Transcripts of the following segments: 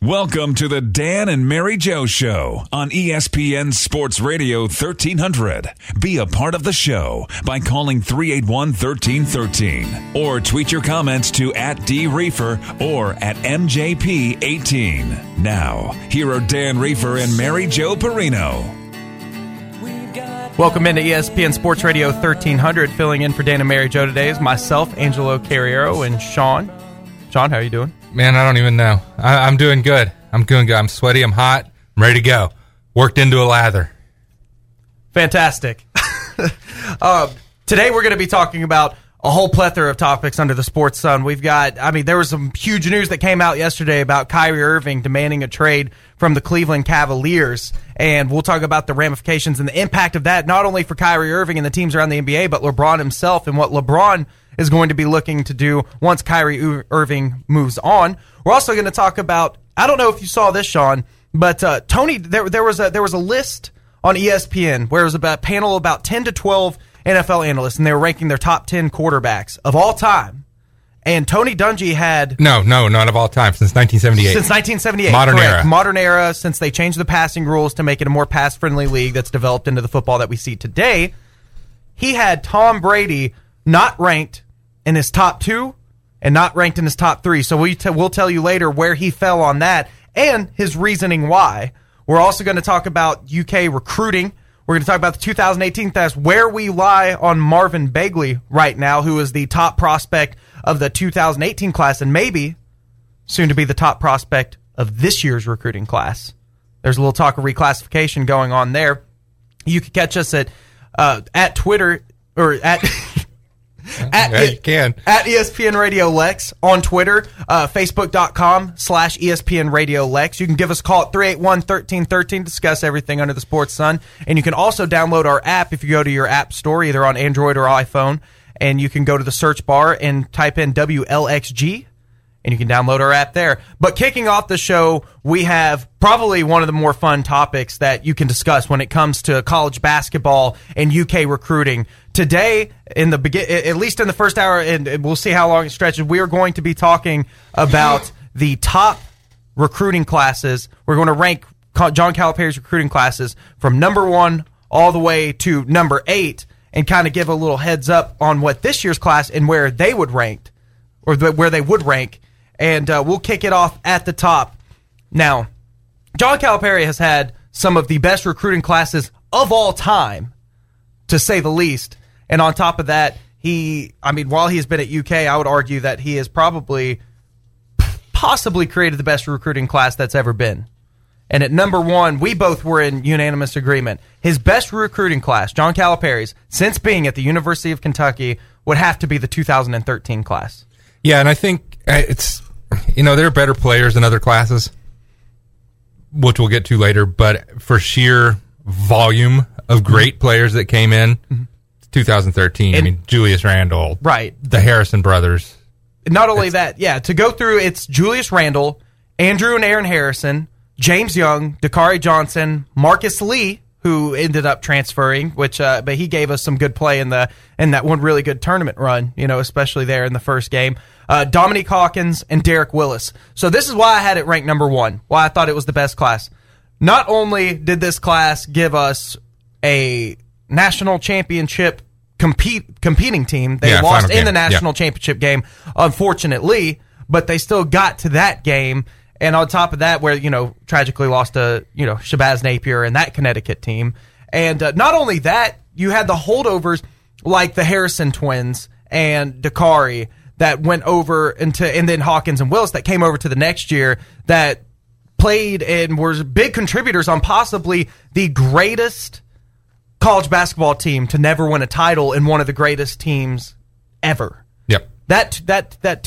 Welcome to the Dan and Mary Jo Show on ESPN Sports Radio 1300. Be a part of the show by calling 381-1313 or tweet your comments to @DReefer or @MJP18. Now, here are Dan Reefer and Mary Jo Perino. Welcome into ESPN Sports Radio 1300. Filling in for Dan and Mary Jo today is myself, Angelo Carriero, and Sean. Sean, how are you doing? Man, I don't even know. I'm doing good. I'm doing good. I'm sweaty. I'm hot. I'm ready to go. Worked into a lather. Fantastic. Today we're going to be talking about a whole plethora of topics under the sports sun. We've got, there was some huge news that came out yesterday about Kyrie Irving demanding a trade from the Cleveland Cavaliers, and we'll talk about the ramifications and the impact of that, not only for Kyrie Irving and the teams around the NBA, but LeBron himself and what LeBron is going to be looking to do once Kyrie Irving moves on. We're also going to talk about, I don't know if you saw this, Sean, but Tony, there was a list on ESPN where it was a panel of about 10 to 12 NFL analysts, and they were ranking their top 10 quarterbacks of all time. And Tony Dungy had... No, not of all time, since 1978. Since 1978. Modern correct. era. Modern era, since they changed the passing rules to make it a more pass-friendly league that's developed into the football that we see today. He had Tom Brady not ranked in his top 2 and not ranked in his top 3. So we'll tell you later where he fell on that and his reasoning why. We're also going to talk about UK recruiting. We're going to talk about the 2018 class, where we lie on Marvin Bagley right now, who is the top prospect of the 2018 class and maybe soon to be the top prospect of this year's recruiting class. There's a little talk of reclassification going on there. You can catch us at Twitter or at... you can. At ESPN Radio Lex on Twitter, Facebook.com/ESPN Radio Lex. You can give us a call at 381-1313, discuss everything under the sports sun. And you can also download our app if you go to your app store, either on Android or iPhone. And you can go to the search bar and type in WLXG, and you can download our app there. But kicking off the show, we have probably one of the more fun topics that you can discuss when it comes to college basketball and UK recruiting. Today, at least in the first hour, and we'll see how long it stretches, we are going to be talking about the top recruiting classes. We're going to rank John Calipari's recruiting classes from number 1 all the way to number 8 and kind of give a little heads up on what this year's class and where they would rank, or where they would rank. And we'll kick it off at the top. Now, John Calipari has had some of the best recruiting classes of all time, to say the least. And on top of that, while he's been at UK, I would argue that he has possibly created the best recruiting class that's ever been. And at number 1, we both were in unanimous agreement. His best recruiting class, John Calipari's, since being at the University of Kentucky, would have to be the 2013 class. Yeah, and I think it's... there are better players in other classes, which we'll get to later, but for sheer volume of great players that came in, 2013, Julius Randle, right, the Harrison brothers. Not only that, to go through, it's Julius Randle, Andrew and Aaron Harrison, James Young, Dakari Johnson, Marcus Lee, who ended up transferring, but he gave us some good play in that one really good tournament run, especially there in the first game. Dominique Hawkins and Derek Willis. So this is why I had it ranked number 1, why I thought it was the best class. Not only did this class give us a national championship competing team, they lost in the national championship game, unfortunately, but they still got to that game. And on top of that, where, tragically lost to, Shabazz Napier and that Connecticut team. And not only that, you had the holdovers like the Harrison twins and Dakari that went over and then Hawkins and Willis that came over to the next year that played and were big contributors on possibly the greatest college basketball team to never win a title and one of the greatest teams ever. Yep. That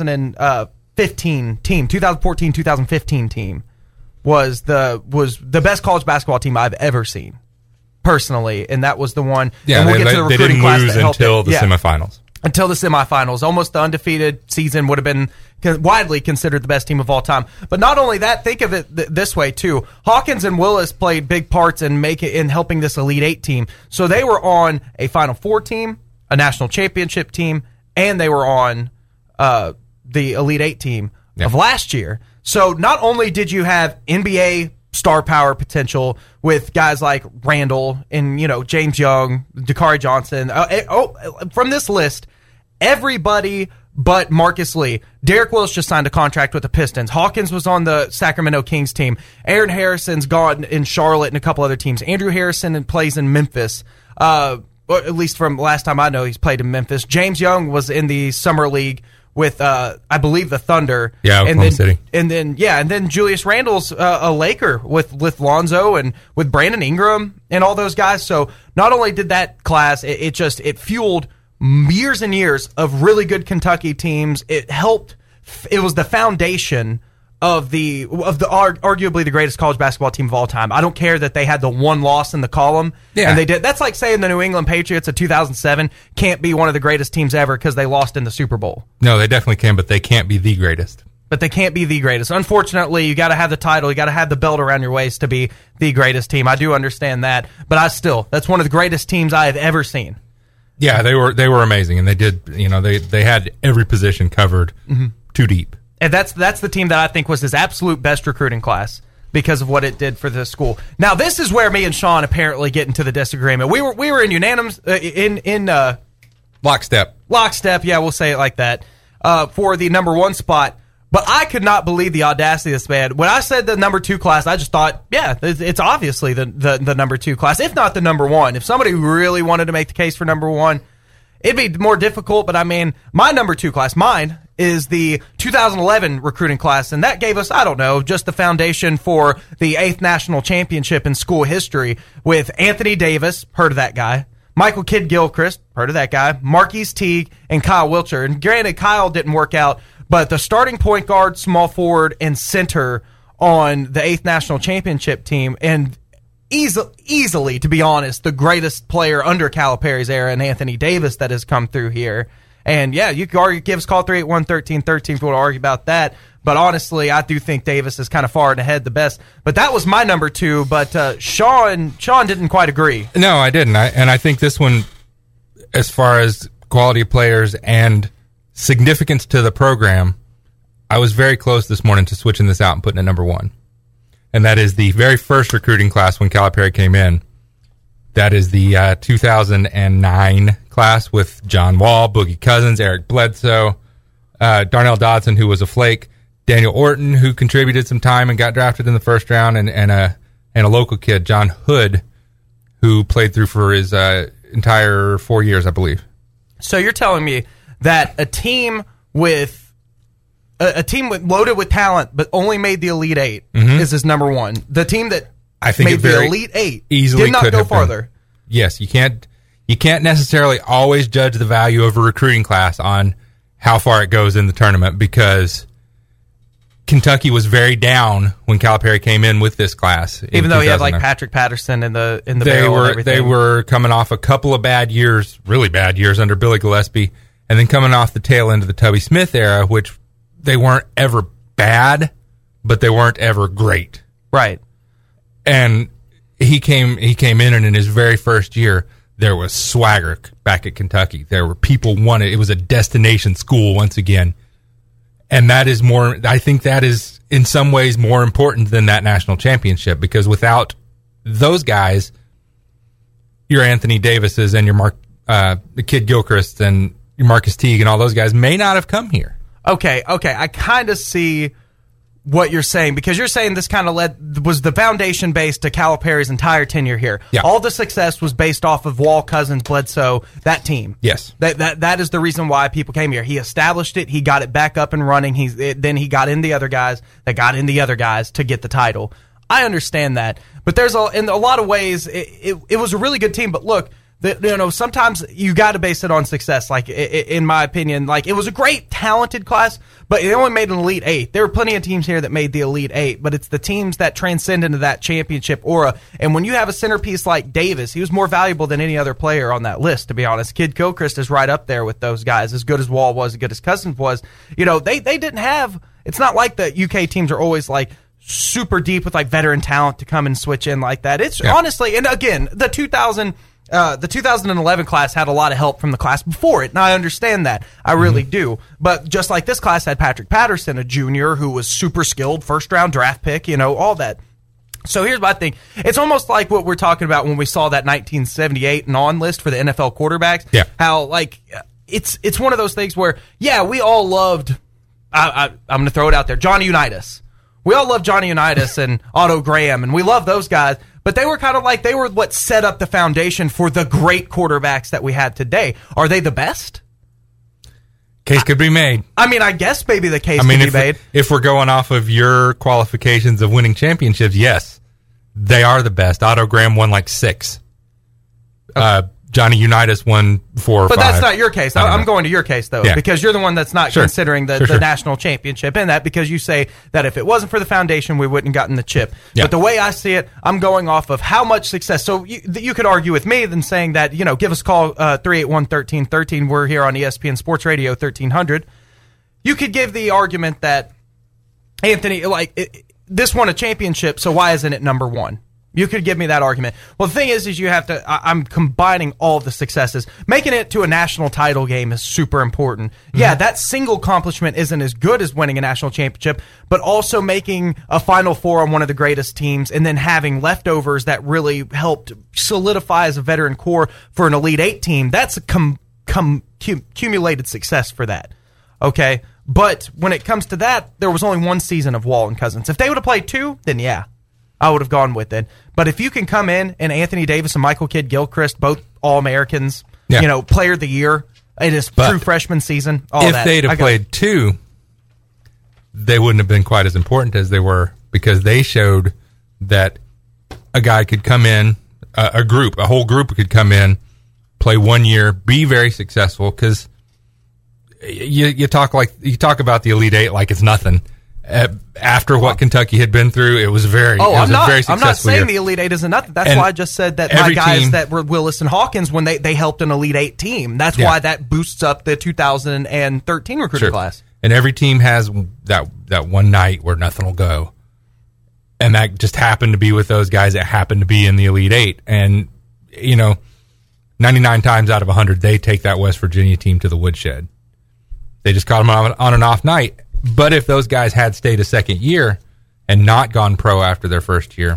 2015 team, 2014-2015 team was the best college basketball team I've ever seen, personally, and that was the one. Yeah, and we'll they didn't lose until the semifinals. Until the semifinals. Almost the undefeated season would have been widely considered the best team of all time. But not only that, think of it this way, too. Hawkins and Willis played big parts in helping this Elite Eight team. So they were on a Final Four team, a national championship team, and they were on the Elite Eight team of last year. So not only did you have NBA star power potential with guys like Randall and, James Young, Dakari Johnson. From this list, everybody but Marcus Lee. Derek Willis just signed a contract with the Pistons. Hawkins was on the Sacramento Kings team. Aaron Harrison's gone in Charlotte and a couple other teams. Andrew Harrison plays in Memphis. Or at least from last time I know, he's played in Memphis. James Young was in the Summer League with, I believe, the Thunder. Yeah, Oklahoma City. And then Julius Randle's a Laker with Lonzo and with Brandon Ingram and all those guys. So not only did that class, it fueled years and years of really good Kentucky teams. It was the foundation of the arguably the greatest college basketball team of all time. I don't care that they had the one loss in the column. Yeah. And they did. That's like saying the New England Patriots of 2007 can't be one of the greatest teams ever because they lost in the Super Bowl. No, they definitely can, but they can't be the greatest. But they can't be the greatest. Unfortunately, you got to have the title. You got to have the belt around your waist to be the greatest team. I do understand that, but that's one of the greatest teams I have ever seen. Yeah, they were amazing, and they did. They had every position covered, too deep. And that's the team that I think was his absolute best recruiting class because of what it did for the school. Now, this is where me and Sean apparently get into the disagreement. We were in unanimous in lockstep. Lockstep, yeah, we'll say it like that, for the number one spot. But I could not believe the audacity of this man. When I said the number two class, I just thought, yeah, it's obviously the number two class, if not the number one. If somebody really wanted to make the case for number one, it'd be more difficult. But I mean, my number two class, mine, is the 2011 recruiting class, and that gave us, I don't know, just the foundation for the 8th national championship in school history with Anthony Davis, heard of that guy, Michael Kidd-Gilchrist, heard of that guy, Marquise Teague, and Kyle Wiltshire. And granted, Kyle didn't work out, but the starting point guard, small forward, and center on the 8th national championship team, and easily, to be honest, the greatest player under Calipari's era, and Anthony Davis, that has come through here. And yeah, you can argue, give us a call 381-1313 if you want to argue about that. But honestly, I do think Davis is kind of far and ahead the best. But that was my number two. But Sean didn't quite agree. No, I didn't. And I think this one, as far as quality of players and significance to the program, I was very close this morning to switching this out and putting it number one. And that is the very first recruiting class when Calipari came in. That is the 2009 class with John Wall, Boogie Cousins, Eric Bledsoe, Darnell Dodson, who was a flake, Daniel Orton, who contributed some time and got drafted in the first round, and a local kid, John Hood, who played through for his entire 4 years, I believe. So you're telling me that a team loaded with talent but only made the Elite Eight is his number one. The team that made the Elite Eight easily did not go farther. Been. Yes, you can't necessarily always judge the value of a recruiting class on how far it goes in the tournament, because Kentucky was very down when Calipari came in with this class. Even though he had like Patrick Patterson in the barrel and everything. They were coming off a couple of bad years, really bad years under Billy Gillispie, and then coming off the tail end of the Tubby Smith era, which they weren't ever bad, but they weren't ever great. Right. And he came in, and in his very first year, there was swagger back at Kentucky. There were people wanted. It was a destination school once again. And that is more, I think that is in some ways more important than that national championship, because without those guys, your Anthony Davises and your the Kid Gilchrist and your Marcus Teague and all those guys may not have come here. Okay. I kind of see what you're saying, because you're saying this kind of was the foundation based to Calipari's entire tenure here. Yeah. All the success was based off of Wall, Cousins, Bledsoe, that team. Yes. That is the reason why people came here. He established it. He got it back up and running. Then he got in the other guys that got in the other guys to get the title. I understand that. But in a lot of ways, it was a really good team. But look, sometimes you got to base it on success. Like, in my opinion, like, it was a great, talented class, but it only made an Elite Eight. There were plenty of teams here that made the Elite Eight, but it's the teams that transcend into that championship aura. And when you have a centerpiece like Davis, he was more valuable than any other player on that list, to be honest. Kid Gilchrist is right up there with those guys. As good as Wall was, as good as Cousins was. They didn't have, it's not like the UK teams are always like super deep with like veteran talent to come and switch in like that. It's honestly, and again, the 2000 The 2011 class had a lot of help from the class before it, and I understand that. I really do. But just like this class had Patrick Patterson, a junior who was super skilled, first-round draft pick, all that. So here's my thing. It's almost like what we're talking about when we saw that 1978 and on list for the NFL quarterbacks. Yeah. How, it's one of those things where, we all loved, I'm going to throw it out there, Johnny Unitas. We all love Johnny Unitas and Otto Graham, and we love those guys, but they were kind of like, they were what set up the foundation for the great quarterbacks that we had today. Are they the best? Case could be made. I mean, I guess maybe the case could be made. If we're going off of your qualifications of winning championships, yes, they are the best. Otto Graham won 6. Johnny Unitas won 4 or 5. But that's not your case. I'm going to your case, though, because you're the one that's not considering the national championship in that, because you say that if it wasn't for the foundation, we wouldn't gotten the chip. Yeah. But the way I see it, I'm going off of how much success. So you could argue with me than saying that, give us a call, 381-1313. We're here on ESPN Sports Radio 1300. You could give the argument that Anthony, this won a championship, so why isn't it number one? You could give me that argument. Well, the thing is you have to, I'm combining all of the successes. Making it to a national title game is super important. Yeah, that single accomplishment isn't as good as winning a national championship, but also making a Final Four on one of the greatest teams and then having leftovers that really helped solidify as a veteran core for an Elite Eight team, that's a cumulated success for that. Okay? But when it comes to that, there was only one season of Wall and Cousins. If they would have played 2, then yeah, I would have gone with it. But if you can come in and Anthony Davis and Michael Kidd-Gilchrist, both All-Americans, Player of the Year in his true freshman season, if they'd have played 2, they wouldn't have been quite as important as they were, because they showed that a guy could come in, a whole group could come in, play 1 year, be very successful, because you talk about the Elite Eight like it's nothing. After what Kentucky had been through, it was very successful. I'm not saying year. The Elite Eight isn't nothing. That's why I just said that my guys that were Willis and Hawkins, when they helped an Elite Eight team, that's why that boosts up the 2013 recruiting class. And every team has that one night where nothing will go. And that just happened to be with those guys that happened to be in the Elite Eight. And, 99 times out of 100, they take that West Virginia team to the woodshed. They just caught them on an off night. But if those guys had stayed a second year and not gone pro after their first year,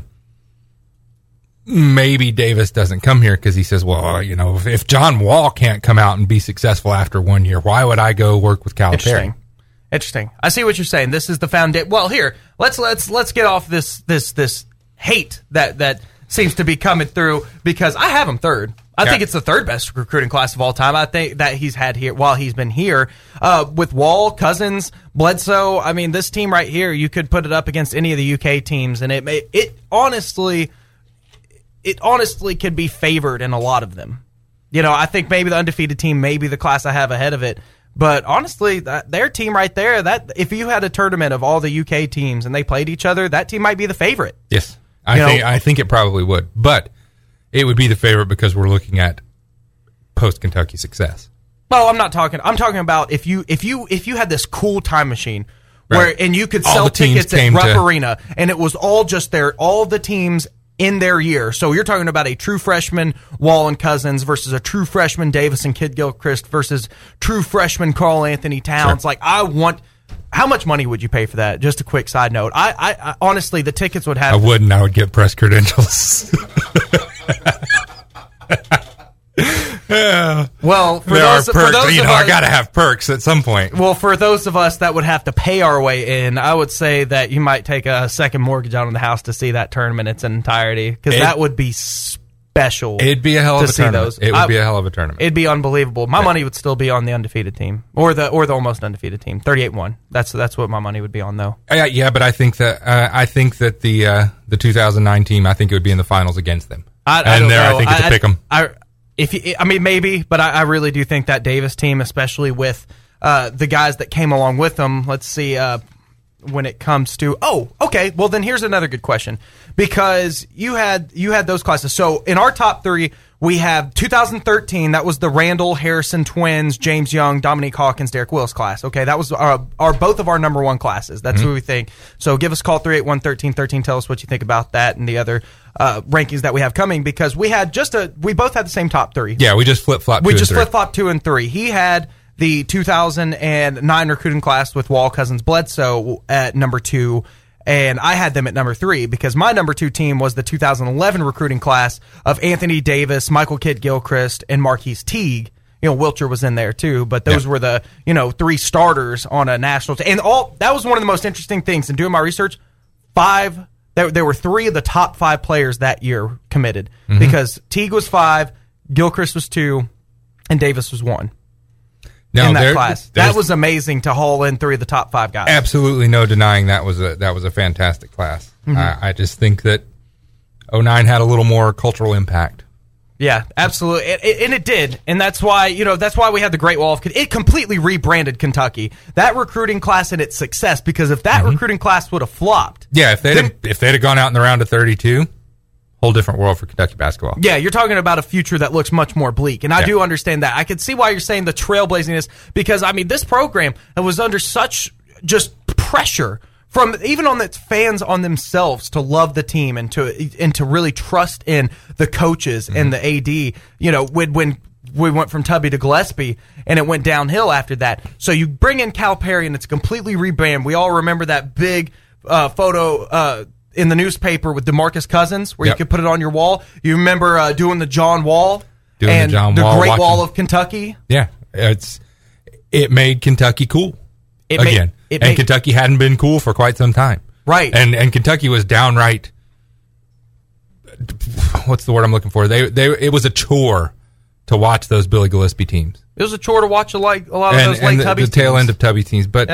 maybe Davis doesn't come here because he says, well, if John Wall can't come out and be successful after 1 year, why would I go work with Calipari? Interesting. I see what you're saying. This is the foundation. Well, here, let's get off this hate that seems to be coming through, because I have him third. I think it's the third best recruiting class of all time. I think that he's had here while he's been here, with Wall, Cousins, Bledsoe. I mean, this team right here, you could put it up against any of the UK teams, and it honestly could be favored in a lot of them. I think maybe the undefeated team, maybe the class I have ahead of it. But honestly, their team right there, that if you had a tournament of all the UK teams and they played each other, that team might be the favorite. Yes, I think it probably would, but it would be the favorite because we're looking at post-Kentucky success. Well, I'm talking about if you had this cool time machine and you could sell tickets at Rupp Arena, and it was all just all the teams in their year. So you're talking about a true freshman Wall and Cousins versus a true freshman Davis and Kidd-Gilchrist versus true freshman Karl Anthony Towns. Sure. How much money would you pay for that? Just a quick side note. I honestly, the tickets would have. I wouldn't. I would get press credentials. Well, for those of us, I got to have perks at some point. Well, for those of us that would have to pay our way in, I would say that you might take a second mortgage out on the house to see that tournament in its entirety, because that would be special. It'd be a hell of a tournament. It would be a hell of a tournament. It'd be unbelievable. My money would still be on the undefeated team, or the almost undefeated team, 38-1. That's what my money would be on, though. Yeah, but I think that the 2009 team, I think it would be in the finals against them. I think it's a pick 'em. Maybe, but I really do think that Davis team, especially with the guys that came along with them. Let's see, when it comes to okay. Well, then here's another good question, because you had those classes. So in our top 3, we have 2013. That was the Randall, Harrison twins, James Young, Dominique Hawkins, Derek Willis class. Okay, that was our both of our number one classes. That's who we think. So give us a call 381-1313. Tell us what you think about that and the other rankings that we have coming, because we both had the same top three. Yeah, we just flip-flopped 2 and 3. We just flip-flopped 2 and 3. He had the 2009 recruiting class with Wall, Cousins, Bledsoe at number 2, and I had them at number 3 because my number 2 team was the 2011 recruiting class of Anthony Davis, Michael Kidd-Gilchrist, and Marquise Teague. Wiltshire was in there too, but those were the 3 starters on a national team. And that was one of the most interesting things in doing my research. There were 3 of the top 5 players that year committed because Teague was 5, Gilchrist was 2, and Davis was 1. No, in that class. That was amazing to haul in 3 of the top 5 guys. Absolutely no denying that was a fantastic class. I just think that 09 had a little more cultural impact. Yeah, absolutely, and it did, and that's why we had the Great Wall of Kentucky. It completely rebranded Kentucky. That recruiting class and its success, because if that recruiting class would have flopped, if they'd have gone out in the round of 32. Whole different world for Kentucky basketball. Yeah, you're talking about a future that looks much more bleak, and I do understand that. I can see why you're saying the trailblaziness, because this program was under such just pressure from even on its fans on themselves to love the team and to really trust in the coaches and the AD. When we went from Tubby to Gillespie, and it went downhill after that. So you bring in Calipari, and it's completely rebranded. We all remember that big photo in the newspaper with DeMarcus Cousins, where you could put it on your wall. You remember doing the John Wall the Great Wall of Kentucky? Yeah, it made Kentucky cool again. Kentucky hadn't been cool for quite some time. Right. And Kentucky was downright, what's the word I'm looking for? It was a chore to watch those Billy Gillespie teams. It was a chore to watch a lot of those late Tubby teams. The tail end of Tubby teams. But,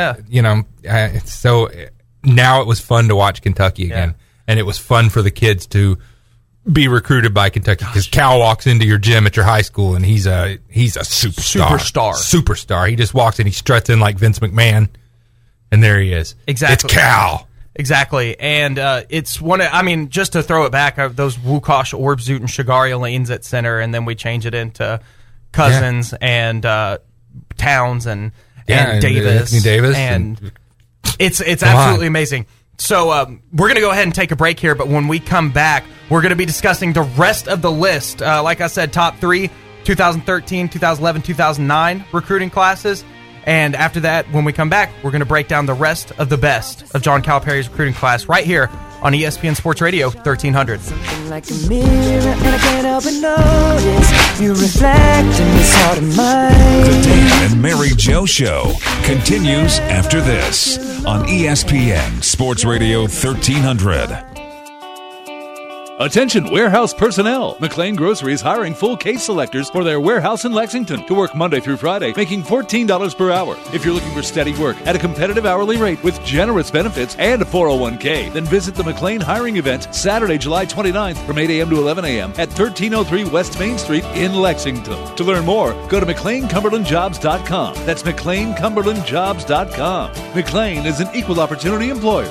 so now it was fun to watch Kentucky again, and it was fun for the kids to be recruited by Kentucky, because Cal walks into your gym at your high school and he's a superstar. He just walks in, he struts in like Vince McMahon, and there he is. Exactly, it's Cal. Exactly, and it's one. Just to throw it back, those Wukash, Orb, Zoot, and Shagari lanes at center, and then we change it into Cousins and Towns and Davis, Anthony Davis, and it's absolutely amazing. So we're going to go ahead and take a break here, but when we come back, we're going to be discussing the rest of the list. Like I said, top 3, 2013, 2011, 2009 recruiting classes. And after that, when we come back, we're going to break down the rest of the best of John Calipari's recruiting class right here on ESPN Sports Radio 1300. Something like a mirror, and I can't help but notice you reflect in this heart of mine. The Dan and Mary Jo Show continues after this on ESPN Sports Radio 1300. Attention warehouse personnel. McLean Grocery is hiring full case selectors for their warehouse in Lexington to work Monday through Friday, making $14 per hour. If you're looking for steady work at a competitive hourly rate with generous benefits and a 401k, then visit the McLean hiring event Saturday, July 29th from 8 a.m. to 11 a.m. at 1303 West Main Street in Lexington. To learn more, go to McLeanCumberlandJobs.com. That's McLeanCumberlandJobs.com. McLean is an equal opportunity employer.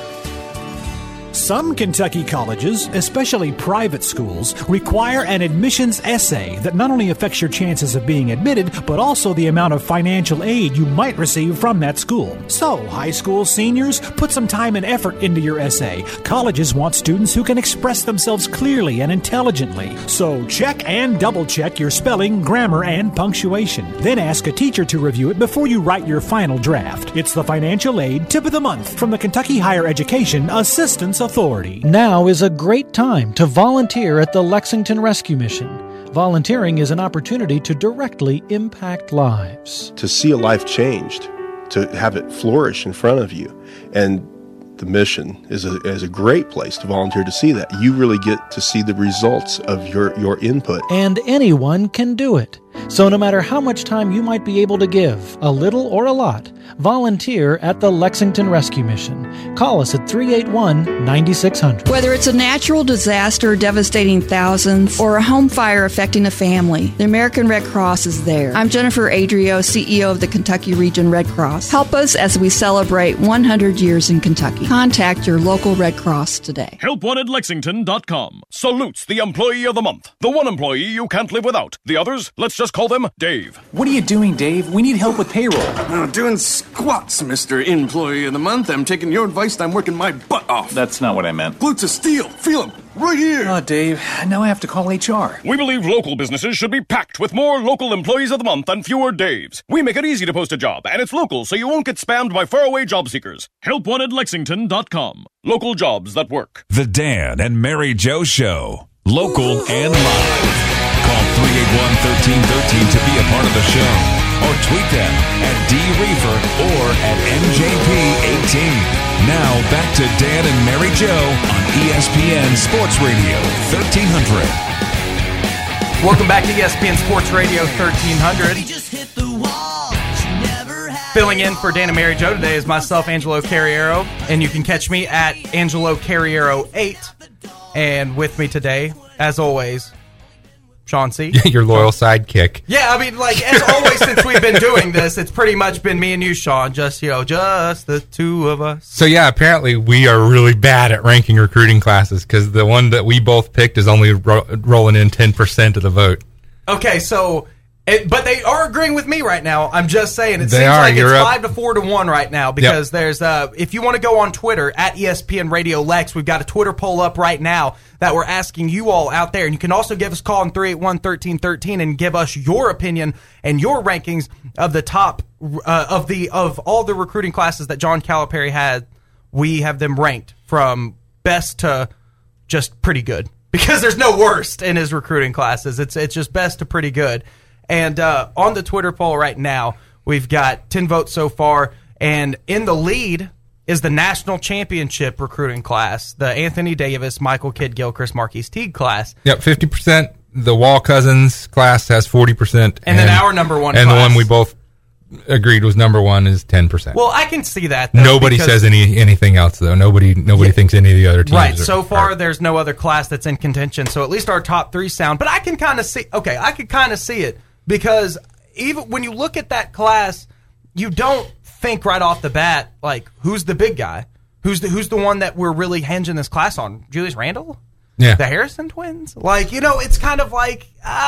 Some Kentucky colleges, especially private schools, require an admissions essay that not only affects your chances of being admitted, but also the amount of financial aid you might receive from that school. So, high school seniors, put some time and effort into your essay. Colleges want students who can express themselves clearly and intelligently. So, check and double-check your spelling, grammar, and punctuation. Then ask a teacher to review it before you write your final draft. It's the Financial Aid Tip of the Month from the Kentucky Higher Education Assistance Authority. Now is a great time to volunteer at the Lexington Rescue Mission. Volunteering is an opportunity to directly impact lives. To see a life changed, to have it flourish in front of you. And the mission is a great place to volunteer to see that. You really get to see the results of your input. And anyone can do it. So no matter how much time you might be able to give, a little or a lot, Volunteer at the Lexington Rescue Mission. Call us at 381-9600. Whether it's a natural disaster devastating thousands or a home fire affecting a family, the American Red Cross is there. I'm Jennifer Adrio, CEO of the Kentucky Region Red Cross. Help us as we celebrate 100 years in Kentucky. Contact your local Red Cross today. HelpWantedLexington.com salutes the Employee of the Month. The one employee you can't live without. The others, let's just call them Dave. What are you doing, Dave? We need help with payroll. Doing squats, Mr. Employee of the Month. I'm taking your advice and I'm working my butt off. That's not what I meant. Glutes of steel. Feel them. Right here. Oh, Dave, now I have to call HR. We believe local businesses should be packed with more local employees of the month and fewer Daves. We make it easy to post a job, and it's local, so you won't get spammed by faraway job seekers. HelpWantedLexington.com. Local jobs that work. The Dan and Mary Joe Show. Local and live. Call 381-1313 to be a part of the show. Or tweet them at DReefer or at MJP18. Now back to Dan and Mary Joe on ESPN Sports Radio 1300. Welcome back to ESPN Sports Radio 1300. Filling in for Dan and Mary Joe today is myself, Angelo Carriero, and you can catch me at Angelo Carriero 8. And with me today, as always, Sean C. Your loyal sidekick. Yeah, I mean, like, as always, since we've been doing this, it's pretty much been me and you, Sean. Just the two of us. So, yeah, apparently we are really bad at ranking recruiting classes because the one that we both picked is only rolling in 10% of the vote. Okay, so... but they are agreeing with me right now. I'm just saying. It seems like it's 5-4 right now because there's if you want to go on Twitter at ESPN Radio Lex, we've got a Twitter poll up right now that we're asking you all out there, and you can also give us a call on 381-1313 and give us your opinion and your rankings of the top of all the recruiting classes that John Calipari had. We have them ranked from best to just pretty good because there's no worst in his recruiting classes. It's just best to pretty good. And on the Twitter poll right now, we've got 10 votes so far. And in the lead is the national championship recruiting class, the Anthony Davis, Michael Kidd Gilchrist, Marquise Teague class. Yep, 50%. The Wall Cousins class has 40%. And then our number one and class. The one we both agreed was number one is 10%. Well, I can see that, though, nobody says anything else, though. Nobody thinks any of the other teams right. So far, there's no other class that's in contention. So at least our top three sound. But I can kind of see it. Because even when you look at that class, you don't think right off the bat, like, who's the big guy? Who's the one that we're really hinging this class on? Julius Randle? Yeah. The Harrison twins? Like, it's kind of like,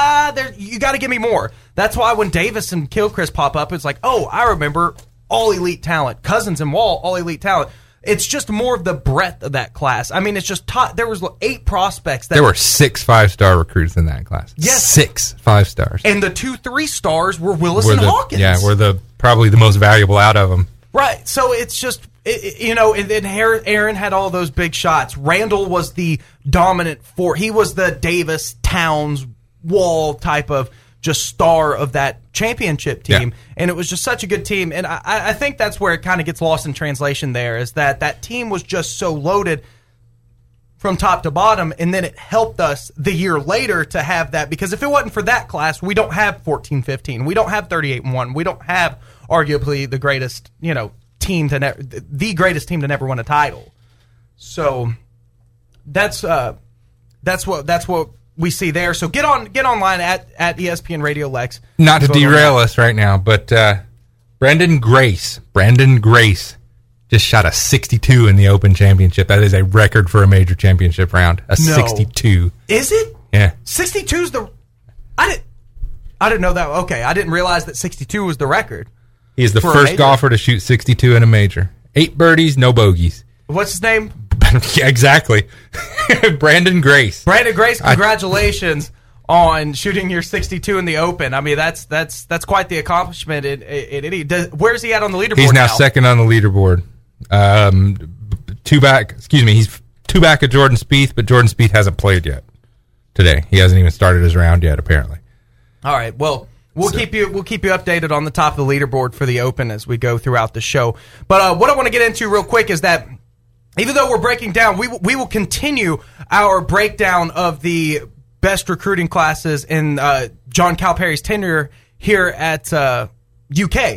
you got to give me more. That's why when Davis and Gilchrist pop up, it's like, oh, I remember all elite talent. Cousins and Wall, all elite talent. It's just more of the breadth of that class. I mean, it's just there was 8 prospects. There were 6 5-star recruits in that class. Yes. 6 5-stars. And the 2 3-stars were Willis and Hawkins. Yeah, we're probably the most valuable out of them. Right. So it's just, and then Aaron had all those big shots. Randall was the dominant he was the Davis, Towns, Wall type of just star of that championship team. Yeah. And it was just such a good team. And I think that's where it kind of gets lost in translation there, is that team was just so loaded from top to bottom, and then it helped us the year later to have that, because if it wasn't for that class, we don't have 14-15. We don't have 38-1. We don't have arguably the greatest, team the greatest team to never win a title. So that's what we see there. So get online at ESPN Radio Lex. Not to derail us right now, but Brandon Grace just shot a 62 in the Open Championship. That is a record for a major championship round. 62. Is it? Yeah. 62's I didn't know that. Okay, I didn't realize that 62 was the record. He's the first golfer to shoot 62 in a major. 8 birdies, no bogeys. What's his name? Yeah, exactly. Brandon Grace. Brandon Grace, congratulations on shooting your 62 in the Open. I mean, that's quite the accomplishment. Where's he at on the leaderboard? He's now second on the leaderboard. He's 2 back of Jordan Spieth, but Jordan Spieth hasn't played yet today. He hasn't even started his round yet, apparently. All right. Well, we'll keep you updated on the top of the leaderboard for the Open as we go throughout the show. But what I want to get into real quick is that even though we're breaking down, we will continue our breakdown of the best recruiting classes in John Calipari's tenure here at UK.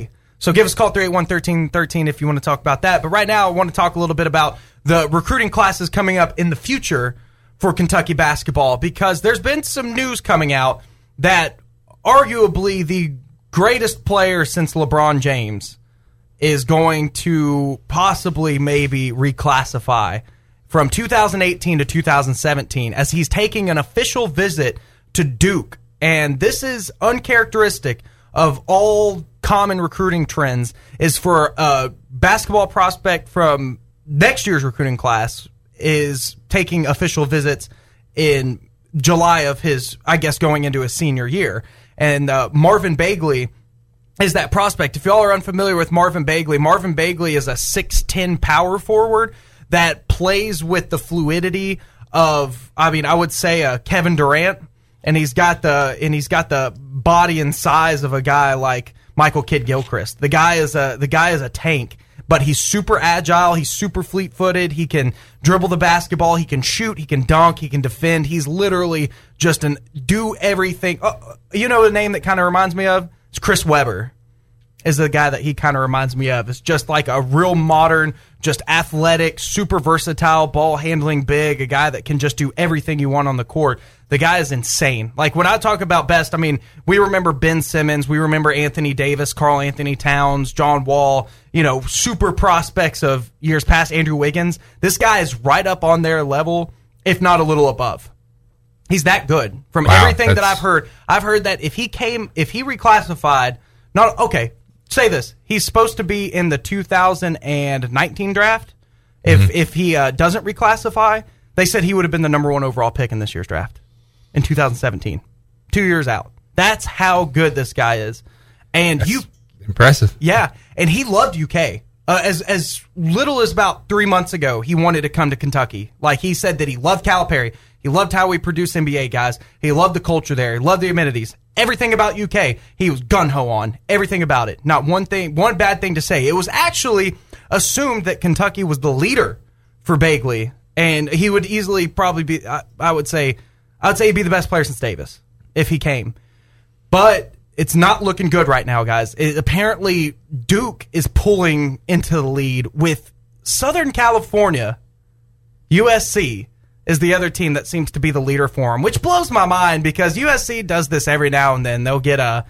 So give us a call, 381-1313, if you want to talk about that. But right now, I want to talk a little bit about the recruiting classes coming up in the future for Kentucky basketball, because there's been some news coming out that arguably the greatest player since LeBron James is going to possibly maybe reclassify from 2018 to 2017 as he's taking an official visit to Duke. And this is uncharacteristic of all common recruiting trends, is for a basketball prospect from next year's recruiting class is taking official visits in July of his, I guess, going into his senior year. And Marvin Bagley is that prospect. If y'all are unfamiliar with Marvin Bagley is a 6'10" power forward that plays with the fluidity of, I would say, a Kevin Durant, and he's got the body and size of a guy like Michael Kidd-Gilchrist. The guy is a tank, but he's super agile. He's super fleet-footed. He can dribble the basketball. He can shoot. He can dunk. He can defend. He's literally just do everything. You know the name that kind of reminds me of? It's Chris Webber. Is the guy that he kind of reminds me of. It's just like a real modern, just athletic, super versatile, ball-handling big, a guy that can just do everything you want on the court. The guy is insane. Like, when I talk about best, we remember Ben Simmons, we remember Anthony Davis, Karl Anthony Towns, John Wall, super prospects of years past, Andrew Wiggins. This guy is right up on their level, if not a little above. He's that good. From everything that I've heard that if he reclassified, say this, he's supposed to be in the 2019 draft. If he doesn't reclassify, they said he would have been the number 1 overall pick in this year's draft in 2017. 2 years out. That's how good this guy is. And That's impressive. Yeah, and he loved UK. As little as about 3 months ago, he wanted to come to Kentucky. Like, he said that he loved Calipari. He loved how we produce NBA guys. He loved the culture there. He loved the amenities. Everything about UK, he was gung-ho on. Everything about it. Not one bad thing to say. It was actually assumed that Kentucky was the leader for Bagley, and he would easily probably be, I would say he'd be the best player since Davis if he came. But it's not looking good right now, guys. Apparently, Duke is pulling into the lead with Southern California. USC is the other team that seems to be the leader for them, which blows my mind because USC does this every now and then. They'll get I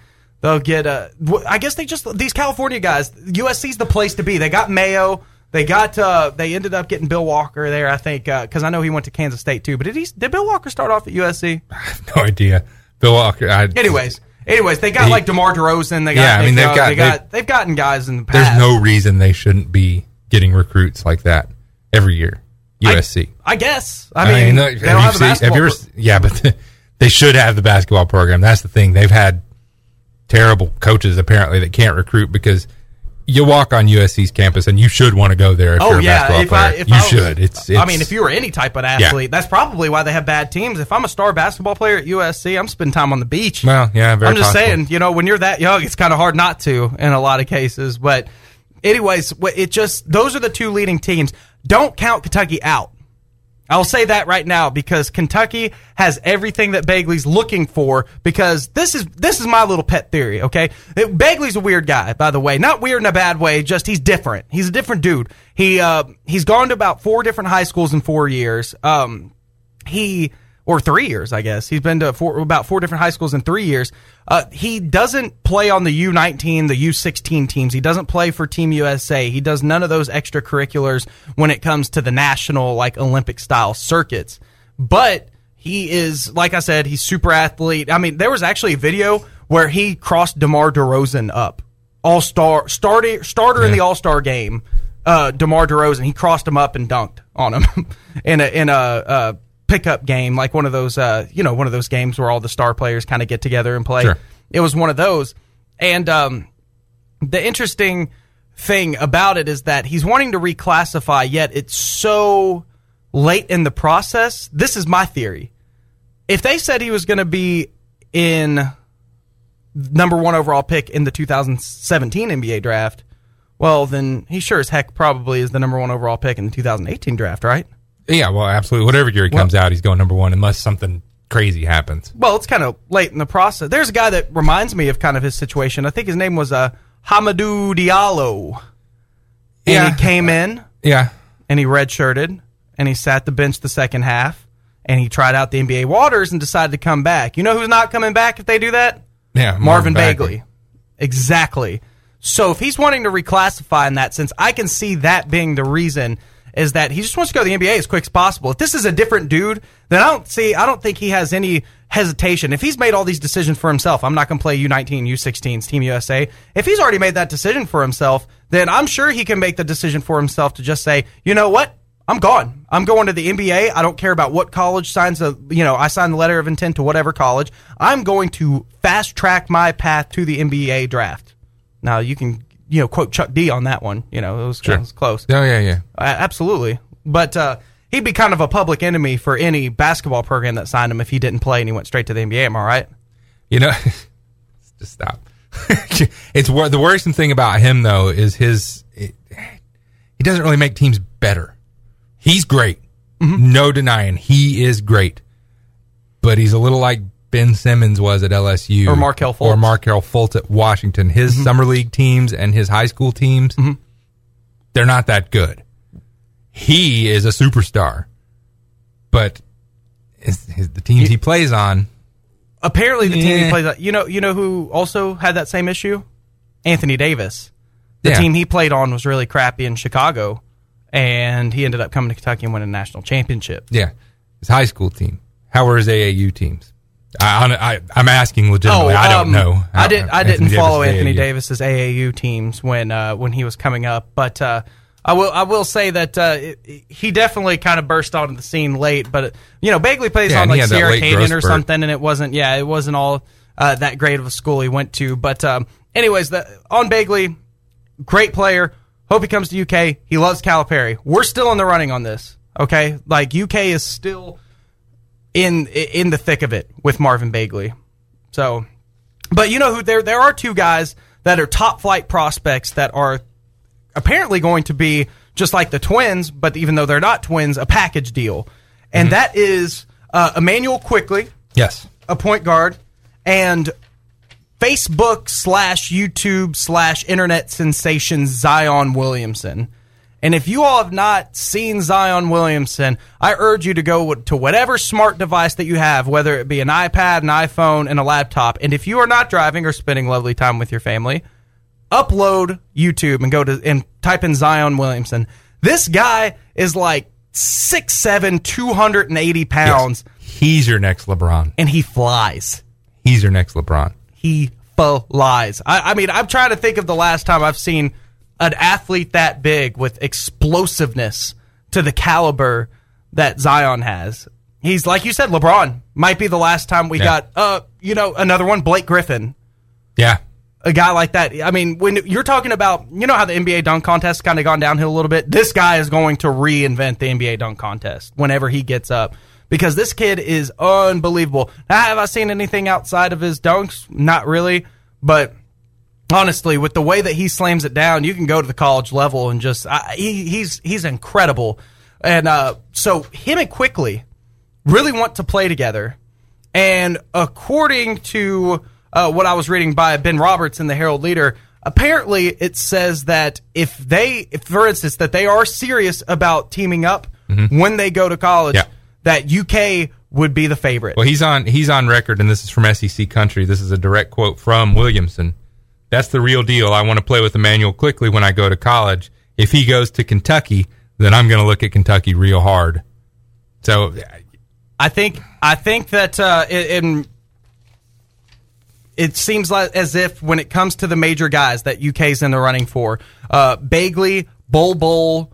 guess these California guys, USC's the place to be. They got Mayo. They ended up getting Bill Walker there, I think, because I know he went to Kansas State too. But did Bill Walker start off at USC? I have no idea. Bill Walker. Anyways, they got like DeMar DeRozan. They've gotten guys in the past. There's no reason they shouldn't be getting recruits like that every year. USC. I guess. They don't have the basketball. But they should have the basketball program. That's the thing. They've had terrible coaches apparently that can't recruit because you walk on USC's campus and you should want to go there if you're a basketball player. You should. If you were any type of athlete, that's probably why they have bad teams. If I'm a star basketball player at USC, I'm spending time on the beach. Well, yeah, very I'm just possible. saying, when you're that young, it's kind of hard not to in a lot of cases. But anyways, those are the two leading teams. Don't count Kentucky out. I'll say that right now because Kentucky has everything that Bagley's looking for, because this is my little pet theory, okay? Bagley's a weird guy, by the way. Not weird in a bad way, just he's different. He's a different dude. He's gone to about 4 different high schools in 4 years. Or 3 years, I guess. He's been to about 4 different high schools in 3 years. He doesn't play on the U19, the U16 teams. He doesn't play for Team USA. He does none of those extracurriculars when it comes to the national, like, Olympic-style circuits. But he is, like I said, he's super athlete. There was actually a video where he crossed DeMar DeRozan up. Starter in the All-Star game, DeMar DeRozan. He crossed him up and dunked on him in a pickup game, like one of those games where all the star players kind of get together and play. Sure. It was one of those. And the interesting thing about it is that he's wanting to reclassify, yet it's so late in the process. This is my theory. If they said he was going to be in number 1 overall pick in the 2017 NBA draft, well, then he sure as heck probably is the number 1 overall pick in the 2018 draft, right? Yeah, well, absolutely. Whatever year he comes out, he's going number 1 unless something crazy happens. Well, it's kind of late in the process. There's a guy that reminds me of kind of his situation. I think his name was Hamidou Diallo. And Yeah. he came in, Yeah. and he redshirted, and he sat the bench the second half, and he tried out the NBA waters and decided to come back. You know who's not coming back if they do that? Yeah. Marvin Bagley. Exactly. So if he's wanting to reclassify in that sense, I can see that being the reason, is that he just wants to go to the NBA as quick as possible. If this is a different dude, then I don't think he has any hesitation. If he's made all these decisions for himself, I'm not going to play U19, U16s, Team USA. If he's already made that decision for himself, then I'm sure he can make the decision for himself to just say, you know what? I'm gone. I'm going to the NBA. I don't care about what college signs I signed the letter of intent to whatever college. I'm going to fast track my path to the NBA draft. Now you can, quote Chuck D on that one. It was close. Oh, yeah. Absolutely. But he'd be kind of a public enemy for any basketball program that signed him if he didn't play and he went straight to the NBA. Am I right? Just stop. It's the worrisome thing about him, though, is he doesn't really make teams better. He's great. Mm-hmm. No denying. He is great. But he's a little like Ben Simmons was at LSU. Or Markelle Fultz. Or Markelle Fultz at Washington. His summer league teams and his high school teams, they're not that good. He is a superstar. But the teams he plays on... Apparently the team he plays on... You know who also had that same issue? Anthony Davis. The team he played on was really crappy in Chicago. And he ended up coming to Kentucky and winning a national championship. Yeah. His high school team. How were his AAU teams? I'm asking legitimately. I don't know. I didn't follow Anthony Davis's AAU teams when he was coming up. But I will say that he definitely kind of burst onto the scene late. But, Bagley plays on like Sierra Canyon or something. And it wasn't all that great of a school he went to. But anyways, on Bagley, great player. Hope he comes to UK. He loves Calipari. We're still in the running on this, okay? Like, UK is still in the thick of it with Marvin Bagley. So, but who? There are two guys that are top flight prospects that are apparently going to be just like the Twins, but even though they're not twins, a package deal. And that is Emmanuel Quickley. Yes. A point guard. And Facebook/YouTube/internet sensation Zion Williamson. And if you all have not seen Zion Williamson, I urge you to go to whatever smart device that you have, whether it be an iPad, an iPhone, and a laptop. And if you are not driving or spending lovely time with your family, upload YouTube and and type in Zion Williamson. This guy is like 6'7", 280 pounds. Yes. He's your next LeBron. And he flies. He's your next LeBron. He flies. I mean, I'm trying to think of the last time I've seen an athlete that big with explosiveness to the caliber that Zion has. He's, like you said, LeBron. Might be the last time we got, another one, Blake Griffin. Yeah. A guy like that. I mean, when you're talking about, how the NBA dunk contest kind of gone downhill a little bit? This guy is going to reinvent the NBA dunk contest whenever he gets up. Because this kid is unbelievable. Now, have I seen anything outside of his dunks? Not really. But honestly, with the way that he slams it down, you can go to the college level and just he's incredible. And so him and Quickley really want to play together. And according to what I was reading by Ben Roberts in the Herald Leader, apparently it says that if for instance, that they are serious about teaming up when they go to college. Yeah. That UK would be the favorite. Well, he's on record, and this is from SEC Country. This is a direct quote from Williamson. That's the real deal. I want to play with Emmanuel Quickley when I go to college. If he goes to Kentucky, then I'm going to look at Kentucky real hard. So, I think that it seems like as if when it comes to the major guys that UK's in the running for, Bagley, Bol,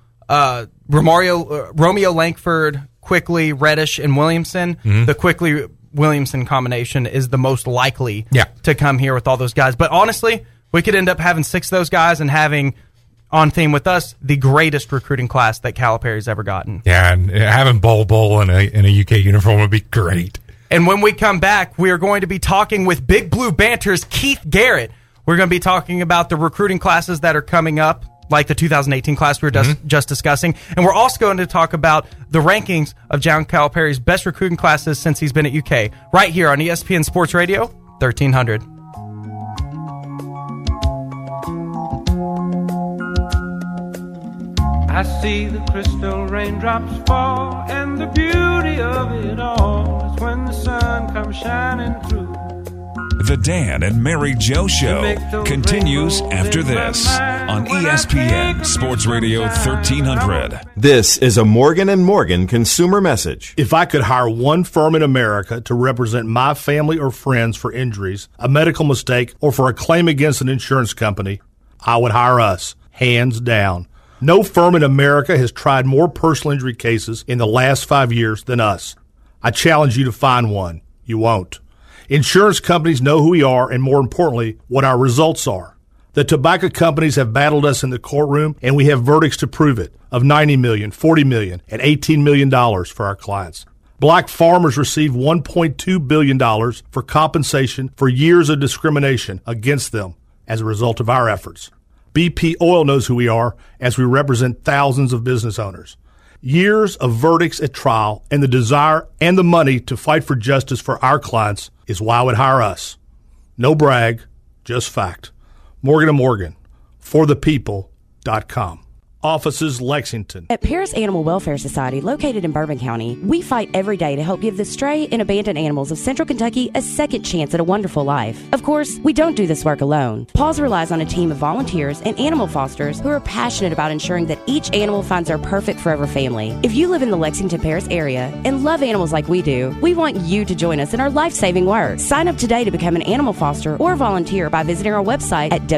Romeo Langford, Quickley, Reddish, and Williamson, the Quickley-Williamson combination is the most likely to come here with all those guys. But honestly, we could end up having 6 of those guys and having, on theme with us, the greatest recruiting class that Calipari's ever gotten. Yeah, and having Bol in a UK uniform would be great. And when we come back, we are going to be talking with Big Blue Banter's Keith Garrett. We're going to be talking about the recruiting classes that are coming up, like the 2018 class we were just discussing. And we're also going to talk about the rankings of John Calipari's best recruiting classes since he's been at UK, right here on ESPN Sports Radio, 1300. I see the crystal raindrops fall, and the beauty of it all is when the sun comes shining through. The Dan and Mary Joe Show continues after this on ESPN Sports Radio 1300. This is a Morgan & Morgan consumer message. If I could hire one firm in America to represent my family or friends for injuries, a medical mistake, or for a claim against an insurance company, I would hire us, hands down. No firm in America has tried more personal injury cases in the last 5 years than us. I challenge you to find one. You won't. Insurance companies know who we are and, more importantly, what our results are. The tobacco companies have battled us in the courtroom, and we have verdicts to prove it of $90 million, $40 million, and $18 million for our clients. Black farmers received $1.2 billion for compensation for years of discrimination against them as a result of our efforts. BP Oil knows who we are as we represent thousands of business owners. Years of verdicts at trial and the desire and the money to fight for justice for our clients is why I would hire us. No brag, just fact. Morgan & Morgan, forthepeople.com. Offices Lexington. At Paris Animal Welfare Society, located in Bourbon County, we fight every day to help give the stray and abandoned animals of Central Kentucky a second chance at a wonderful life. Of course, we don't do this work alone. Paws relies on a team of volunteers and animal fosters who are passionate about ensuring that each animal finds their perfect forever family. If you live in the Lexington Paris area and love animals like we do, we want you to join us in our life-saving work. Sign up today to become an animal foster or volunteer by visiting our website at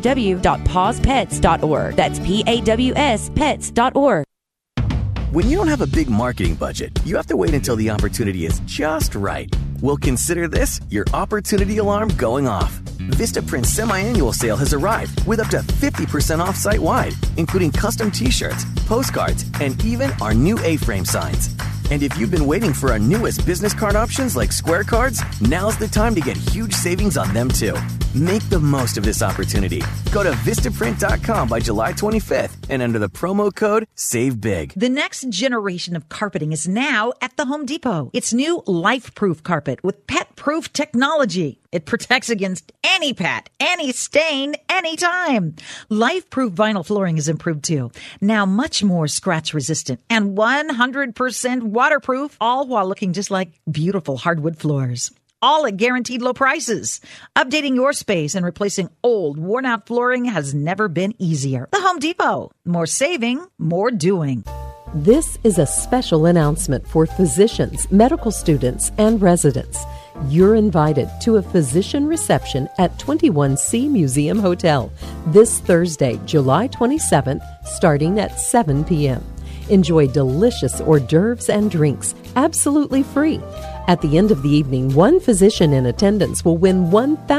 www.pawspets.org. That's PAWS pets.org. When you don't have a big marketing budget, you have to wait until the opportunity is just right. Well, consider this your opportunity alarm going off. Vistaprint's semi-annual sale has arrived with up to 50% off site-wide, including custom t-shirts, postcards, and even our new A-frame signs. And if you've been waiting for our newest business card options like Square Cards, now's the time to get huge savings on them too. Make the most of this opportunity. Go to Vistaprint.com by July 25th and enter the promo code SAVEBIG. The next generation of carpeting is now at the Home Depot. It's new life-proof carpet with pet-proof technology. It protects against any pet, any stain, anytime. Life-proof vinyl flooring is improved too. Now much more scratch-resistant and 100% waterproof, all while looking just like beautiful hardwood floors. All at guaranteed low prices. Updating your space and replacing old, worn-out flooring has never been easier. The Home Depot. More saving, more doing. This is a special announcement for physicians, medical students, and residents. You're invited to a physician reception at 21C Museum Hotel this Thursday, July 27th, starting at 7 p.m. Enjoy delicious hors d'oeuvres and drinks, absolutely free. At the end of the evening, one physician in attendance will win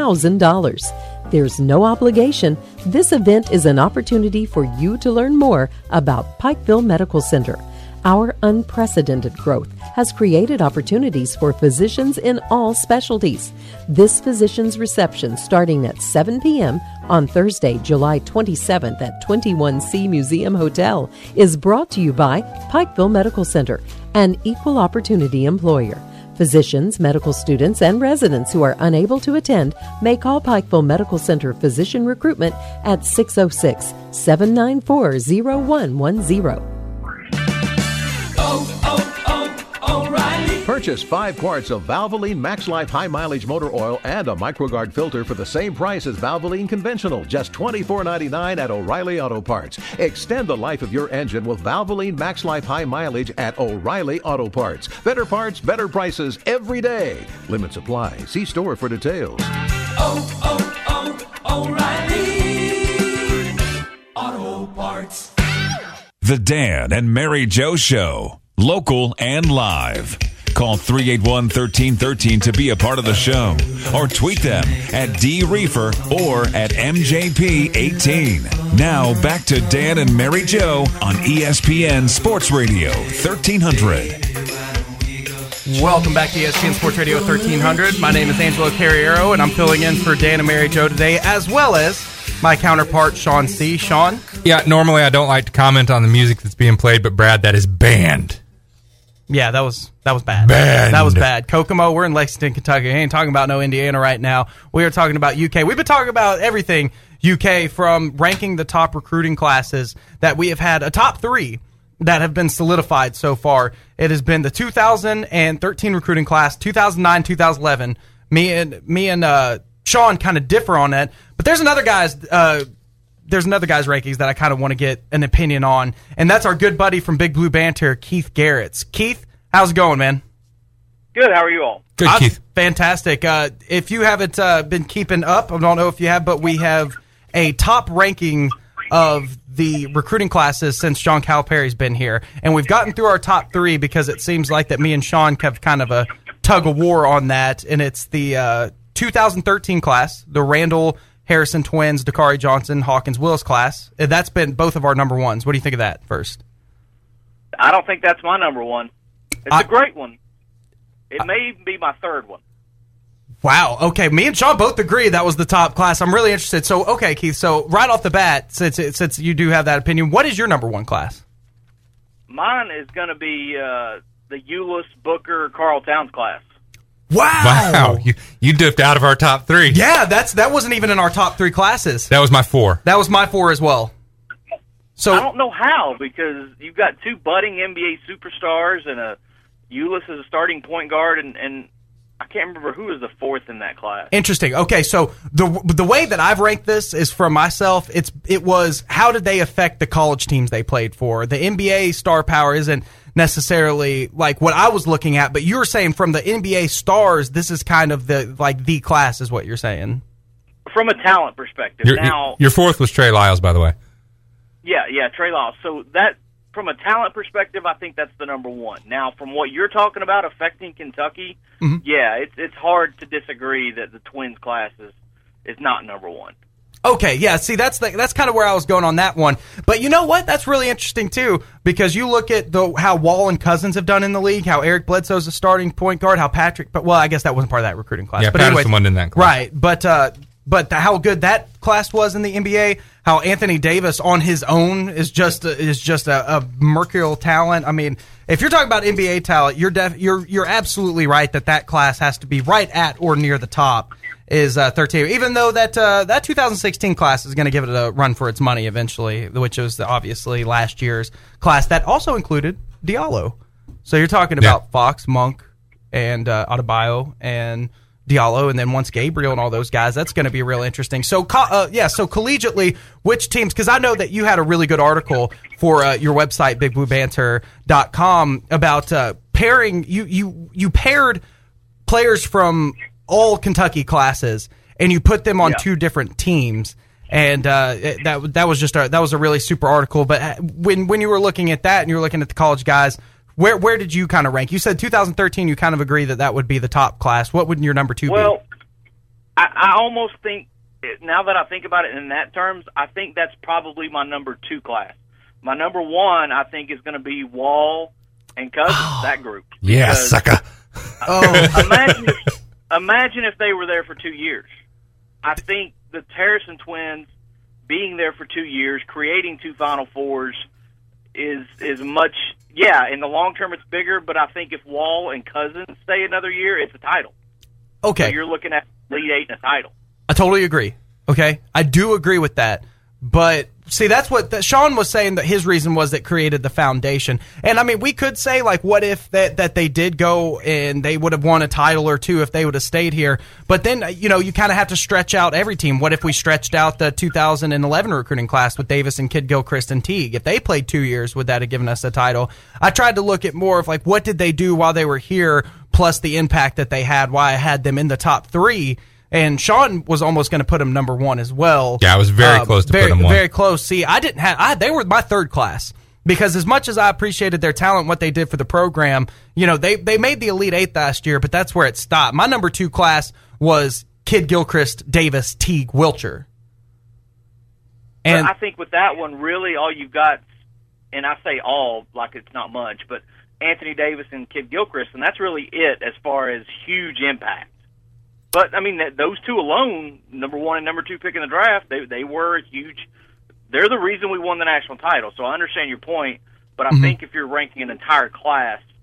$1,000. There's no obligation. This event is an opportunity for you to learn more about Pikeville Medical Center. Our unprecedented growth has created opportunities for physicians in all specialties. This physician's reception, starting at 7 p.m. on Thursday, July 27th at 21C Museum Hotel, is brought to you by Pikeville Medical Center, an equal opportunity employer. Physicians, medical students, and residents who are unable to attend may call Pikeville Medical Center Physician Recruitment at 606-794-0110. O'Reilly. Purchase 5 quarts of Valvoline Max Life High Mileage Motor Oil and a MicroGuard filter for the same price as Valvoline Conventional, just $24.99 at O'Reilly Auto Parts. Extend the life of your engine with Valvoline Max Life High Mileage at O'Reilly Auto Parts. Better parts, better prices every day. Limits apply. See store for details. O'Reilly Auto Parts. The Dan and Mary Joe Show. Local and live. Call 381-1313 to be a part of the show. Or tweet them at DReefer or at MJP18. Now back to Dan and Mary Joe on ESPN Sports Radio 1300. Welcome back to ESPN Sports Radio 1300. My name is Angelo Carriero, and I'm filling in for Dan and Mary Joe today, as well as my counterpart, Sean C. Sean? Yeah, normally I don't like to comment on the music that's being played, but Brad, that is banned. Yeah, that was bad. That was bad. Kokomo, we're in Lexington, Kentucky. We ain't talking about no Indiana right now. We are talking about UK. We've been talking about everything UK, from ranking the top recruiting classes that we have had a top 3 that have been solidified so far. It has been the 2013 recruiting class, 2009, 2011. Me and Sean kind of differ on that, but there's another guy's rankings that I kind of want to get an opinion on, and that's our good buddy from Big Blue Banter, Keith Garretts. Keith, how's it going, man? Good. How are you all? Good, Keith. Fantastic. If you haven't been keeping up, I don't know if you have, but we have a top ranking of the recruiting classes since John Calipari's been here, and we've gotten through our top 3 because it seems like that me and Sean have kind of a tug of war on that, and it's the 2013 class, the Randall Harrison twins, Dakari Johnson, Hawkins Willis class. That's been both of our number ones. What do you think of that first? I don't think that's my number one. It's a great one. It may be my third one. Wow. Okay. Me and Sean both agree that was the top class. I'm really interested. So, okay, Keith. So, right off the bat, since you do have that opinion, what is your number one class? Mine is going to be the Euless, Booker, Carl Towns class. Wow. You dipped out of our top 3. Yeah, that wasn't even in our top 3 classes. That was my 4. That was my 4 as well. So I don't know how, because you've got 2 budding NBA superstars and a Euless as a starting point guard, and I can't remember who was the 4th in that class. Interesting. Okay, so the way that I've ranked this is for myself. It was how did they affect the college teams they played for? The NBA star power isn't necessarily like what I was looking at, but you're saying from the NBA stars, this is kind of the class is what you're saying. From a talent perspective. Your 4th was Trey Lyles, by the way. Yeah, Trey Lyles. So that, from a talent perspective, I think that's the number one. Now, from what you're talking about affecting Kentucky, yeah, it's hard to disagree that the Twins class is not number one. Okay, yeah, see, that's kind of where I was going on that one. But you know what? That's really interesting, too, because you look at how Wall and Cousins have done in the league, how Eric Bledsoe's a starting point guard, how Patrick, but well, I guess that wasn't part of that recruiting class. Yeah, but Patterson wasn't in that class. Right, but how good that class was in the NBA, how Anthony Davis on his own is just a mercurial talent. I mean, if you're talking about NBA talent, you're absolutely right that class has to be right at or near the top. Is 13, even though that 2016 class is going to give it a run for its money eventually, which was obviously last year's class that also included Diallo. So you're talking about Fox, Monk, and Adebayo and Diallo, and then once Gabriel and all those guys, that's going to be real interesting. So, so collegiately, which teams? Because I know that you had a really good article for your website, BigBlueBanter.com, about pairing. You paired players from all Kentucky classes, and you put them on 2 different teams, and that was a really super article. But when you were looking at that and you were looking at the college guys, where did you kind of rank? You said 2013. You kind of agree that would be the top class. What would your number 2 be? Well, I almost think, now that I think about it in that terms, I think that's probably my number 2 class. My number 1, I think, is going to be Wall and Cousins, that group. Yeah, sucker. Imagine if they were there for 2 years. I think the Harrison twins being there for 2 years, creating 2 Final Fours is much, in the long term it's bigger, but I think if Wall and Cousins stay another year, it's a title. Okay. So you're looking at Elite 8 and a title. I totally agree. Okay. I do agree with that. But see, that's what Sean was saying, that his reason was that created the foundation. And I mean, we could say, like, what if that they did go and they would have won a title or 2 if they would have stayed here? But then, you kind of have to stretch out every team. What if we stretched out the 2011 recruiting class with Davis and Kidd Gilchrist and Teague? If they played 2 years, would that have given us a title? I tried to look at more of, like, what did they do while they were here, plus the impact that they had, why I had them in the top 3. And Sean was almost going to put him number 1 as well. Yeah, I was very close to putting him 1. Very close. See, I didn't have. They were my 3rd class, because as much as I appreciated their talent, what they did for the program, they made the Elite 8 last year, but that's where it stopped. My number 2 class was Kidd Gilchrist, Davis, Teague, Wilcher. And but I think with that one, really all you've got, and I say all like it's not much, but Anthony Davis and Kidd Gilchrist, and that's really it as far as huge impact. But, I mean, those 2 alone, number 1 and number 2 pick in the draft, they were huge. They're the reason we won the national title. So I understand your point, but I think if you're ranking an entire class,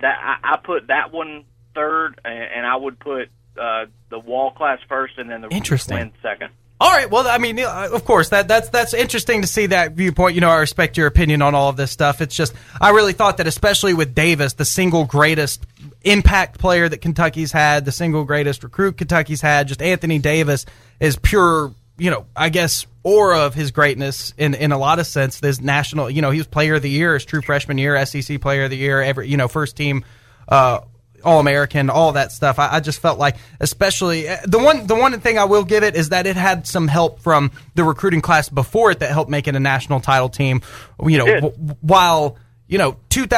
that I put that one third, and I would put the Wall class first, and then the Twins second. All right. Well, I mean, of course, that's interesting to see that viewpoint. You know, I respect your opinion on all of this stuff. It's just, I really thought that, especially with Davis, the single greatest impact player that Kentucky's had, the single greatest recruit Kentucky's had, just Anthony Davis is pure, you know, I guess, aura of his greatness in a lot of sense. This national, you know, he was player of the year, his true freshman year, SEC player of the year, first team, All-American, all that stuff. I just felt like, especially the one thing I will give it is that it had some help from the recruiting class before it that helped make it a national title team. You know, while the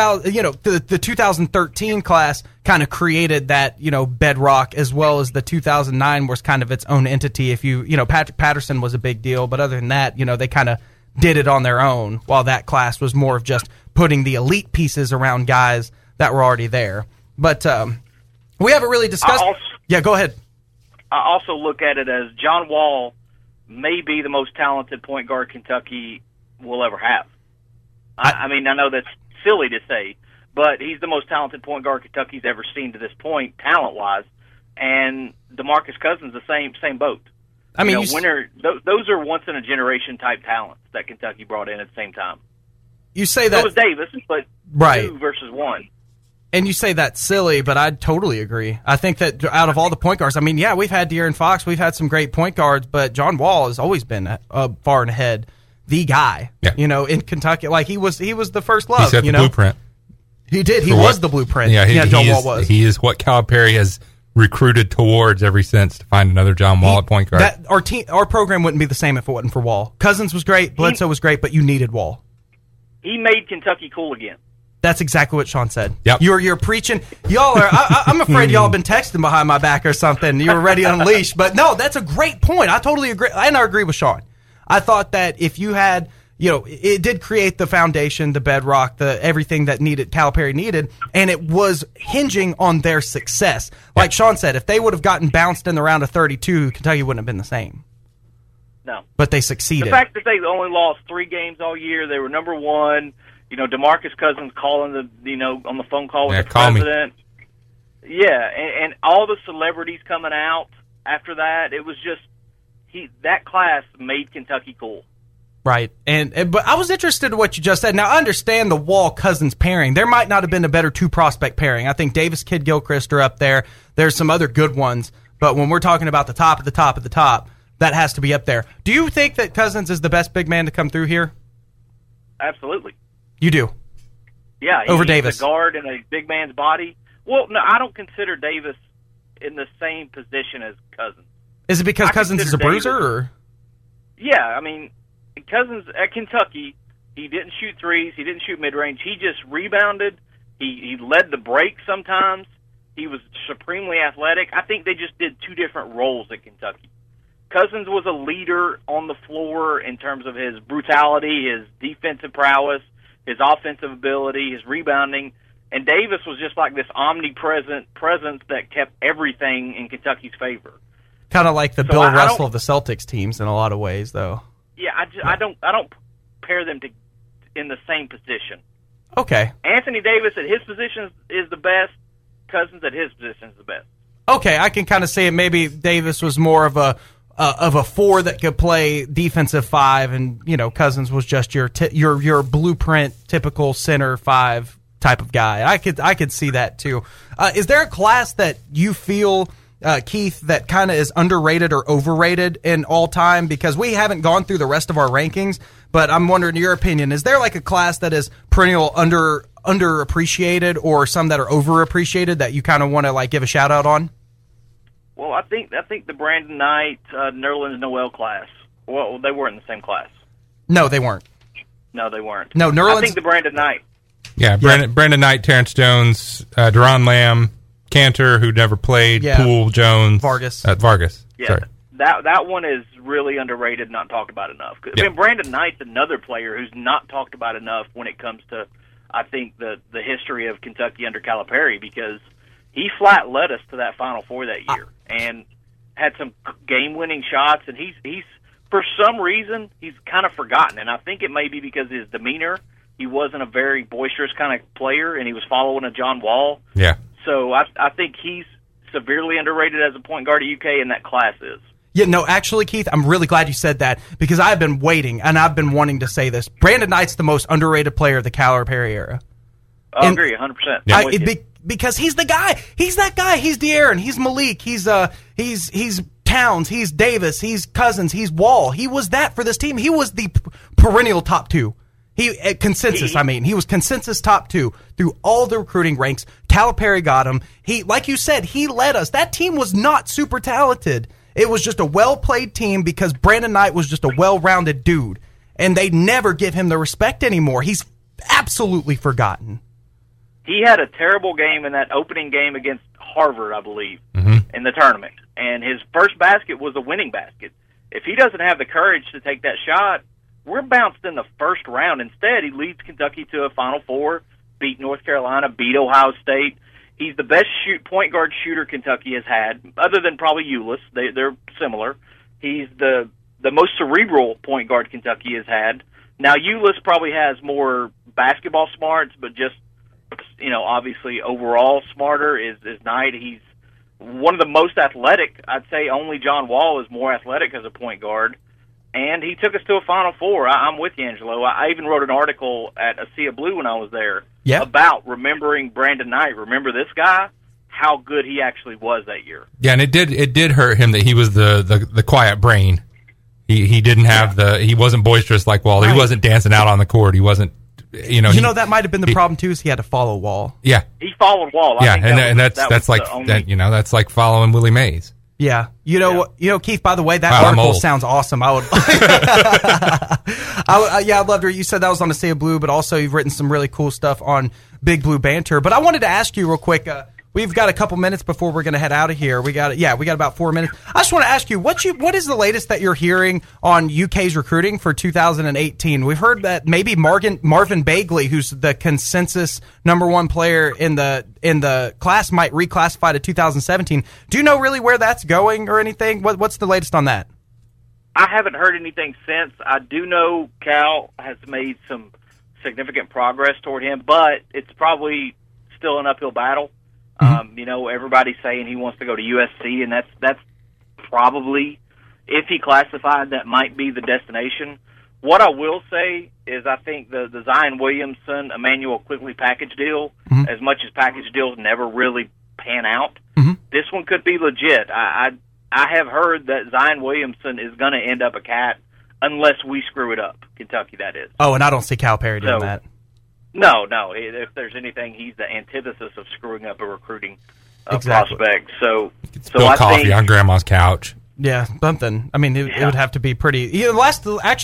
2013 class kind of created that, you know, bedrock, as well as the 2009 was kind of its own entity. If you know, Patrick Patterson was a big deal, but other than that, you know, they kind of did it on their own. While that class was more of just putting the elite pieces around guys that were already there. But we haven't really discussed. Yeah, go ahead. I also look at it as John Wall may be the most talented point guard Kentucky will ever have. I mean, I know that's silly to say, but he's the most talented point guard Kentucky's ever seen to this point, talent-wise. And DeMarcus Cousins, the same boat. I mean, those are once-in-a-generation type talents that Kentucky brought in at the same time. You say that. So was Davis, but right. 2 versus 1. And you say that's silly, but I totally agree. I think that out of all the point guards, I mean, yeah, we've had De'Aaron Fox, we've had some great point guards, but John Wall has always been far and ahead, the guy. Yeah. You know, in Kentucky, like he was the first love. He set the blueprint. He did. He was the blueprint. Yeah, John Wall was. He is what Calipari has recruited towards ever since, to find another John Wall at point guard. Our program wouldn't be the same if it wasn't for Wall. Cousins was great, Bledsoe was great, but you needed Wall. He made Kentucky cool again. That's exactly what Sean said. Yep. You're preaching. Y'all are. I'm afraid y'all have been texting behind my back or something. You were ready to unleash. But no, that's a great point. I totally agree, and I agree with Sean. I thought that if you had, you know, it did create the foundation, the bedrock, the everything that Calipari needed, and it was hinging on their success. Like Sean said, if they would have gotten bounced in the round of 32, Kentucky wouldn't have been the same. No, but they succeeded. The fact that they only lost 3 games all year, they were number 1. You know, DeMarcus Cousins calling on the phone call with the president. Yeah, and all the celebrities coming out after that. It was just that class made Kentucky cool. Right, but I was interested in what you just said. Now, I understand the Wall-Cousins pairing. There might not have been a better 2-prospect pairing. I think Davis, Kidd, Gilchrist are up there. There's some other good ones, but when we're talking about the top of the top of the top, that has to be up there. Do you think that Cousins is the best big man to come through here? Absolutely. You do? Yeah. Over he's Davis. A guard in a big man's body. Well, no, I don't consider Davis in the same position as Cousins. Is it because Cousins is a bruiser? Or? Yeah, I mean, Cousins at Kentucky, he didn't shoot threes, he didn't shoot mid-range, he just rebounded, he led the break sometimes, he was supremely athletic. I think they just did 2 different roles at Kentucky. Cousins was a leader on the floor in terms of his brutality, his defensive prowess, his offensive ability, his rebounding, and Davis was just like this omnipresent presence that kept everything in Kentucky's favor. Kind of like the Bill Russell of the Celtics teams in a lot of ways, though. Yeah, I don't pair them in the same position. Okay. Anthony Davis at his position is the best. Cousins at his position is the best. Okay, I can kind of say it. Maybe Davis was more of a 4 that could play defensive 5, and you know Cousins was just your blueprint typical center 5 type of guy. I could see that too. Is there a class that you feel, Keith, that kind of is underrated or overrated in all time? Because we haven't gone through the rest of our rankings, but I'm wondering your opinion. Is there like a class that is perennial underappreciated, or some that are overappreciated that you kind of want to like give a shout out on? Well, I think the Brandon Knight, Nerlens Noel class. Well, they weren't in the same class. No, they weren't. No, they weren't. No, Nerlens. I think the Brandon Knight. Yeah, Brandon Knight, Terrence Jones, Deron Lamb, Cantor, who never played, Poole, Jones, Vargas. Yeah, sorry. That one is really underrated, not talked about enough. I mean, Brandon Knight's another player who's not talked about enough when it comes to, I think, the history of Kentucky under Calipari, because he flat led us to that Final Four that year and had some game-winning shots, and he's for some reason, he's kind of forgotten, and I think it may be because of his demeanor. He wasn't a very boisterous kind of player, and he was following a John Wall. Yeah. So I think he's severely underrated as a point guard at UK, and that class is. Yeah, no, actually, Keith, I'm really glad you said that because I've been waiting and I've been wanting to say this. Brandon Knight's the most underrated player of the Calipari era. I agree, 100%. Because he's the guy. He's that guy. He's De'Aaron. He's Malik. He's Towns. He's Davis. He's Cousins. He's Wall. He was that for this team. He was the perennial top two. He was consensus top two through all the recruiting ranks. Calipari got him. He, like you said, he led us. That team was not super talented. It was just a well-played team because Brandon Knight was just a well-rounded dude. And they never give him the respect anymore. He's absolutely forgotten. He had a terrible game in that opening game against Harvard, I believe, in the tournament. And his first basket was a winning basket. If he doesn't have the courage to take that shot, we're bounced in the first round. Instead, he leads Kentucky to a Final Four, beat North Carolina, beat Ohio State. He's the best point guard shooter Kentucky has had, other than probably Ulis. They're similar. He's the most cerebral point guard Kentucky has had. Now, Ulis probably has more basketball smarts, but just, obviously overall smarter is Knight. He's one of the most athletic. I'd say only John Wall is more athletic as a point guard. And he took us to a Final Four. I'm with you, Angelo. I even wrote an article at ASEA Blue when I was there about remembering Brandon Knight. Remember this guy? How good he actually was that year. Yeah, and it did hurt him that he was the quiet brain. He didn't have he wasn't boisterous like Wall. Right. He wasn't dancing out on the court. He wasn't. That might have been the problem too. Is he had to follow Wall? Yeah, he followed Wall. That's like following Willie Mays. Yeah, Keith. By the way, that article sounds awesome. I would, I'd love to. You said that was on ASEA Blue, but also you've written some really cool stuff on Big Blue Banter. But I wanted to ask you real quick. We've got a couple minutes before we're going to head out of here. We got about 4 minutes. I just want to ask you what is the latest that you're hearing on UK's recruiting for 2018? We've heard that maybe Marvin Bagley, who's the consensus number one player in the class, might reclassify to 2017. Do you know really where that's going or anything? What's the latest on that? I haven't heard anything since. I do know Cal has made some significant progress toward him, but it's probably still an uphill battle. Everybody's saying he wants to go to USC, and that's probably, if he classified, that might be the destination. What I will say is I think the Zion Williamson, Emmanuel Quickly package deal, as much as package deals never really pan out, this one could be legit. I have heard that Zion Williamson is going to end up a Cat unless we screw it up. Kentucky, that is. Oh, and I don't see Calipari doing that. No. If there's anything, he's the antithesis of screwing up a recruiting prospect. So I coffee think, on Grandma's couch. Yeah, something. I mean, it would have to be pretty. The last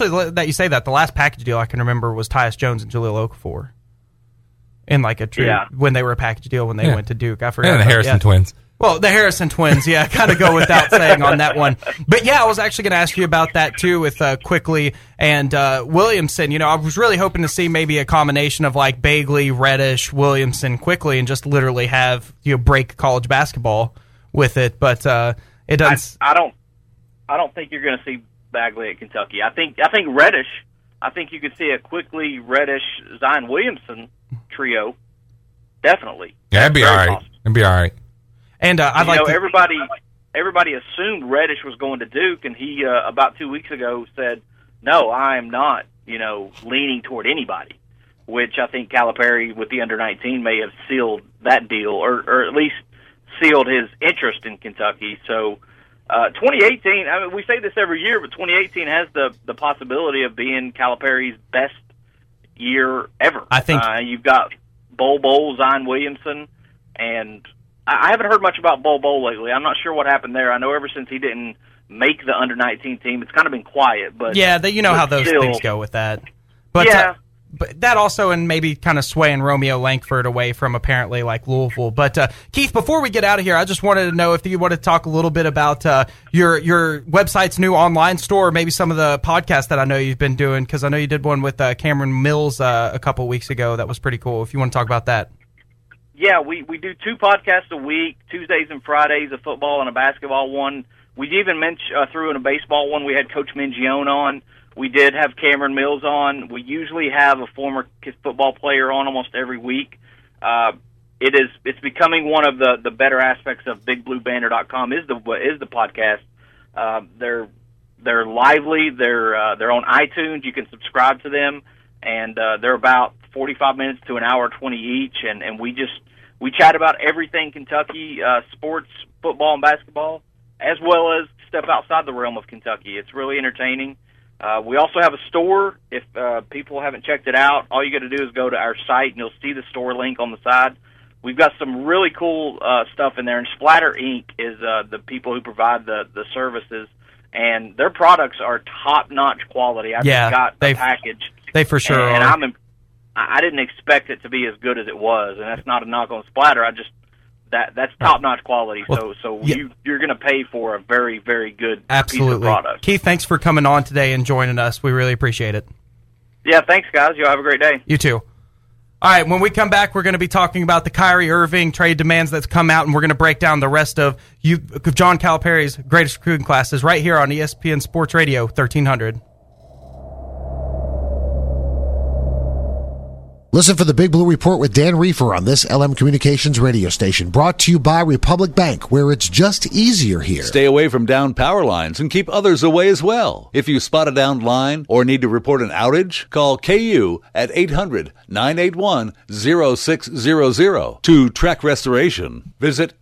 package deal I can remember was Tyus Jones and Jaleel Okafor. In like a true when they were a package deal when they went to Duke. I forgot. And the Harrison twins. Well, the Harrison twins, kind of go without saying on that one. But I was actually going to ask you about that too with Quickly and Williamson. I was really hoping to see maybe a combination of like Bagley, Reddish, Williamson, Quickly, and just literally have break college basketball with it. But it doesn't. I don't think you're going to see Bagley at Kentucky. I think Reddish. I think you could see a Quickly, Reddish, Zion Williamson trio. Definitely. Yeah, it'd be all right. Awesome. It'd be all right. And everybody assumed Reddish was going to Duke, and he about 2 weeks ago said, "No, I am not, leaning toward anybody." Which I think Calipari with the under-19 may have sealed that deal, or at least sealed his interest in Kentucky. So 2018, I mean, we say this every year, but 2018 has the possibility of being Calipari's best year ever. I think you've got Bol, Zion Williamson, and I haven't heard much about Bol lately. I'm not sure what happened there. I know ever since he didn't make the under-19 team, it's kind of been quiet. But how those things go with that. But but that also, and maybe kind of swaying Romeo Langford away from apparently like Louisville. But Keith, before we get out of here, I just wanted to know if you want to talk a little bit about your website's new online store, or maybe some of the podcasts that I know you've been doing, because I know you did one with Cameron Mills a couple weeks ago. That was pretty cool. If you want to talk about that. Yeah, we do 2 podcasts a week, Tuesdays and Fridays, a football and a basketball one. We even threw in a baseball one. We had Coach Mingione on. We did have Cameron Mills on. We usually have a former football player on almost every week. It's becoming one of the better aspects of BigBlueBanner.com is the podcast. They're lively. They're on iTunes. You can subscribe to them, and they're about 45 minutes to an hour 20 each. And we chat about everything Kentucky sports, football, and basketball, as well as step outside the realm of Kentucky. It's really entertaining. We also have a store. If people haven't checked it out, all you got to do is go to our site, and you'll see the store link on the side. We've got some really cool stuff in there, and Splatter Inc. is the people who provide the services, and their products are top-notch quality. I just got the package. They for sure and are. I didn't expect it to be as good as it was, and that's not a knock on Splatter. That's top-notch quality, you're going to pay for a very, very good piece of product. Keith, thanks for coming on today and joining us. We really appreciate it. Yeah, thanks, guys. You have a great day. You too. All right, when we come back, we're going to be talking about the Kyrie Irving trade demands that's come out, and we're going to break down the rest of John Calipari's greatest recruiting classes right here on ESPN Sports Radio 1300. Listen for the Big Blue Report with Dan Reefer on this LM Communications radio station, brought to you by Republic Bank, where it's just easier here. Stay away from down power lines and keep others away as well. If you spot a downed line or need to report an outage, call KU at 800-981-0600. To track restoration, visit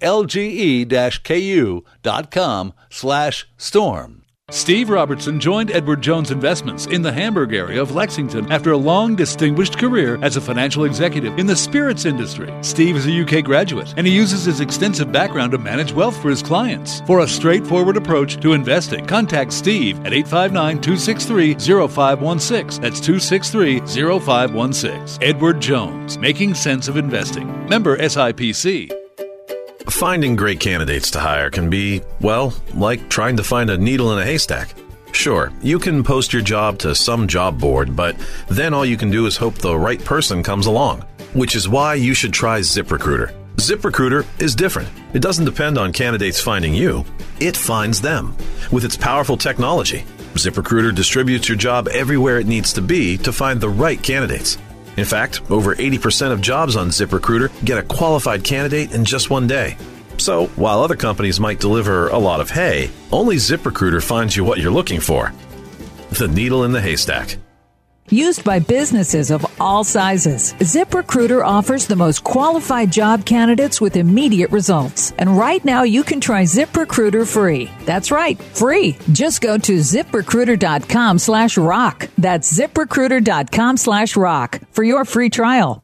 lge-ku.com/storm. Steve Robertson joined Edward Jones Investments in the Hamburg area of Lexington after a long, distinguished career as a financial executive in the spirits industry. Steve is a UK graduate, and he uses his extensive background to manage wealth for his clients. For a straightforward approach to investing, contact Steve at 859-263-0516. That's 263-0516. Edward Jones, making sense of investing. Member SIPC. Finding great candidates to hire can be, well, like trying to find a needle in a haystack. Sure, you can post your job to some job board, but then all you can do is hope the right person comes along, which is why you should try ZipRecruiter. ZipRecruiter is different. It doesn't depend on candidates finding you. It finds them. With its powerful technology, ZipRecruiter distributes your job everywhere it needs to be to find the right candidates. In fact, over 80% of jobs on ZipRecruiter get a qualified candidate in just one day. So, while other companies might deliver a lot of hay, only ZipRecruiter finds you what you're looking for. The needle in the haystack. Used by businesses of all sizes, ZipRecruiter offers the most qualified job candidates with immediate results. And right now you can try ZipRecruiter free. That's right, free. Just go to ZipRecruiter.com/rock. That's ZipRecruiter.com/rock for your free trial.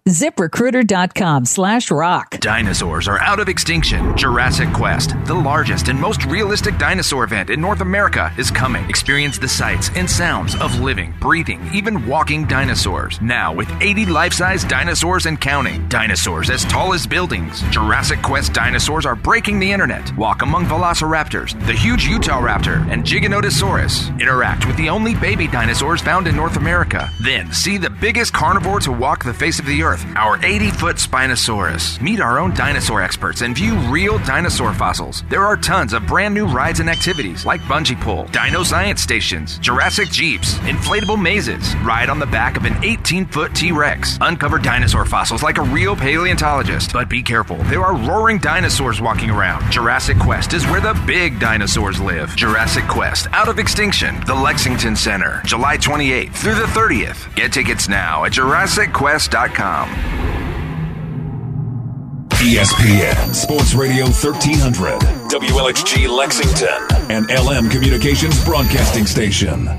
ZipRecruiter.com/rock. Dinosaurs are out of extinction. Jurassic Quest, the largest and most realistic dinosaur event in North America, is coming. Experience the sights and sounds of living, breathing, even walking dinosaurs. Now with 80 life-size dinosaurs and counting. Dinosaurs as tall as buildings. Jurassic Quest dinosaurs are breaking the internet. Walk among velociraptors, the huge Utah raptor, and Giganotosaurus. Interact with the only baby dinosaurs found in North America. Then see the biggest carnivore to walk the face of the earth, our 80-foot Spinosaurus. Meet our own dinosaur experts and view real dinosaur fossils. There are tons of brand new rides and activities like bungee pull, dino science stations, Jurassic Jeeps, inflatable mazes, ride on the back of an 18-foot T-Rex, uncover dinosaur fossils like a real paleontologist. But be careful, there are roaring dinosaurs walking around. Jurassic Quest is where the big dinosaurs live. Jurassic Quest, Out of Extinction, the Lexington Center, July 28th through the 30th. Get tickets now at JurassicQuest.com. ESPN Sports Radio 1300, WLXG Lexington, and LM Communications Broadcasting Station.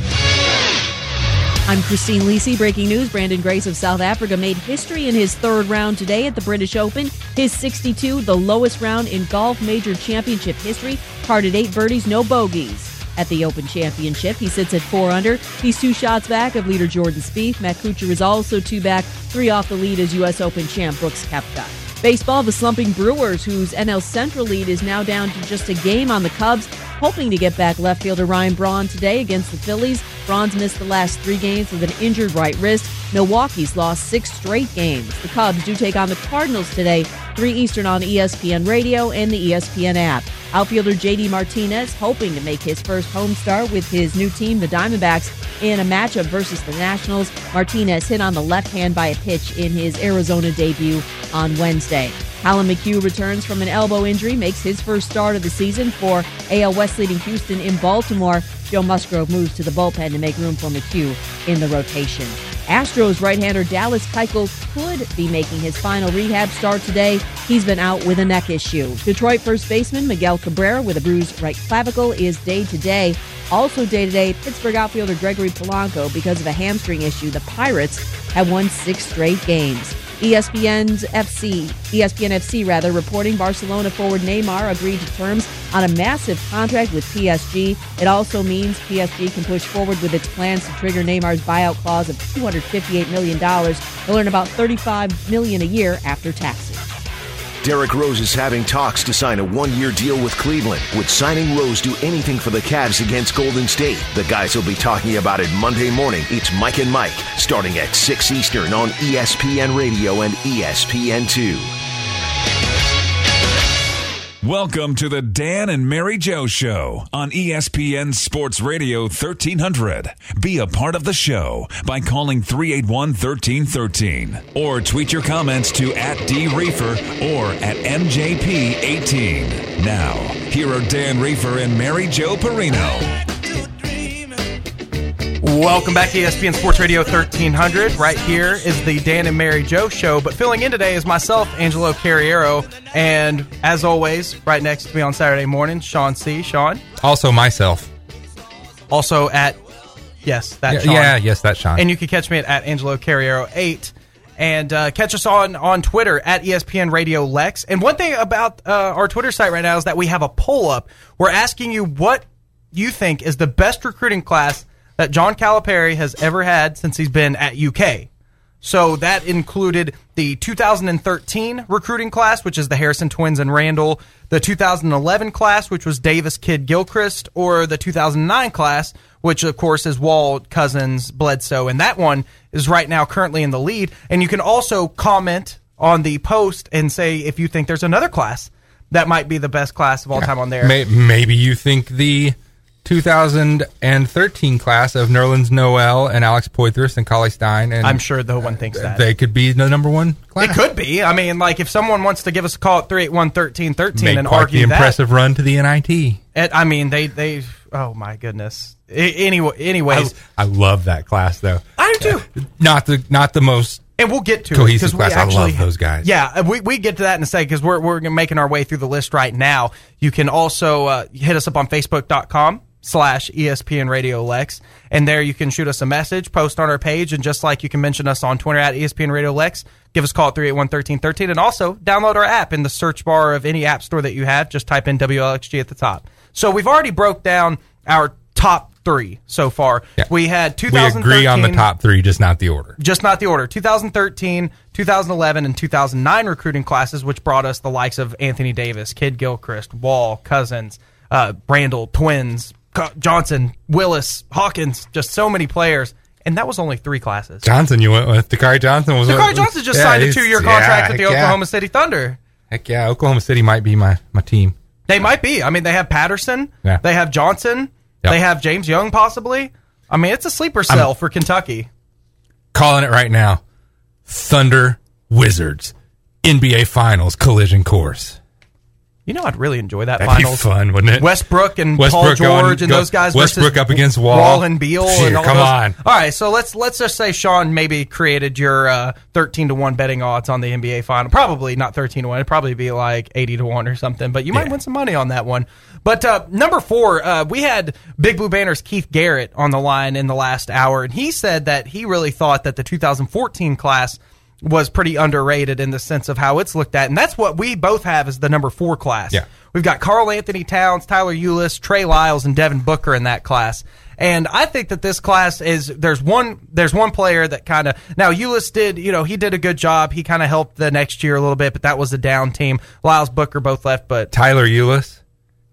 I'm Christine Lisi. Breaking news, Brandon Grace of South Africa made history in his third round today at the British Open. His 62, the lowest round in golf major championship history, carded 8 birdies, no bogeys. At the Open Championship, he sits at 4 under. He's 2 shots back of leader Jordan Spieth. Matt Kuchar is also 2 back, 3 off the lead as U.S. Open champ Brooks Koepka. Baseball, the slumping Brewers, whose NL Central lead is now down to just a game on the Cubs, hoping to get back left fielder Ryan Braun today against the Phillies. Braun's missed the last 3 games with an injured right wrist. Milwaukee's lost 6 straight games. The Cubs do take on the Cardinals today, 3 Eastern on ESPN Radio and the ESPN app. Outfielder J.D. Martinez hoping to make his first home start with his new team, the Diamondbacks, in a matchup versus the Nationals. Martinez hit on the left hand by a pitch in his Arizona debut on Wednesday. Alan McHugh returns from an elbow injury, makes his first start of the season for AL West leading Houston in Baltimore. Joe Musgrove moves to the bullpen to make room for McHugh in the rotation. Astros right-hander Dallas Keuchel could be making his final rehab start today. He's been out with a neck issue. Detroit first baseman Miguel Cabrera with a bruised right clavicle is day-to-day. Also day-to-day, Pittsburgh outfielder Gregory Polanco because of a hamstring issue. The Pirates have won 6 straight games. ESPN FC reporting Barcelona forward Neymar agreed to terms on a massive contract with PSG. It also means PSG can push forward with its plans to trigger Neymar's buyout clause of $258 million. He'll earn about $35 million a year after taxes. Derrick Rose is having talks to sign a 1-year deal with Cleveland. Would signing Rose do anything for the Cavs against Golden State? The guys will be talking about it Monday morning. It's Mike and Mike, starting at 6 Eastern on ESPN Radio and ESPN2. Welcome to the Dan and Mary Jo Show on ESPN Sports Radio 1300. Be a part of the show by calling 381-1313 or tweet your comments to @DReefer or @MJP18. Now, here are Dan Reefer and Mary Jo Perino. Welcome back to ESPN Sports Radio 1300. Right here is the Dan and Mary Jo Show. But filling in today is myself, Angelo Carriero, and as always, right next to me on Saturday morning, Sean C. Sean. Also myself. Also at, yes, that Sean. Yeah, yes, that's Sean. And you can catch me at Angelo Carriero 8. And catch us on Twitter at ESPN Radio Lex. And one thing about our Twitter site right now is that we have a poll up. We're asking you what you think is the best recruiting class that John Calipari has ever had since he's been at UK. So that included the 2013 recruiting class, which is the Harrison Twins and Randall, the 2011 class, which was Davis, Kidd, Gilchrist, or the 2009 class, which of course is Wall, Cousins, Bledsoe, and that one is right now currently in the lead. And you can also comment on the post and say if you think there's another class that might be the best class of all time on there. Maybe you think the 2013 class of Nerlens Noel and Alex Poitras and Cauley Stein. And I'm sure no one thinks that. They could be the number one class. It could be. I mean, like, if someone wants to give us a call at 381-1313 and argue the impressive run to the NIT. I mean, they oh, my goodness. Anyways. I love that class, though. I do, too. Not the most and we'll get to cohesive it, class. I love those guys. Yeah, we get to that in a second because we're making our way through the list right now. You can also hit us up on Facebook.com/ESPN Radio Lex, and there you can shoot us a message, post on our page, and just like you can mention us on Twitter at ESPN Radio Lex, give us a call at 381-1313, and also download our app in the search bar of any app store that you have. Just type in WLXG at the top. So we've already broke down our top 3 so far. Yeah. We had 2013. We agree on the top 3, just not the order. Just not the order. 2013, 2011, and 2009 recruiting classes, which brought us the likes of Anthony Davis, Kidd Gilchrist, Wall, Cousins, Randall, Twins, Johnson, Willis, Hawkins, just so many players. And that was only 3 classes. Johnson you went with. Dakari Johnson Johnson just signed a 2-year contract with the Oklahoma City Thunder. Heck yeah, Oklahoma City might be my team. They might be. I mean, they have Patterson. Yeah. They have Johnson. Yep. They have James Young, possibly. I mean, it's a sleeper cell for Kentucky. Calling it right now. Thunder Wizards NBA Finals collision course. You know, I'd really enjoy that. That'd finals. Be fun, wouldn't it? Paul George and those guys. Westbrook up against Wall and Beal. and all come those. On. All right, so let's just say Sean maybe created your 13-1 betting odds on the NBA final. Probably not 13-1. It'd probably be like 80-1 or something. But you might win some money on that one. But number 4, we had Big Blue Banner's Keith Garrett on the line in the last hour, and he said that he really thought that the 2014 class was pretty underrated in the sense of how it's looked at. And that's what we both have as the number 4 class. Yeah. We've got Karl Anthony Towns, Tyler Ulis, Trey Lyles, and Devin Booker in that class. And I think that this class is, there's one player that kind of, now Ulis did, he did a good job. He kind of helped the next year a little bit, but that was a down team. Lyles, Booker both left, but Tyler Ulis,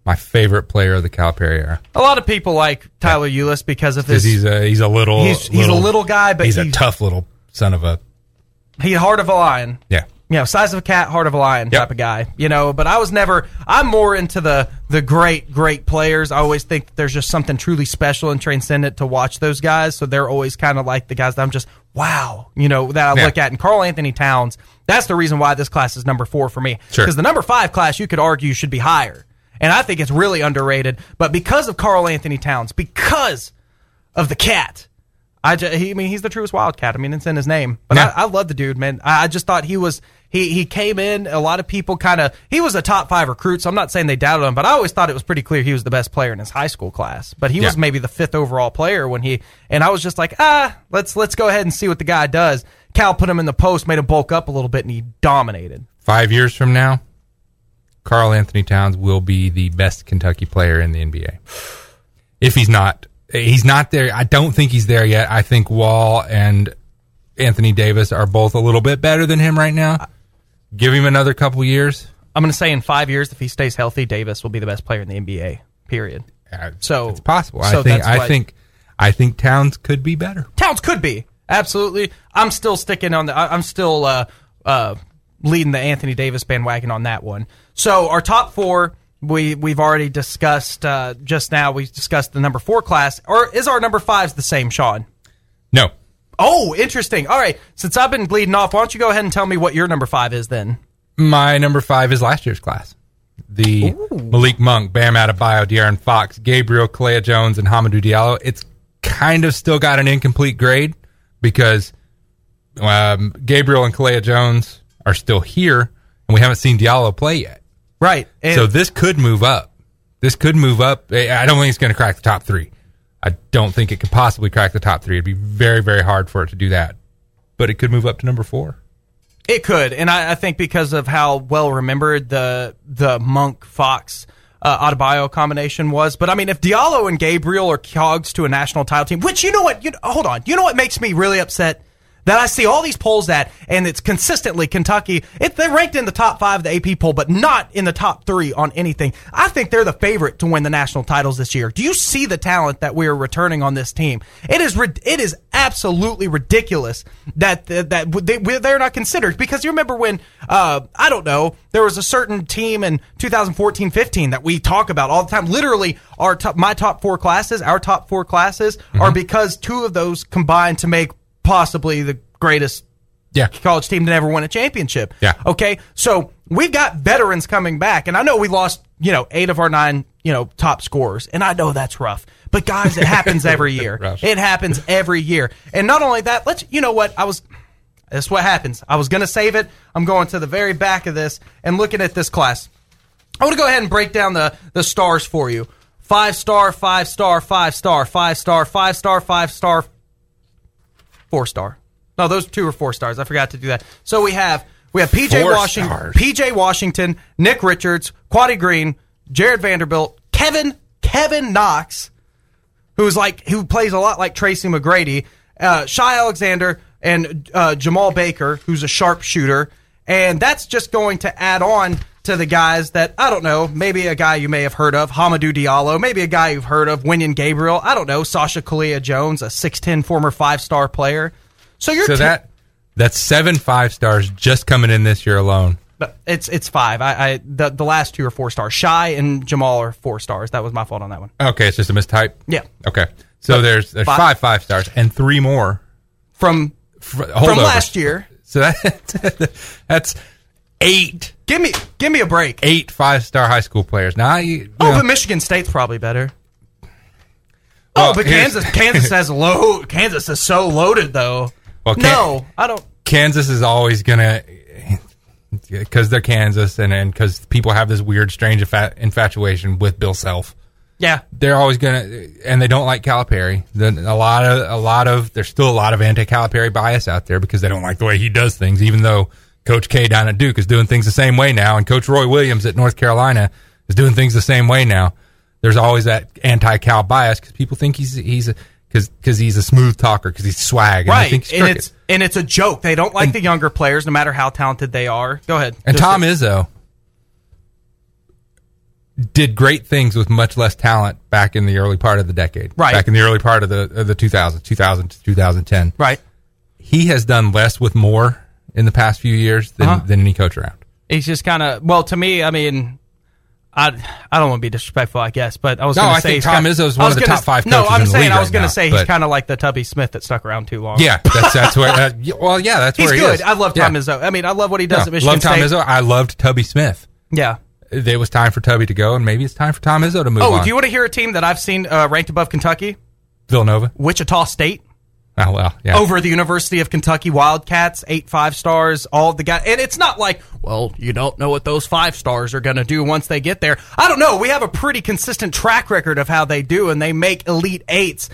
my favorite player of the Calipari era. A lot of people like Tyler Ulis because of his. He's a little. He's a little guy, but he's a tough little son of a. He's heart of a lion. Yeah. Size of a cat, heart of a lion type of guy. But I'm more into the great players. I always think that there's just something truly special and transcendent to watch those guys. So they're always kind of like the guys that I'm just, wow, that I look at. And Karl Anthony Towns, that's the reason why this class is number 4 for me. Because the number 5 class, you could argue, should be higher. And I think it's really underrated. But because of Karl Anthony Towns, because of the cat, he's the truest Wildcat. It's in his name. But I love the dude, man. I just thought he came in, a lot of people he was a top 5 recruit, so I'm not saying they doubted him, but I always thought it was pretty clear he was the best player in his high school class. But he was maybe the 5th overall player and I was just like, let's go ahead and see what the guy does. Cal put him in the post, made him bulk up a little bit, and he dominated. 5 years from now, Karl Anthony Towns will be the best Kentucky player in the NBA. If he's not there. I don't think he's there yet. I think Wall and Anthony Davis are both a little bit better than him right now. Give him another couple years. I'm going to say in 5 years, if he stays healthy, Davis will be the best player in the NBA. Period. So it's possible. So I think Towns could be better. Towns could be, absolutely. I'm still sticking on I'm still leading the Anthony Davis bandwagon on that one. So our top 4. We've already discussed just now. We discussed the number 4 class. Or is our number 5s the same, Sean? No. Oh, interesting. All right. Since I've been bleeding off, why don't you go ahead and tell me what your number 5 is then? My number 5 is last year's class. The Malik Monk, Bam Adebayo, De'Aaron Fox, Gabriel, Kalea Jones, and Hamidou Diallo. It's kind of still got an incomplete grade because Gabriel and Kalea Jones are still here, and we haven't seen Diallo play yet. Right. So this could move up. I don't think it's going to crack the top 3. I don't think it could possibly crack the top 3. It'd be very, very hard for it to do that. But it could move up to number 4. It could. And I think because of how well remembered the Monk-Fox Adebayo combination was. But, if Diallo and Gabriel are cogs to a national title team, which, hold on. You know what makes me really upset? That I see all these polls and it's consistently Kentucky. They're ranked in the top 5 of the AP poll, but not in the top 3 on anything. I think they're the favorite to win the national titles this year. Do you see the talent that we are returning on this team? It is absolutely ridiculous that they're not considered. Because you remember when, there was a certain team in 2014-15 that we talk about all the time. Literally, my top 4 classes are because 2 of those combined to make possibly the greatest college team to ever win a championship. Yeah. Okay. So we've got veterans coming back, and I know we lost, 8 of our 9, top scorers, and I know that's rough. But guys, it happens every year. It happens every year. And not only that, this is what happens. I was going to save it. I'm going to the very back of this and looking at this class. I want to go ahead and break down the stars for you. 5-star, 5-star, 5-star, 5-star, 5-star, 5-star, 4-star. No, those 2 are 4 stars. I forgot to do that. So we have PJ Washington, Nick Richards, Quaddy Green, Jared Vanderbilt, Kevin Knox, who plays a lot like Tracy McGrady, Shai Alexander, and Jamal Baker, who's a sharpshooter. And that's just going to add on to the guys that, I don't know, maybe a guy you may have heard of, Hamidou Diallo, maybe a guy you've heard of, Wenyen Gabriel, I don't know, Sasha Kalea Jones, a 6'10" former 5-star player. So that's 7 5-stars just coming in this year alone. It's 5. The last 2 are 4 stars. Shai and Jamal are 4 stars. That was my fault on that one. Okay, it's just a mistype? Yeah. Okay. So there's 5 5-stars and 3 more from last year. So that's 8. Give me a break. 8 5-star high school players. Now, but Michigan State's probably better. But Kansas is so loaded though. Well, I don't. Kansas is always gonna, because they're Kansas, and because people have this weird, strange infatuation with Bill Self. Yeah, they're always gonna, and they don't like Calipari. Then there's still a lot of anti-Calipari bias out there because they don't like the way he does things, even though Coach K down at Duke is doing things the same way now, and Coach Roy Williams at North Carolina is doing things the same way now. There's always that anti-Cal bias because people think he's a smooth talker because he's swag, right? And it's a joke. They don't like the younger players, no matter how talented they are. Go ahead. And Tom Izzo, did great things with much less talent back in the early part of the decade. Right. Back in the early part of the 2000 to 2010. Right. He has done less with more in the past few years than any coach around. He's just kind of, well, to me, I mean, I don't want to be disrespectful, I guess, but I was going to say... I think Tom Izzo's one of the top 5 coaches in the league right now. I was going to say he's kind of like the Tubby Smith that stuck around too long. Yeah, that's where... that's he's where he good. is. I love Tom Izzo. I mean, I love what he does at Michigan State. State. Tom Izzo. I loved Tubby Smith. Yeah. It was time for Tubby to go, and maybe it's time for Tom Izzo to move on. Do you want to hear a team that I've seen ranked above Kentucky? Villanova. Wichita State. Oh, well, yeah. Over the University of Kentucky Wildcats, 8 5-stars, all of the guys. And it's not like, well, you don't know what those 5-stars are going to do once they get there. I don't know. We have a pretty consistent track record of how they do, and they make Elite 8s.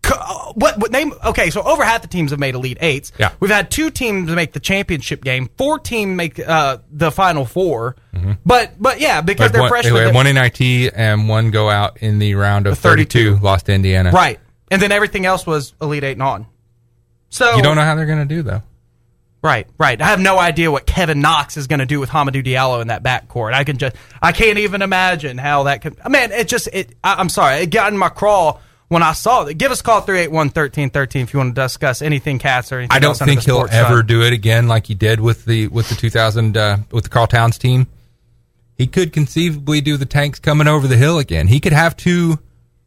Okay, so over half the teams have made Elite 8s. Yeah. We've had 2 teams make the championship game. 4 teams make the Final Four. Mm-hmm. But yeah, because they're freshmen. They had 1 NIT and 1 go out in the round of 32, lost to Indiana. Right. And then everything else was Elite 8 and on. So you don't know how they're going to do, though. Right. I have no idea what Kevin Knox is going to do with Hamidou Diallo in that backcourt. I can't even imagine how that could. Man, I'm sorry. It got in my craw when I saw it. Give us a call 381-1313 if you want to discuss anything Cats or anything. I don't think he'll ever do it again like he did with the 2000 with the Carl Towns team. He could conceivably do the Tanks coming over the hill again. He could have 2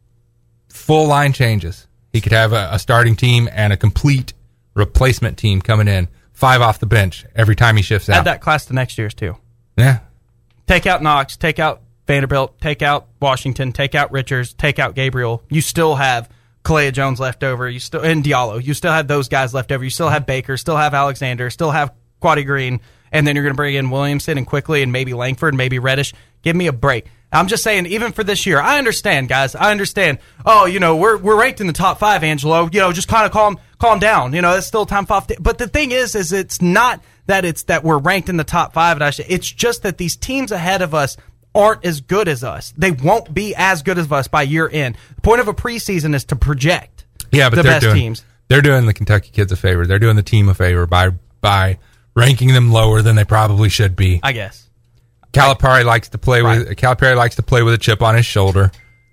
full line changes. He could have a starting team and a complete replacement team coming in, 5 off the bench every time he shifts out. Add that class to next year's too. Yeah. Take out Knox, take out Vanderbilt, take out Washington, take out Richards, take out Gabriel. You still have Kalea Jones left over. And Diallo. You still have those guys left over. You still have Baker, still have Alexander, still have Quaddy Green, and then you're going to bring in Williamson and Quickly and maybe Langford, maybe Reddish. Give me a break. I'm just saying, even for this year, I understand, guys. I understand. Oh, we're ranked in the top 5, Angelo. Just kind of calm down. It's still time 5. But the thing is it's not that it's that we're ranked in the top 5. It's just that these teams ahead of us aren't as good as us. They won't be as good as us by year end. The point of a preseason is to project the best teams. They're doing the Kentucky kids a favor. They're doing the team a favor by ranking them lower than they probably should be. I guess. Calipari likes to play with a chip on his shoulder,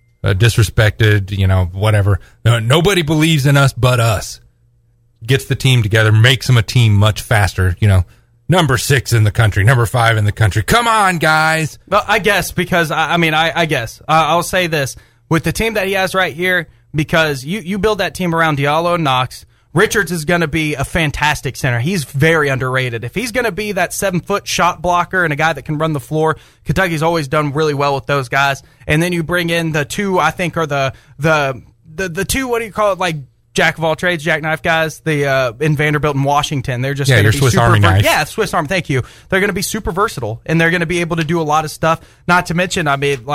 disrespected, whatever. Nobody believes in us but us. Gets the team together, makes them a team much faster. Number 6 in the country, number 5 in the country. Come on, guys. Well, I guess because I guess I'll say this with the team that he has right here, because you build that team around Diallo and Knox. Richards is going to be a fantastic center. He's very underrated. If he's going to be that 7-foot shot blocker and a guy that can run the floor, Kentucky's always done really well with those guys. And then you bring in the 2, I think, are the 2, what do you call it, like jack of all trades, jackknife guys, in Vanderbilt and Washington. They're just going to be Swiss Army knife. Yeah, Swiss Army. Thank you. They're going to be super versatile, and they're going to be able to do a lot of stuff. Not to mention,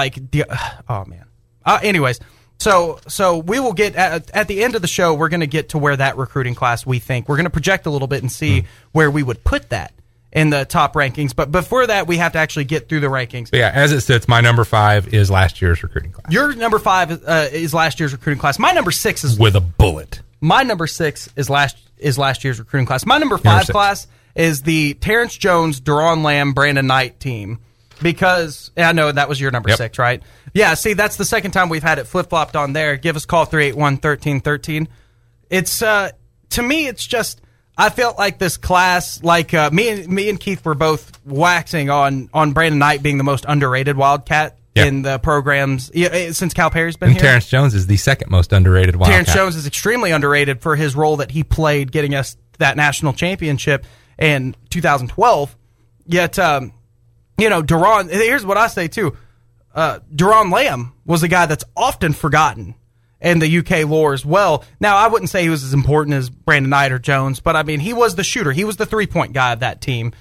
oh man. Anyways. So we will get at the end of the show. We're going to get to where that recruiting class we think we're going to project a little bit and see where we would put that in the top rankings. But before that, we have to actually get through the rankings. But yeah, as it sits, my number 5 is last year's recruiting class. Your number 5 is last year's recruiting class. My number 6 is with a bullet. My number 6 is last year's recruiting class. My number 5 class is the Terrence Jones, Deron Lamb, Brandon Knight team. Because I know that was your number 6, right? Yeah, see, that's the second time we've had it flip-flopped on there. Give us a call, 381-1313. It's, to me, it's just, I felt like this class, like me and Keith were both waxing on Brandon Knight being the most underrated Wildcat in the programs since Calipari's been here. Terrence Jones is the second most underrated Wildcat. Terrence Jones is extremely underrated for his role that he played getting us that national championship in 2012. Yet, Deron, here's what I say too. Deron Lamb was a guy that's often forgotten in the UK lore as well. Now, I wouldn't say he was as important as Brandon Knight or Jones, but I mean, he was the shooter. He was the 3-point guy of that team.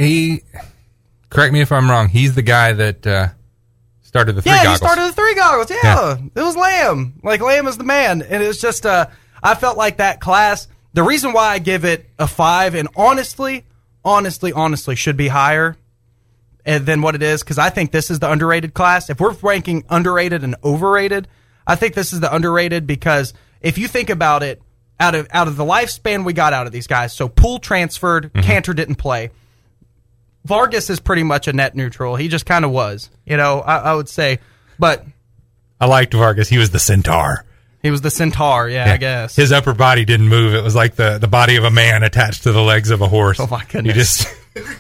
Correct me if I'm wrong, he's the guy that started the 3 goggles. Yeah, he started the 3 goggles. Yeah, it was Lamb. Like, Lamb is the man. And it's just, I felt like that class, the reason why I give it a 5, and honestly should be higher than what it is, because I think this is the underrated class. If we're ranking underrated and overrated, I think this is the underrated, because if you think about it, out of the lifespan we got out of these guys, so Poole transferred, Cantor didn't play. Vargas is pretty much a net neutral. He just kind of was. I would say But I liked Vargas. He was the centaur. He was the centaur, yeah, I guess. His upper body didn't move. It was like the body of a man attached to the legs of a horse. Oh, my goodness. He just...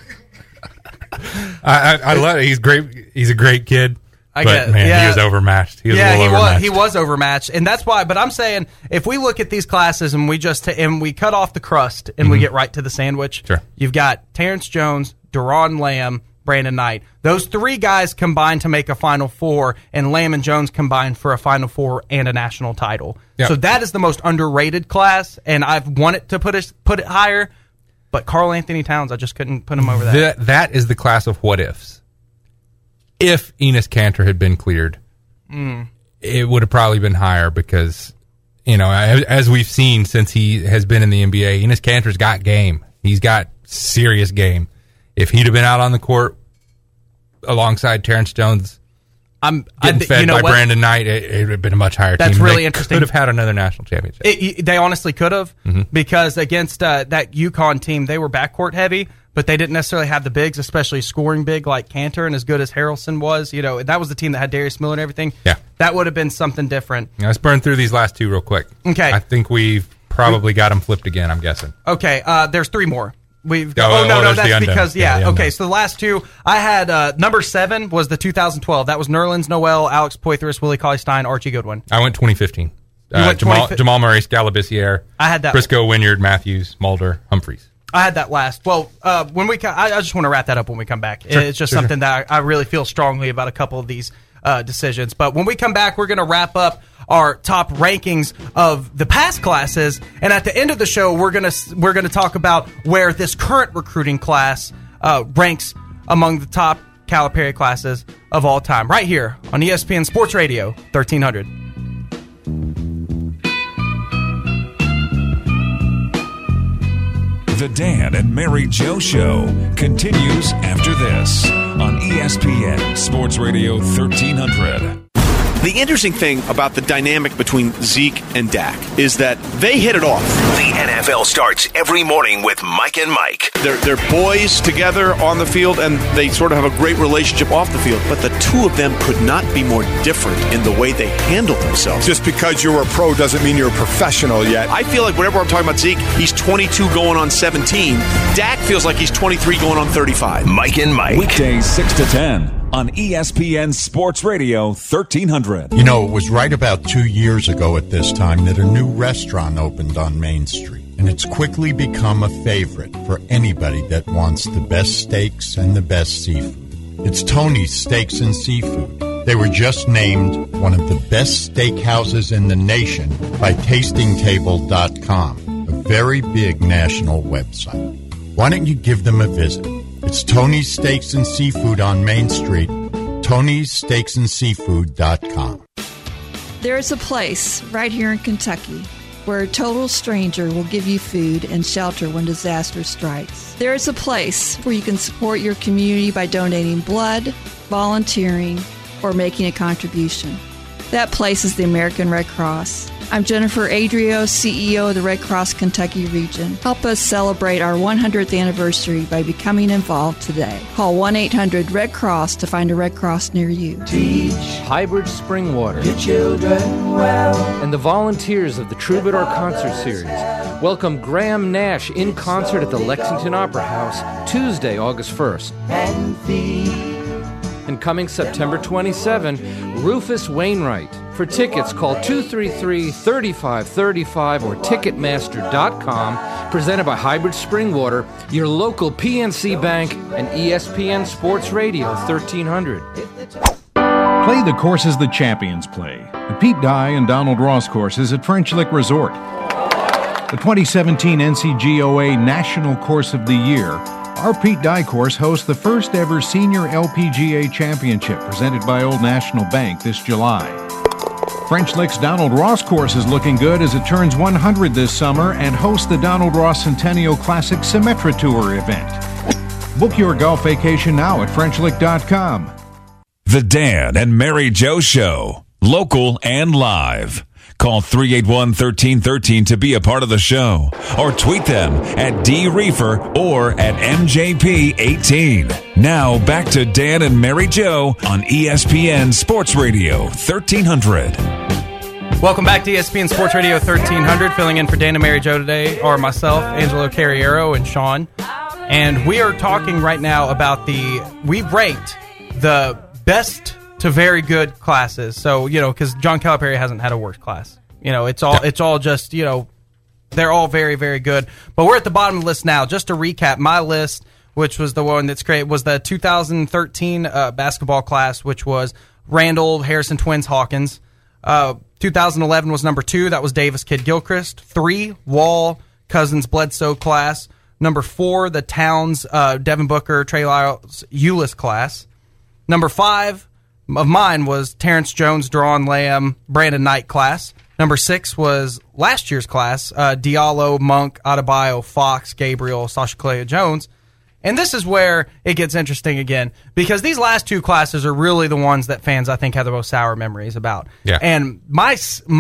I love it. He's great. He's a great kid. He was overmatched. He was overmatched, and that's why. But I'm saying, if we look at these classes and we cut off the crust and we get right to the sandwich, sure. You've got Terrence Jones, Deron Lamb, Brandon Knight. Those three guys combined to make a Final Four, and Lamb and Jones combined for a Final Four and a national title. Yep. So that is the most underrated class, and I've wanted to put it higher, but Karl Anthony Towns, I just couldn't put him over that. That is the class of what ifs. If Enes Kanter had been cleared, it would have probably been higher because, as we've seen since he has been in the NBA, Enes Kanter's got game. He's got serious game. If he'd have been out on the court alongside Terrence Jones, getting fed by Brandon Knight, it would have been a much higher team. That's really interesting. Could have had another national championship. They honestly could have, because against that UConn team, they were backcourt heavy, but they didn't necessarily have the bigs, especially scoring big like Kanter, and as good as Harrelson was. That was the team that had Darius Miller and everything. Yeah. That would have been something different. Let's burn through these last two real quick. Okay. I think we've probably got them flipped again, I'm guessing. Okay, there's three more. No, that's because, okay, so the last two, I had, number 7 was the 2012. That was Nerlens Noel, Alex Poythress, Willie Cauley-Stein, Archie Goodwin. I went 2015. Jamal Murray, Scalabissiere, I had that. Prisco, Wynyard, Matthews, Mulder, Humphreys. I had that last. Well, when I just want to wrap that up when we come back. Sure, it's just something that I really feel strongly about a couple of these decisions. But when we come back, we're going to wrap up our top rankings of the past classes, and at the end of the show, we're gonna talk about where this current recruiting class ranks among the top Calipari classes of all time. Right here on ESPN Sports Radio 1300. The Dan and Mary Jo Show continues after this on ESPN Sports Radio 1300. The interesting thing about the dynamic between Zeke and Dak is that they hit it off. The NFL starts every morning with Mike and Mike. They're boys together on the field, and they sort of have a great relationship off the field. But the two of them could not be more different in the way they handle themselves. Just because you're a pro doesn't mean you're a professional yet. I feel like whenever I'm talking about Zeke, he's 22 going on 17. Dak feels like he's 23 going on 35. Mike and Mike. Weekdays 6 to 10 on ESPN Sports Radio 1300. It was right about 2 years ago at this time that a new restaurant opened on Main Street, and it's quickly become a favorite for anybody that wants the best steaks and the best seafood. It's Tony's Steaks and Seafood. They were just named one of the best steakhouses in the nation by TastingTable.com, a very big national website. Why don't you give them a visit? It's Tony's Steaks and Seafood on Main Street, Tony'sSteaksandSeafood.com. There's a place right here in Kentucky where a total stranger will give you food and shelter when disaster strikes. There's a place where you can support your community by donating blood, volunteering, or making a contribution. That place is the American Red Cross. I'm Jennifer Adrio, CEO of the Red Cross Kentucky region. Help us celebrate our 100th anniversary by becoming involved today. Call 1-800-RED-CROSS to find a Red Cross near you. Teach Hybrid Springwater, your children well, and the volunteers of the Troubadour Concert Series welcome Graham Nash in concert at the Lexington Opera House Tuesday, August 1st. And coming September 27, Rufus Wainwright. For tickets, call 233-3535 or Ticketmaster.com. Presented by Hybrid Springwater, your local PNC Bank, and ESPN Sports Radio 1300. Play the courses the champions play. The Pete Dye and Donald Ross courses at French Lick Resort. The 2017 NCGOA National Course of the Year. Our Pete Dye course hosts the first ever Senior LPGA Championship presented by Old National Bank this July. French Lick's Donald Ross course is looking good as it turns 100 this summer and hosts the Donald Ross Centennial Classic Symetra Tour event. Book your golf vacation now at FrenchLick.com. The Dan and Mary Jo Show, local and live. Call 381-1313 to be a part of the show, or tweet them at DReefer or at MJP18. Now back to Dan and Mary Jo on ESPN Sports Radio 1300. Welcome back to ESPN Sports Radio 1300. Filling in for Dan and Mary Jo today are myself, Angelo Carriero, and Sean. And we are talking right now about we've ranked the best to very good classes. So, because John Calipari hasn't had a worse class. It's all just, they're all very, very good. But we're at the bottom of the list now. Just to recap, my list, which was the one that's great, was the 2013 basketball class, which was Randall, Harrison Twins, Hawkins. 2011 was number 2. That was Davis, Kidd, Gilchrist. 3, Wall, Cousins, Bledsoe class. Number 4, the Towns, Devin Booker, Trey Lyles, Ulis class. Number 5 of mine was Terrence Jones, Deron Lamb, Brandon Knight class. Number 6 was last year's class, Diallo, Monk, Adebayo, Fox, Gabriel, Sasha Kalea-Jones. And this is where it gets interesting again, because these last 2 classes are really the ones that fans, I think, have the most sour memories about. Yeah. And my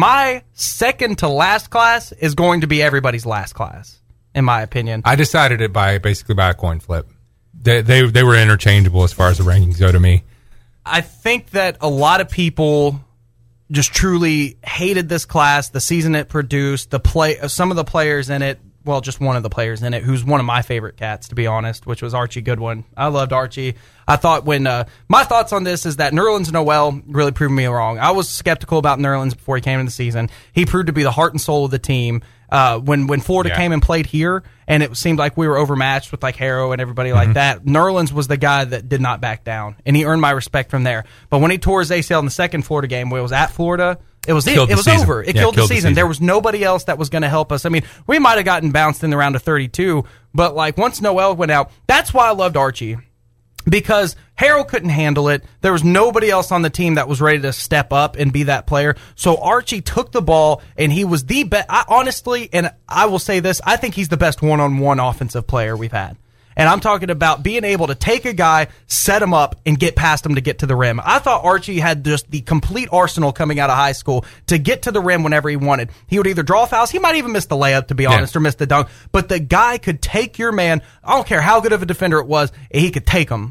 second to last class is going to be everybody's last class, in my opinion. I decided it basically by a coin flip. They were interchangeable as far as the rankings go to me. I think that a lot of people just truly hated this class, the season it produced, some of the players in it. Well, just one of the players in it, who's one of my favorite cats, to be honest, which was Archie Goodwin. I loved Archie. I thought my thoughts on this is that Nerlens Noel really proved me wrong. I was skeptical about Nerlens before he came into the season. He proved to be the heart and soul of the team. When Florida came and played here, and it seemed like we were overmatched with like Harrow and everybody like that, Nerlens was the guy that did not back down, and he earned my respect from there. But when he tore his ACL in the second Florida game, where it was at Florida, it was over. It killed the season. There was nobody else that was going to help us. I mean, we might have gotten bounced in the round of 32, but like once Noel went out, that's why I loved Archie. Because Harrell couldn't handle it. There was nobody else on the team that was ready to step up and be that player. So Archie took the ball, and he was the best. Honestly, and I will say this, I think he's the best one-on-one offensive player we've had. And I'm talking about being able to take a guy, set him up, and get past him to get to the rim. I thought Archie had just the complete arsenal coming out of high school to get to the rim whenever he wanted. He would either draw fouls, he might even miss the layup, to be honest, or miss the dunk. But the guy could take your man. I don't care how good of a defender it was, he could take him.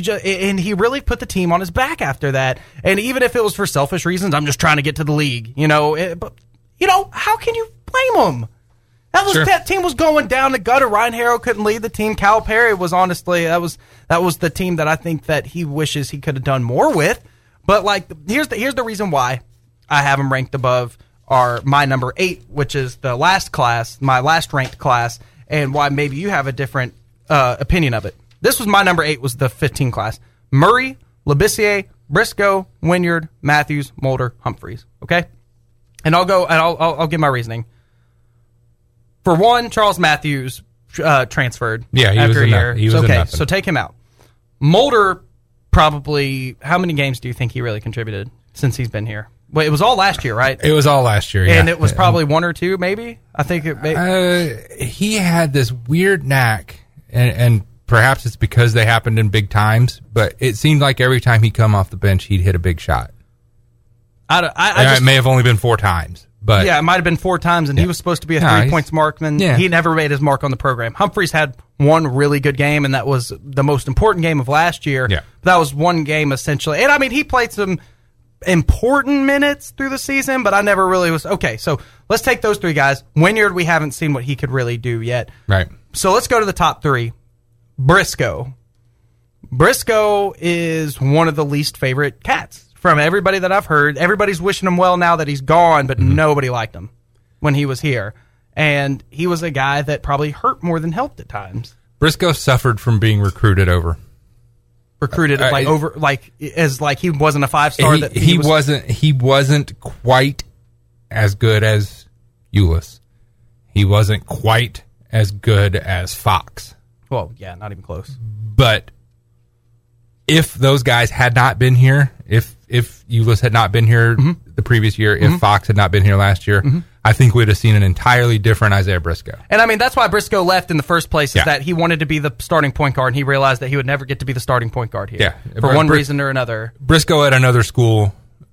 And he really put the team on his back after that. And even if it was for selfish reasons, I'm just trying to get to the league, But how can you blame him? That team was going down the gutter. Ryan Harrow couldn't lead the team. Calipari was honestly that was the team that I think that he wishes he could have done more with. But here's the reason why I have him ranked above my number 8, which is the last class, my last ranked class, and why maybe you have a different opinion of it. This was my number 8, was the 15 class. Murray, Labissiere, Briscoe, Wynyard, Matthews, Mulder, Humphreys. Okay, and I'll give my reasoning. For one, Charles Matthews transferred after a year. He was okay, so take him out. Mulder, probably, how many games do you think he really contributed since he's been here? Well, it was all last year, right? It was all last year, And it was probably 1 or 2, maybe? I think he had this weird knack, and perhaps it's because they happened in big times, but it seemed like every time he'd come off the bench, he'd hit a big shot. It may have only been 4 times. But it might have been 4 times, and he was supposed to be a 3-point marksman. He never made his mark on the program. Humphreys had one really good game, and that was the most important game of last year. Yeah. That was one game, essentially. And, he played some important minutes through the season, but I never really was. Okay, so let's take those 3 guys. Wynyard, we haven't seen what he could really do yet. Right. So let's go to the top 3. Briscoe. Briscoe is one of the least favorite cats. From everybody that I've heard, everybody's wishing him well now that he's gone, but nobody liked him when he was here. And he was a guy that probably hurt more than helped at times. Briscoe suffered from being recruited over. As he wasn't a 5-star. He wasn't quite as good as Ulis. He wasn't quite as good as Fox. Well, yeah, not even close. But if those guys had not been here, if Ulis had not been here the previous year, if Fox had not been here last year, I think we'd have seen an entirely different Isaiah Briscoe. And that's why Briscoe left in the first place, is that he wanted to be the starting point guard, and he realized that he would never get to be the starting point guard here for one reason or another. Briscoe at another school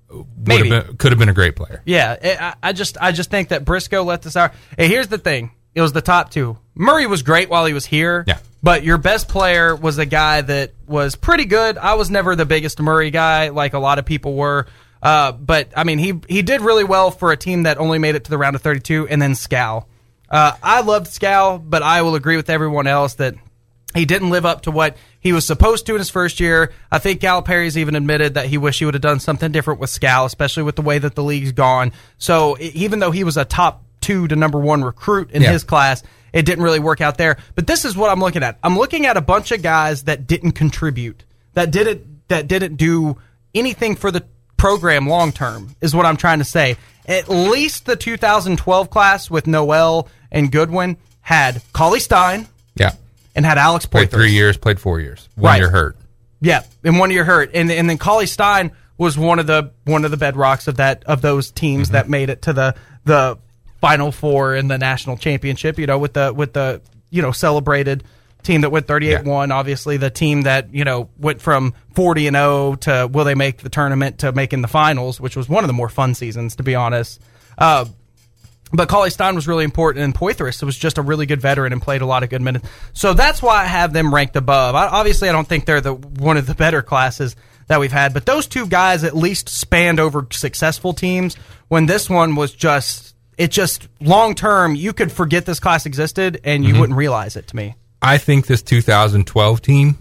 could have been a great player. Yeah, I just think that Briscoe let this out. Hey, here's the thing. It was the top two. Murray was great while he was here. Yeah. But your best player was a guy that was pretty good. I was never the biggest Murray guy like a lot of people were. But, I mean, he did really well for a team that only made it to the round of 32, and then Scal. I loved Scal, but I will agree with everyone else that he didn't live up to what he was supposed to in his first year. I think Calipari's even admitted that he wished he would have done something different with Scal, especially with the way that the league's gone. So even though he was a top 2 to number 1 recruit in his class, it didn't really work out there. But this is what I'm looking at. I'm looking at a bunch of guys that didn't contribute, that didn't do anything for the program long term, is what I'm trying to say. At least the 2012 class with Noel and Goodwin had Cauley Stein. Yeah. And had Alex Poitras. Played 3 years, played 4 years. 1 year hurt. Yeah, and 1 year hurt. And then Cauley Stein was one of the bedrocks of those teams that made it to the Final Four in the national championship, with the celebrated team that went 38-1, obviously the team that, went from 40-0 to will they make the tournament to making the finals, which was one of the more fun seasons, to be honest. But Cauley Stein was really important, and Poitras was just a really good veteran and played a lot of good minutes. So that's why I have them ranked above. Obviously, I don't think they're one of the better classes that we've had, but those two guys at least spanned over successful teams, when this one was just long term, you could forget this class existed and you wouldn't realize it, to me. I think this 2012 team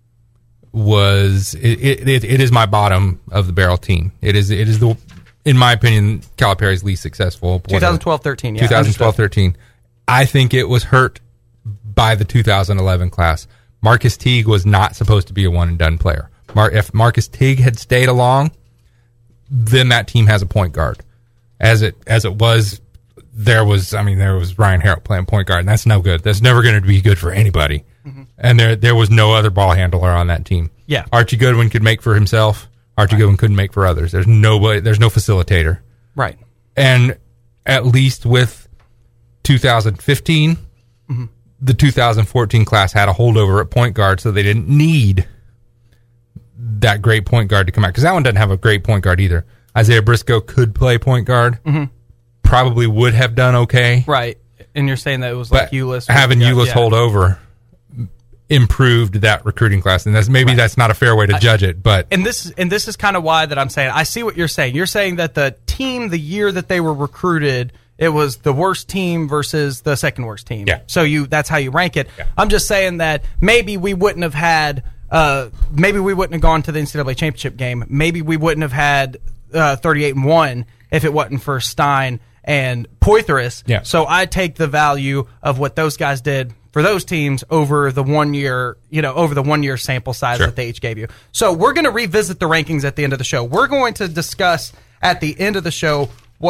it is my bottom of the barrel team. It is the, in my opinion, Calipari's least successful. 2012-13, yeah. 2012-13. I think it was hurt by the 2011 class. Marcus Teague was not supposed to be a one-and-done player. If Marcus Teague had stayed along, then that team has a point guard. As it was, there was Ryan Harrell playing point guard, and that's no good. That's never going to be good for anybody. And there was no other ball handler on that team. Yeah. Archie Goodwin could make for himself. Archie Goodwin couldn't make for others. There's no facilitator. Right. And at least with 2015, the 2014 class had a holdover at point guard, so they didn't need that great point guard to come out, because that one doesn't have a great point guard either. Isaiah Briscoe could play point guard. Probably would have done okay. Right. And you're saying that it was like Ulis. Having Ulis hold over improved that recruiting class, and that's not a fair way to judge it. But and this is kind of why that I'm saying I see what you're saying. You're saying that the team, the year that they were recruited, it was the worst team versus the second worst team. Yeah. So that's how you rank it. Yeah. I'm just saying that maybe we wouldn't have had. Maybe we wouldn't have gone to the NCAA championship game. Maybe we wouldn't have had 38-1 if it wasn't for Stein and Poitras. Yeah. So I take the value of what those guys did for those teams over the 1 year, over the 1 year sample size that they each gave you. So we're going to revisit the rankings at the end of the show. We're going to discuss at the end of the show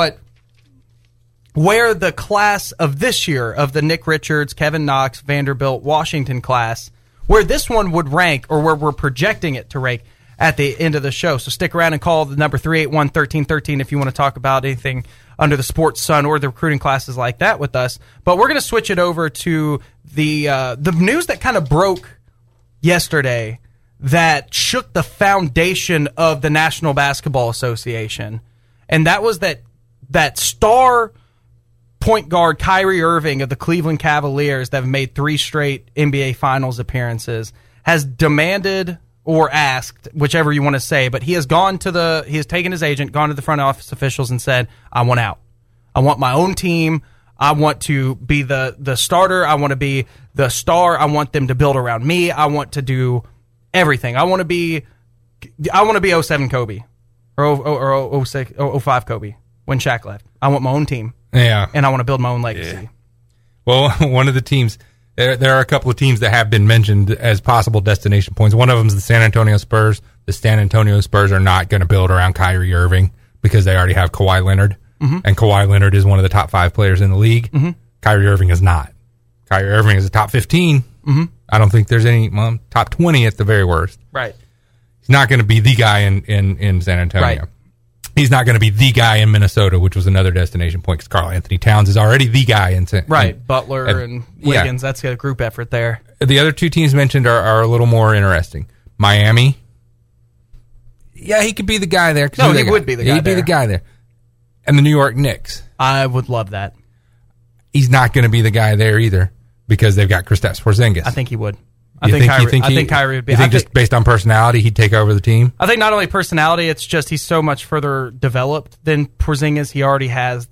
where the class of this year of the Nick Richards, Kevin Knox, Vanderbilt, Washington class, where this one would rank, or where we're projecting it to rank at the end of the show. So stick around and call the number 381-1313 if you want to talk about anything under the sports sun or the recruiting classes like that with us. But we're going to switch it over to the news that kind of broke yesterday that shook the foundation of the National Basketball Association. And that was that star point guard Kyrie Irving of the Cleveland Cavaliers that have made 3 straight NBA Finals appearances has demanded or asked, whichever you want to say, but he has taken his agent, gone to the front office officials and said, I want out. I want my own team. I want to be the starter. I want to be the star. I want them to build around me. I want to do everything. I want to be 07 Kobe or 06, 05 Kobe when Shaq left. I want my own team. Yeah. And I want to build my own legacy. Yeah. Well, one of the teams, there are a couple of teams that have been mentioned as possible destination points. One of them is the San Antonio Spurs. The San Antonio Spurs are not going to build around Kyrie Irving because they already have Kawhi Leonard. And Kawhi Leonard is one of the top 5 players in the league. Kyrie Irving is not. Kyrie Irving is a top 15. I don't think there's any, top 20 at the very worst. Right. He's not going to be the guy in San Antonio. Right. He's not going to be the guy in Minnesota, which was another destination point, because Karl Anthony Towns is already the guy in Butler and Wiggins. That's a group effort there. The other 2 teams mentioned are a little more interesting. Miami, Yeah, he could be the guy there. No, he would be the guy He'd be the guy there. And the New York Knicks. I would love that. He's not going to be the guy there either because they've got Kristaps Porzingis. I think he would. I think Kyrie would be. You think just based on personality, he'd take over the team? I think not only personality, it's just he's so much further developed than Porzingis. He already has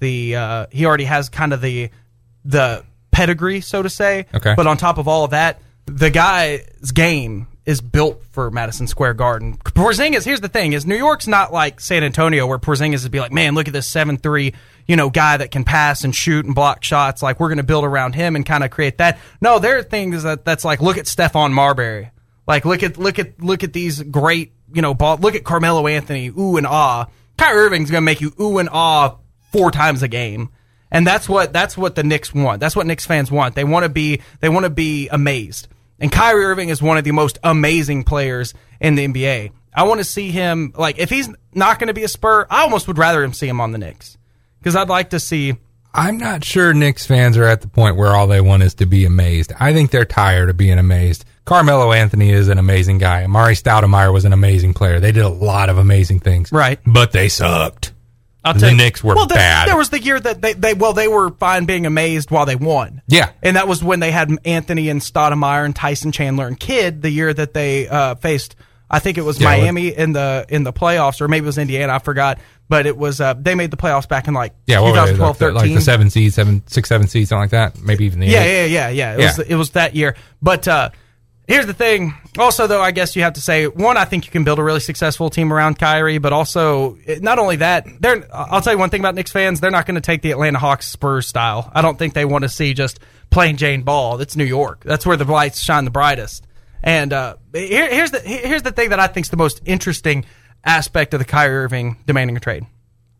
kind of the pedigree, so to say. Okay. But on top of all of that, the guy's game is built for Madison Square Garden. Porzingis, here's the thing, is New York's not like San Antonio where Porzingis would be like, man, look at this 7'3", guy that can pass and shoot and block shots. Like, we're going to build around him and kind of create that. No, there are things that's like, look at Stephon Marbury. Like, look at these great, look at Carmelo Anthony, ooh and ah. Kyrie Irving's going to make you ooh and ah 4 times a game. And that's what the Knicks want. That's what Knicks fans want. They want to be amazed. And Kyrie Irving is one of the most amazing players in the NBA. I want to see him, like, if he's not going to be a Spur, I almost would rather him see him on the Knicks. Because I'd like to see... I'm not sure Knicks fans are at the point where all they want is to be amazed. I think they're tired of being amazed. Carmelo Anthony is an amazing guy. Amari Stoudemire was an amazing player. They did a lot of amazing things. Right. But they sucked. The Knicks were bad. There was the year that they were fine being amazed while they won. Yeah. And that was when they had Anthony and Stoudemire and Tyson Chandler and Kidd the year that they faced, I think it was Miami in the playoffs, or maybe it was Indiana, I forgot. But it was they made the playoffs back in 2012-13. Like the 6-7 seed, something like that. Maybe even the 8. Yeah. It was that year. But here's the thing. Also, though, I guess you have to say, one, I think you can build a really successful team around Kyrie, but also, not only that, I'll tell you one thing about Knicks fans, they're not going to take the Atlanta Hawks Spurs style. I don't think they want to see just plain Jane ball. It's New York. That's where the lights shine the brightest. And here's the thing that I think is the most interesting aspect of the Kyrie Irving demanding a trade.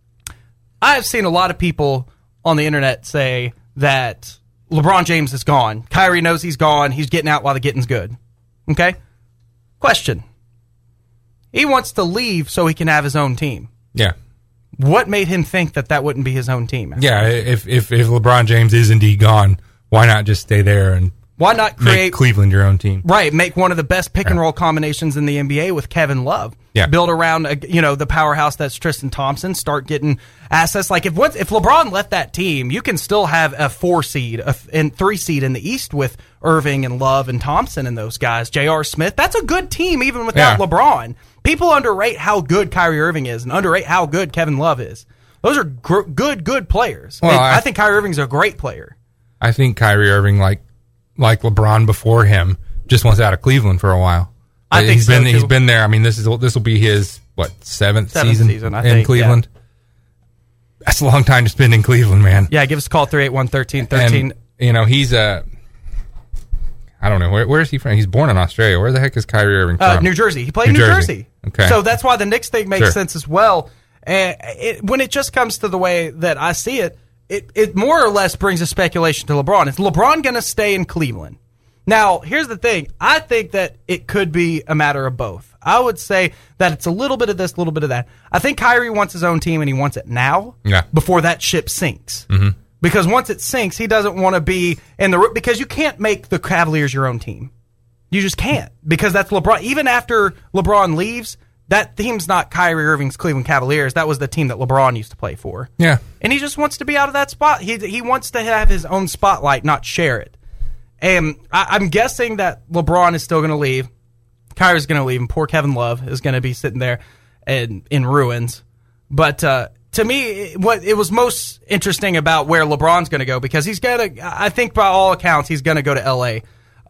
I've seen a lot of people on the internet say that LeBron James is gone. Kyrie knows he's gone. He's getting out while the getting's good. Okay? Question. He wants to leave so he can have his own team. Yeah. What made him think that wouldn't be his own team? Yeah, if LeBron James is indeed gone, why not just stay there and why not make Cleveland your own team? Right, make one of the best pick and roll combinations in the NBA with Kevin Love. Yeah. Build around the powerhouse that's Tristan Thompson. Start getting assets. Like if LeBron left that team, you can still have a 4 seed and 3 seed in the East with Irving and Love and Thompson and those guys. J.R. Smith. That's a good team even without LeBron. People underrate how good Kyrie Irving is and underrate how good Kevin Love is. Those are good players. Well, I think Kyrie Irving's a great player. I think Kyrie Irving, like LeBron before him, just wants out of Cleveland for a while. I think he's been there. I mean, this will be his seventh season I think, in Cleveland. Yeah. That's a long time to spend in Cleveland, man. Yeah, give us a call 381-1313. And, he's I don't know where is he from? He's born in Australia. Where the heck is Kyrie Irving from? New Jersey. He played in New Jersey. Okay, so that's why the Knicks thing makes sense as well. When it just comes to the way that I see it, it more or less brings a speculation to LeBron. Is LeBron going to stay in Cleveland? Now, here's the thing. I think that it could be a matter of both. I would say that it's a little bit of this, a little bit of that. I think Kyrie wants his own team, and he wants it now before that ship sinks. Mm-hmm. Because once it sinks, he doesn't want to be in the... Because you can't make the Cavaliers your own team. You just can't. Because that's LeBron. Even after LeBron leaves, that team's not Kyrie Irving's Cleveland Cavaliers. That was the team that LeBron used to play for. Yeah. And he just wants to be out of that spot. He wants to have his own spotlight, not share it. And I'm guessing that LeBron is still going to leave. Kyrie's going to leave, and poor Kevin Love is going to be sitting there in ruins. But to me, what it was most interesting about where LeBron's going to go, because he's going to, I think by all accounts, he's going to go to L.A.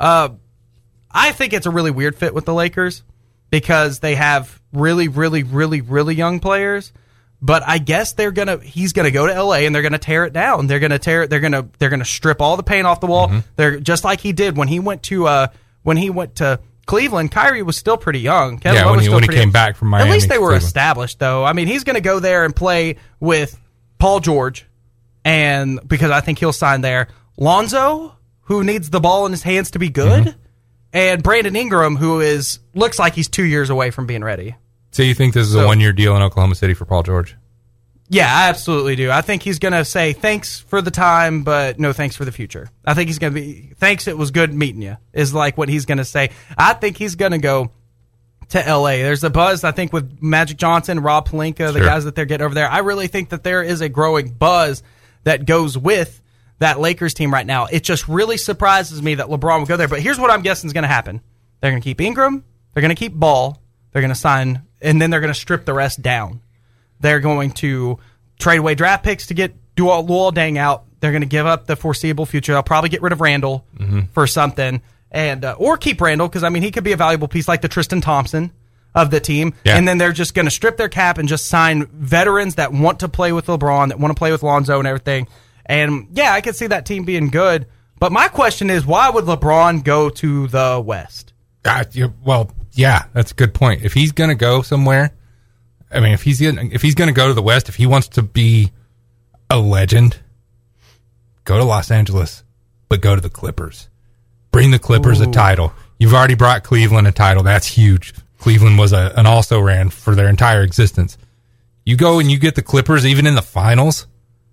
I think it's a really weird fit with the Lakers because they have really, really, really, really young players. But I guess he's gonna go to LA and they're gonna tear it down. They're gonna strip all the paint off the wall. Mm-hmm. They're just like he did when he went to Cleveland. Kyrie was still pretty young. Kevin Love was still when he came back from Miami. At least they were Cleveland. established, though. I mean, he's gonna go there and play with Paul George, and because I think he'll sign there. Lonzo, who needs the ball in his hands to be good, and Brandon Ingram, who looks like he's 2 years away from being ready. So you think this is a 1-year deal in Oklahoma City for Paul George? Yeah, I absolutely do. I think he's going to say thanks for the time, but no thanks for the future. I think he's going to be, thanks, it was good meeting you, is like what he's going to say. I think he's going to go to L.A. There's a buzz, I think, with Magic Johnson, Rob Pelinka, the guys that they're getting over there. I really think that there is a growing buzz that goes with that Lakers team right now. It just really surprises me that LeBron will go there. But here's what I'm guessing is going to happen. They're going to keep Ingram. They're going to keep Ball. They're going to sign, and then they're going to strip the rest down. They're going to trade away draft picks to get Luol Deng out. They're going to give up the foreseeable future. They'll probably get rid of Randall for something, and or keep Randall because, I mean, he could be a valuable piece like the Tristan Thompson of the team. Yeah. And then they're just going to strip their cap and just sign veterans that want to play with LeBron, that want to play with Lonzo and everything. And, yeah, I could see that team being good. But my question is, why would LeBron go to the West? Well, yeah, that's a good point. If he's going to go somewhere, I mean, if he's going to go to the West, if he wants to be a legend, go to Los Angeles, but go to the Clippers. Bring the Clippers a title. You've already brought Cleveland a title. That's huge. Cleveland was an also-ran for their entire existence. You go and you get the Clippers even in the finals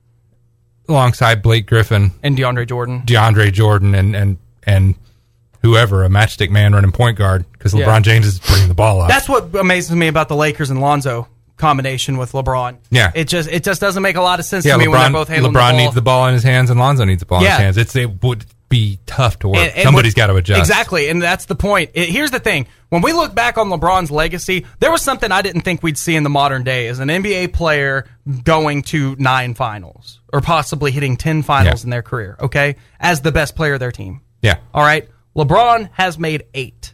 alongside Blake Griffin. And DeAndre Jordan and whoever, a matchstick man running point guard, because LeBron James is bringing the ball up. That's what amazes me about the Lakers and Lonzo combination with LeBron. Yeah. It just doesn't make a lot of sense to me when they're both handling the ball. LeBron needs the ball in his hands and Lonzo needs the ball in his hands. It would be tough to work. And somebody's got to adjust. Exactly, and that's the point. Here's the thing. When we look back on LeBron's legacy, there was something I didn't think we'd see in the modern day as an NBA player going to 9 finals or possibly hitting 10 finals in their career, okay, as the best player of their team. Yeah. All right? LeBron has made 8.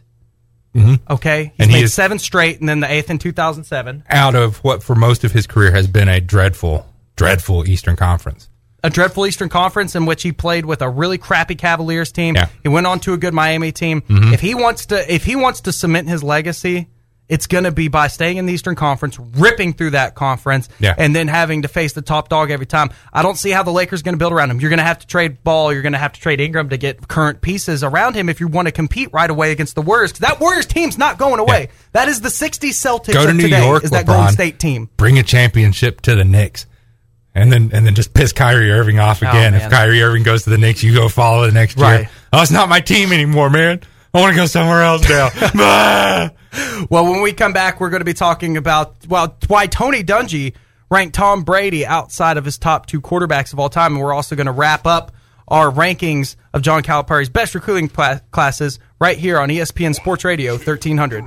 Okay? He's made 7 straight, and then the 8th in 2007. Out of what for most of his career has been a dreadful Eastern Conference. A dreadful Eastern Conference in which he played with a really crappy Cavaliers team. Yeah. He went on to a good Miami team. If he wants to cement his legacy, it's going to be by staying in the Eastern Conference, ripping through that conference, and then having to face the top dog every time. I don't see how the Lakers are going to build around him. You're going to have to trade Ball. You're going to have to trade Ingram to get current pieces around him if you want to compete right away against the Warriors. Because that Warriors team's not going away. Yeah. That is the 60s Celtics Go to of New today, York, is that LeBron, Golden State team. Bring a championship to the Knicks. And then just piss Kyrie Irving off again. If Kyrie Irving goes to the Knicks, you go follow the next year. Oh, it's not my team anymore, man. I want to go somewhere else now. Well, when we come back, we're going to be talking about why Tony Dungy ranked Tom Brady outside of his top 2 quarterbacks of all time. And we're also going to wrap up our rankings of John Calipari's best recruiting classes right here on ESPN Sports Radio 1300.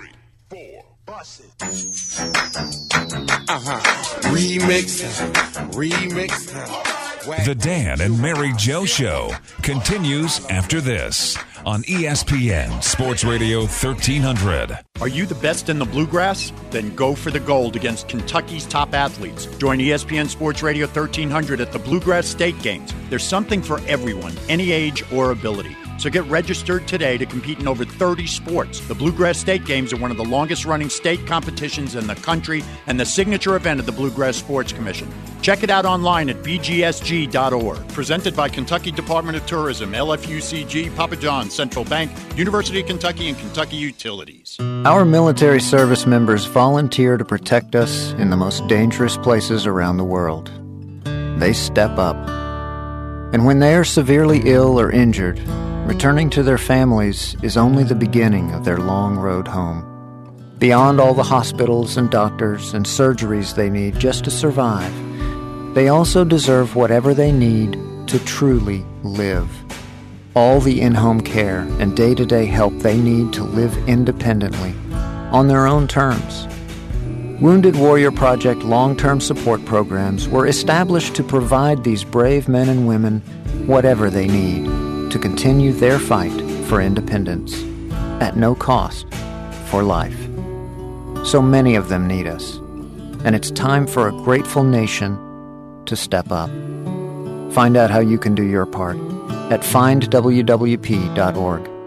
Remix. The Dan and Mary Joe Show continues after this on ESPN Sports Radio 1300. Are you the best in the bluegrass? Then go for the gold against Kentucky's top athletes. Join ESPN Sports Radio 1300 at the Bluegrass State Games. There's something for everyone, any age or ability. So get registered today to compete in over 30 sports. The Bluegrass State Games are one of the longest-running state competitions in the country and the signature event of the Bluegrass Sports Commission. Check it out online at bgsg.org. Presented by Kentucky Department of Tourism, LFUCG, Papa John's, Central Bank, University of Kentucky, and Kentucky Utilities. Our military service members volunteer to protect us in the most dangerous places around the world. They step up. And when they are severely ill or injured, returning to their families is only the beginning of their long road home. Beyond all the hospitals and doctors and surgeries they need just to survive, they also deserve whatever they need to truly live. All the in-home care and day-to-day help they need to live independently, on their own terms. Wounded Warrior Project long-term support programs were established to provide these brave men and women whatever they need to continue their fight for independence, at no cost, for life. So many of them need us, and it's time for a grateful nation to step up. Find out how you can do your part at findwwp.org.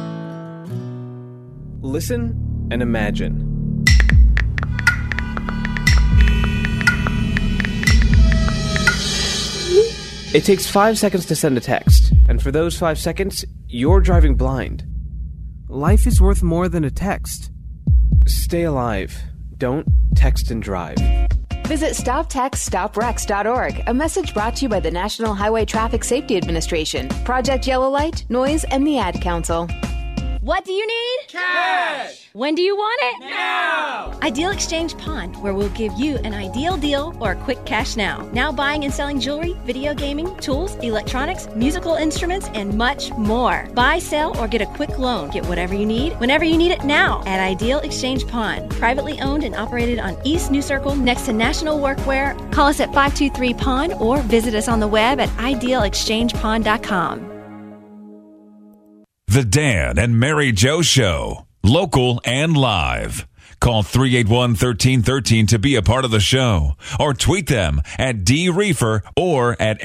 Listen and imagine. It takes 5 seconds to send a text, and for those 5 seconds, you're driving blind. Life is worth more than a text. Stay alive. Don't text and drive. Visit StopTextStopWrecks.org, a message brought to you by the National Highway Traffic Safety Administration, Project Yellow Light, Noise, and the Ad Council. What do you need? Cash! When do you want it? Now! Ideal Exchange Pawn, where we'll give you an ideal deal or a quick cash now. Now buying and selling jewelry, video gaming, tools, electronics, musical instruments, and much more. Buy, sell, or get a quick loan. Get whatever you need, whenever you need it now at Ideal Exchange Pawn. Privately owned and operated on East New Circle next to National Workwear. Call us at 523-PAWN or visit us on the web at idealexchangepawn.com. The Dan and Mary Jo Show, local and live. Call 381-1313 to be a part of the show, or tweet them at DReefer or at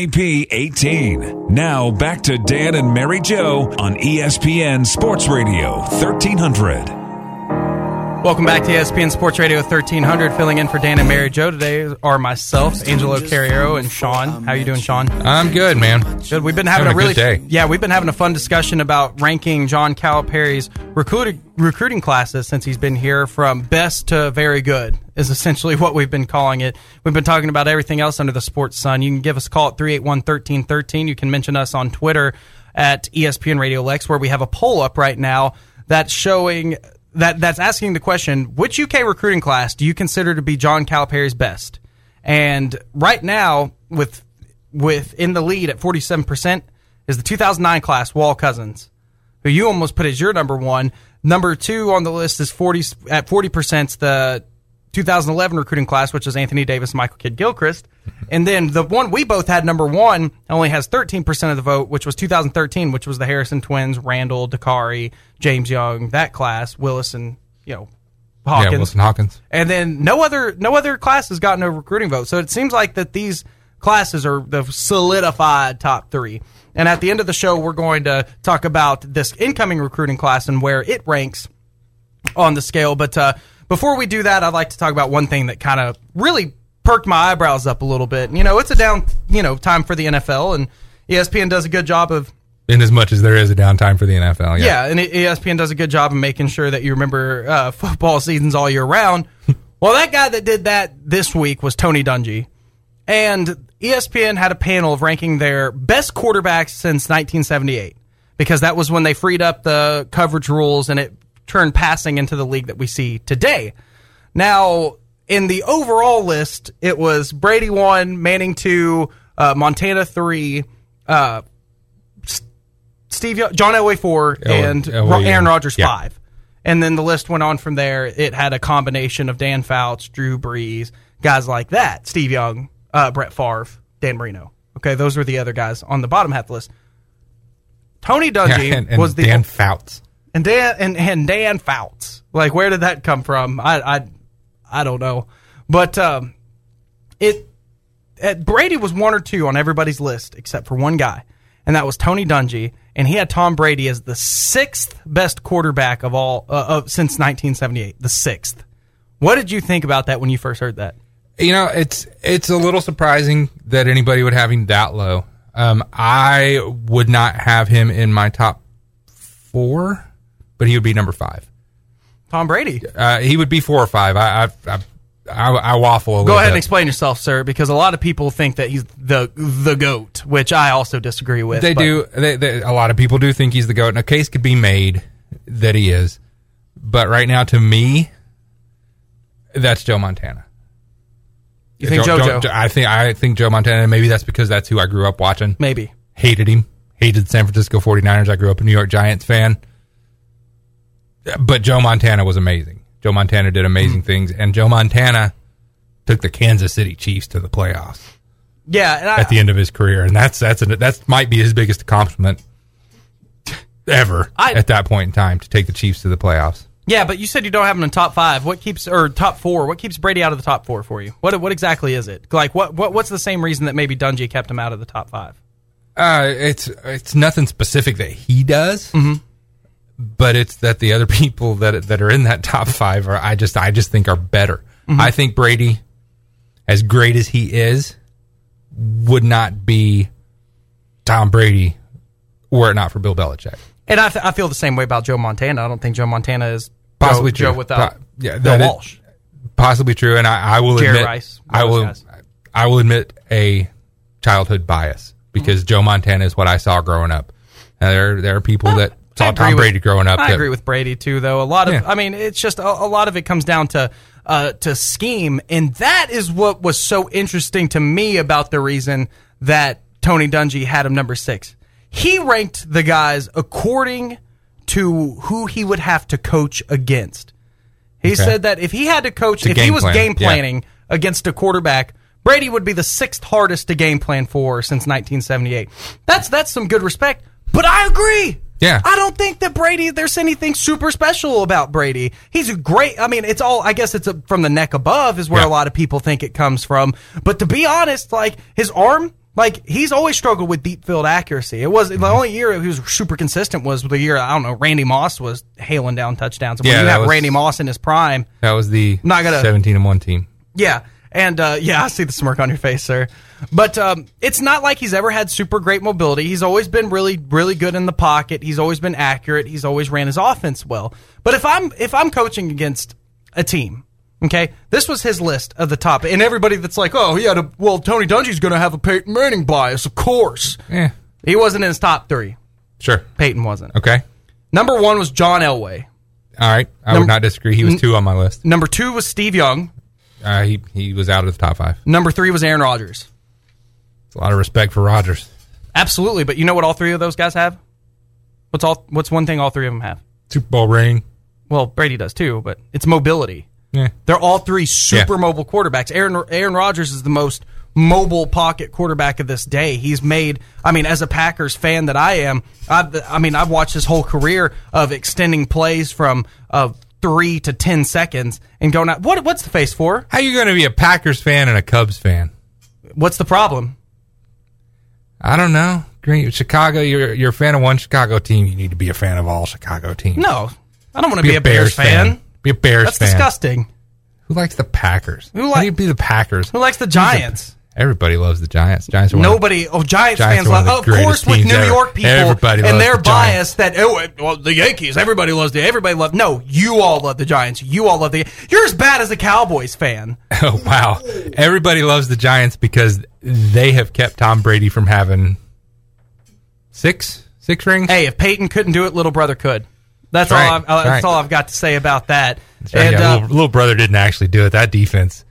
MJP18. Now back to Dan and Mary Jo on ESPN Sports Radio 1300. Welcome back to ESPN Sports Radio 1300. Filling in for Dan and Mary Jo today are myself, Angelo Carriero, and Sean. How you doing, Sean? I'm good, man. Good. We've been having a really good day. Yeah, we've been having a fun discussion about ranking John Calipari's recruiting classes since he's been here, from best to very good is essentially what we've been calling it. We've been talking about everything else under the sports sun. You can give us a call at 381-1313. You can mention us on Twitter at ESPN Radio Lex, where we have a poll up right now that's showing that's asking the question, which UK recruiting class do you consider to be John Calipari's best? And right now, with in the lead at 47%, is the 2009 class, Wall Cousins, who you almost put as your number one. Number two on the list is 40%, the 2011 recruiting class, which is Anthony Davis, Michael Kidd-Gilchrist. And then the one we both had number one only has 13% of the vote, which was 2013, which was the Harrison twins, Randall, Dakari, James Young, that class, Willis and, Hawkins. Yeah, Wilson Hawkins. And then no other class has gotten a recruiting vote. So it seems like that these classes are the solidified top three. And at the end of the show, we're going to talk about this incoming recruiting class and where it ranks on the scale. But before we do that, I'd like to talk about one thing that kind of really perked my eyebrows up a little bit. It's a down, time for the NFL, and ESPN does a good job of... In as much as there is a downtime for the NFL, yeah. Yeah, and ESPN does a good job of making sure that you remember football seasons all year round. Well, that guy that did that this week was Tony Dungy. And ESPN had a panel of ranking their best quarterbacks since 1978, because that was when they freed up the coverage rules and it turned passing into the league that we see today. Now, in the overall list, it was Brady 1, Manning 2, Montana 3, John Elway 4, and Aaron Rodgers 5. And then the list went on from there. It had a combination of Dan Fouts, Drew Brees, guys like that, Steve Young, Brett Favre, Dan Marino. Okay, those were the other guys on the bottom half of the list. Tony Dungy was the Dan Fouts. And Dan Fouts. Like, where did that come from? I don't know. But Brady was 1 or 2 on everybody's list except for one guy, and that was Tony Dungy, and he had Tom Brady as the 6th best quarterback of all since 1978. The 6th. What did you think about that when you first heard that? It's a little surprising that anybody would have him that low. I would not have him in my top 4, but he would be number 5. Tom Brady. He would be 4 or 5. I waffle a little bit. Go ahead and explain yourself, sir, because a lot of people think that he's the GOAT, which I also disagree with. They do. A lot of people do think he's the GOAT, and a case could be made that he is. But right now, to me, that's Joe Montana. You think JoJo? I think Joe Montana. Maybe that's because that's who I grew up watching. Maybe. Hated him. Hated the San Francisco 49ers. I grew up a New York Giants fan. But Joe Montana was amazing. Joe Montana did amazing things, and Joe Montana took the Kansas City Chiefs to the playoffs. Yeah, at the end of his career, and that might be his biggest accomplishment ever at that point in time, to take the Chiefs to the playoffs. Yeah, but you said you don't have him in top 5. Top 4? What keeps Brady out of the top 4 for you? What exactly is it? Like what's the same reason that maybe Dungy kept him out of the top 5? It's nothing specific that he does. Mm-hmm. But it's that the other people that are in that top 5 are I just think are better. Mm-hmm. I think Brady, as great as he is, would not be Tom Brady were it not for Bill Belichick. And I feel the same way about Joe Montana. I don't think Joe Montana is possibly Joe true. without Bill Walsh. Possibly true, and I will Jerry admit Rice, I will admit a childhood bias, because Joe Montana is what I saw growing up. There are people that saw Tom Brady growing up. I agree with Brady too, though. I mean, it's just a lot of it comes down to scheme, and that is what was so interesting to me about the reason that Tony Dungy had him number 6. He ranked the guys according to who he would have to coach against. He said that if he had to coach, if he was game planning against a quarterback, Brady would be the 6th hardest to game plan for since 1978. That's some good respect, but I agree. Yeah. I don't think that there's anything super special about Brady. He's a great, I mean, it's all, I guess it's from the neck above is where a lot of people think it comes from. But to be honest, like, his arm, like, he's always struggled with deep field accuracy. It was the only year he was super consistent was the year, I don't know, Randy Moss was hailing down touchdowns. And when you have Randy Moss in his prime. That was the 17-1 team. Yeah. And, I see the smirk on your face, sir. But it's not like he's ever had super great mobility. He's always been really, really good in the pocket. He's always been accurate. He's always ran his offense well. But if I'm coaching against a team, okay, this was his list of the top. And everybody that's like, oh, Tony Dungy's going to have a Peyton Manning bias, of course. Yeah. He wasn't in his top 3. Sure. Peyton wasn't. Okay. Number 1 was John Elway. All right. I would not disagree. He was 2 on my list. Number 2 was Steve Young. He was out of the top 5. Number 3 was Aaron Rodgers. It's a lot of respect for Rodgers. Absolutely, but you know what all 3 of those guys have? What's one thing all 3 of them have? Super Bowl ring. Well, Brady does too, but it's mobility. Yeah. They're all 3 super mobile quarterbacks. Aaron Rodgers is the most mobile pocket quarterback of this day. He's made, I mean, as a Packers fan that I am, I've watched his whole career of extending plays from 3 to 10 seconds and going out. What's the face for? How are you going to be a Packers fan and a Cubs fan? What's the problem? I don't know. Chicago, you're a fan of one Chicago team. You need to be a fan of all Chicago teams. No, I don't want to be a Bears fan. Be a Bears fan. That's disgusting. Who likes the Packers? How do you be the Packers? Who likes the Giants? Everybody loves the Giants. Giants fans love. Of course, with New York people and their bias that the Yankees. Everybody loves. No, you all love the Giants. You all love You're as bad as a Cowboys fan. Oh wow! Everybody loves the Giants because they have kept Tom Brady from having six rings. Hey, if Peyton couldn't do it, little brother could. That's all. That's all I've got to say about that. Right. And little brother didn't actually do it. That defense.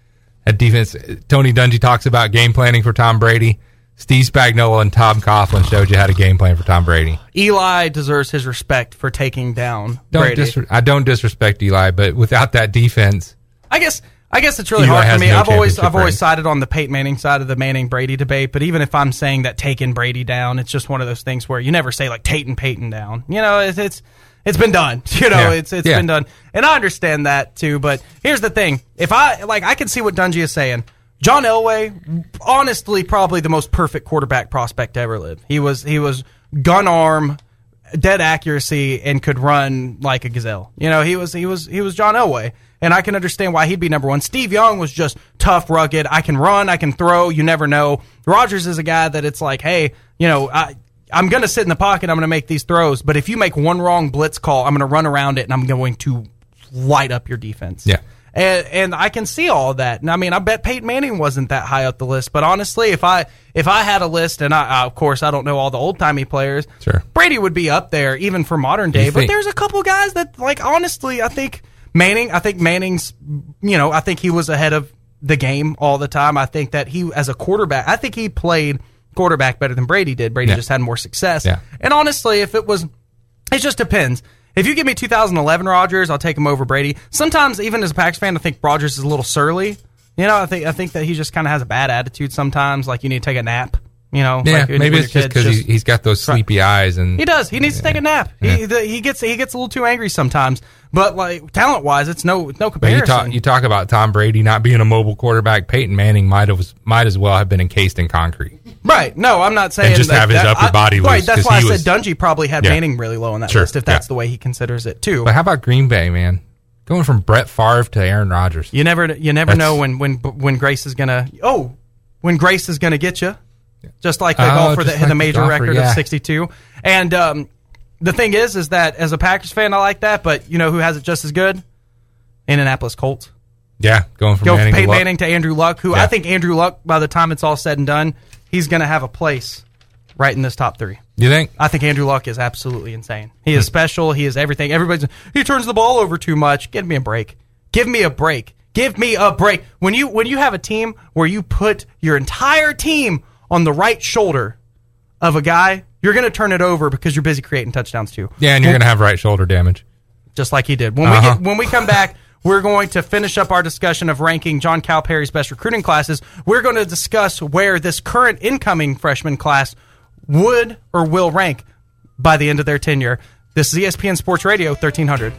Tony Dungy talks about game planning for Tom Brady. Steve Spagnuolo and Tom Coughlin showed you how to game plan for Tom Brady. Eli deserves his respect for taking down Brady. I don't disrespect Eli, but without that defense, I guess it's really hard for me. I've always sided on the Peyton Manning side of the Manning Brady debate. But even if I'm saying that taking Brady down, it's just one of those things where you never say like Peyton down. You know, it's been done. You know, it's been done. And I understand that too, but here's the thing. If I can see what Dungy is saying. John Elway, honestly, probably the most perfect quarterback prospect to ever live. He was gun arm, dead accuracy, and could run like a gazelle. You know, he was John Elway. And I can understand why he'd be number 1. Steve Young was just tough, rugged. I can run, I can throw, you never know. Rodgers is a guy that it's like, hey, you know, I'm going to sit in the pocket. I'm going to make these throws. But if you make one wrong blitz call, I'm going to run around it, and I'm going to light up your defense. Yeah. And I can see all of that. And I mean, I bet Peyton Manning wasn't that high up the list. But honestly, if I had a list, and of course, I don't know all the old-timey players, sure, Brady would be up there, even for modern day. But there's a couple guys that, like, honestly, I think Manning's, you know, I think he was ahead of the game all the time. I think that he, as a quarterback, I think he played quarterback better than Brady did. Brady just had more success. Yeah. And honestly, it just depends. If you give me 2011 Rodgers, I'll take him over Brady. Sometimes, even as a Packers fan, I think Rodgers is a little surly. You know, I think that he just kind of has a bad attitude sometimes. Like, you need to take a nap. You know, yeah, like maybe it's just because he's got those sleepy eyes, and he does. He needs to take a nap. Yeah. He gets a little too angry sometimes. But like talent wise, it's no comparison. You talk about Tom Brady not being a mobile quarterback. Peyton Manning might as well have been encased in concrete. Right. No, I'm not saying and just have his upper body loose. Right. That's why I said Dungy probably had Manning really low on that list, if that's the way he considers it too. But how about Green Bay, man? Going from Brett Favre to Aaron Rodgers. You never know when Grace is gonna get you. Just like the golfer that hit the major record of 62. And the thing is that as a Packers fan, I like that. But you know who has it just as good? Indianapolis Colts. Yeah, going from Peyton Manning to Andrew Luck, who I think Andrew Luck, by the time it's all said and done, he's going to have a place right in this top 3. You think? I think Andrew Luck is absolutely insane. He is special. He is everything. He turns the ball over too much. Give me a break. Give me a break. Give me a break. When you have a team where you put your entire team on the right shoulder of a guy, you're going to turn it over because you're busy creating touchdowns too. Yeah, and you're going to have right shoulder damage. Just like he did. When we come back, we're going to finish up our discussion of ranking John Calipari's best recruiting classes. We're going to discuss where this current incoming freshman class would or will rank by the end of their tenure. This is ESPN Sports Radio 1300.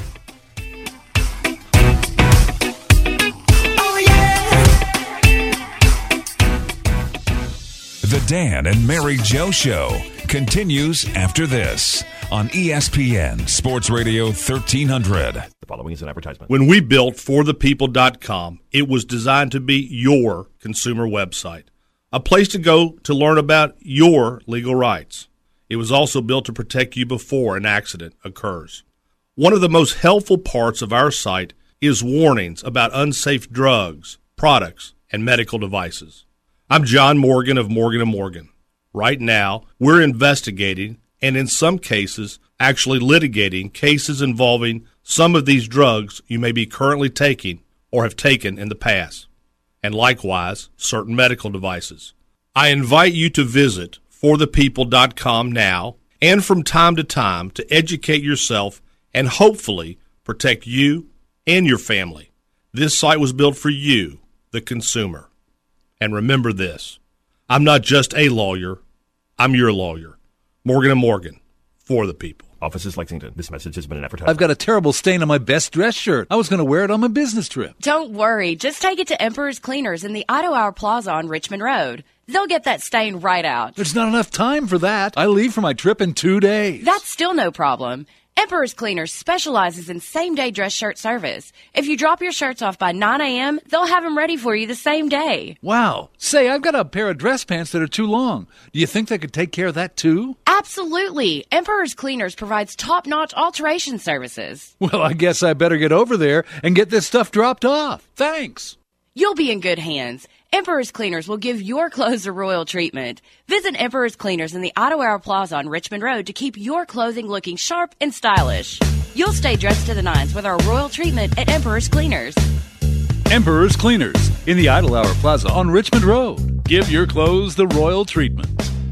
The Dan and Mary Jo Show continues after this on ESPN Sports Radio 1300. The following is an advertisement. When we built ForThePeople.com, it was designed to be your consumer website, a place to go to learn about your legal rights. It was also built to protect you before an accident occurs. One of the most helpful parts of our site is warnings about unsafe drugs, products, and medical devices. I'm John Morgan of Morgan & Morgan. Right now, we're investigating and in some cases actually litigating cases involving some of these drugs you may be currently taking or have taken in the past, and likewise certain medical devices. I invite you to visit ForThePeople.com now and from time to time to educate yourself and hopefully protect you and your family. This site was built for you, the consumer. And remember this, I'm not just a lawyer, I'm your lawyer. Morgan & Morgan, for the people. Offices Lexington. This message has been an advertisement. I've got a terrible stain on my best dress shirt. I was going to wear it on my business trip. Don't worry. Just take it to Emperor's Cleaners in the Auto Hour Plaza on Richmond Road. They'll get that stain right out. There's not enough time for that. I leave for my trip in 2 days. That's still no problem. Emperor's Cleaners specializes in same-day dress shirt service. If you drop your shirts off by 9 a.m., they'll have them ready for you the same day. Wow. Say, I've got a pair of dress pants that are too long. Do you think they could take care of that too? Absolutely. Emperor's Cleaners provides top-notch alteration services. Well, I guess I better get over there and get this stuff dropped off. Thanks. You'll be in good hands. Emperor's Cleaners will give your clothes a royal treatment. Visit Emperor's Cleaners in the Auto Hour Plaza on Richmond Road to keep your clothing looking sharp and stylish. You'll stay dressed to the nines with our royal treatment at Emperor's Cleaners. Emperor's Cleaners in the Idle Hour Plaza on Richmond Road. Give your clothes the royal treatment.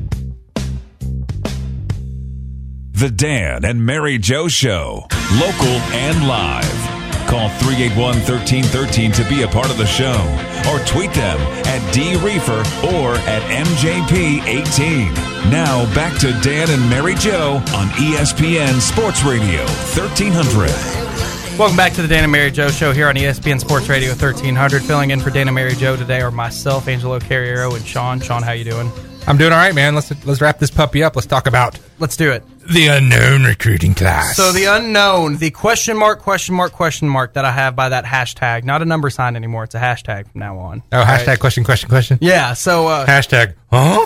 The Dan and Mary Jo Show, local and live. Call 381-1313 to be a part of the show, or tweet them at DReefer or at MJP18. Now back to Dan and Mary Jo on ESPN Sports Radio 1300. Welcome back to the Dan and Mary Jo Show here on ESPN Sports Radio 1300. Filling in for Dan and Mary Jo today are myself, Angelo Carriero, and Sean. Sean, how you doing? I'm doing all right, man. Let's wrap this puppy up. Let's talk about Let's do it. The unknown recruiting class. So the unknown, the question mark that I have by that hashtag, not a number sign anymore. It's a hashtag from now on. Oh, hashtag right? question. Yeah, so... hashtag, huh?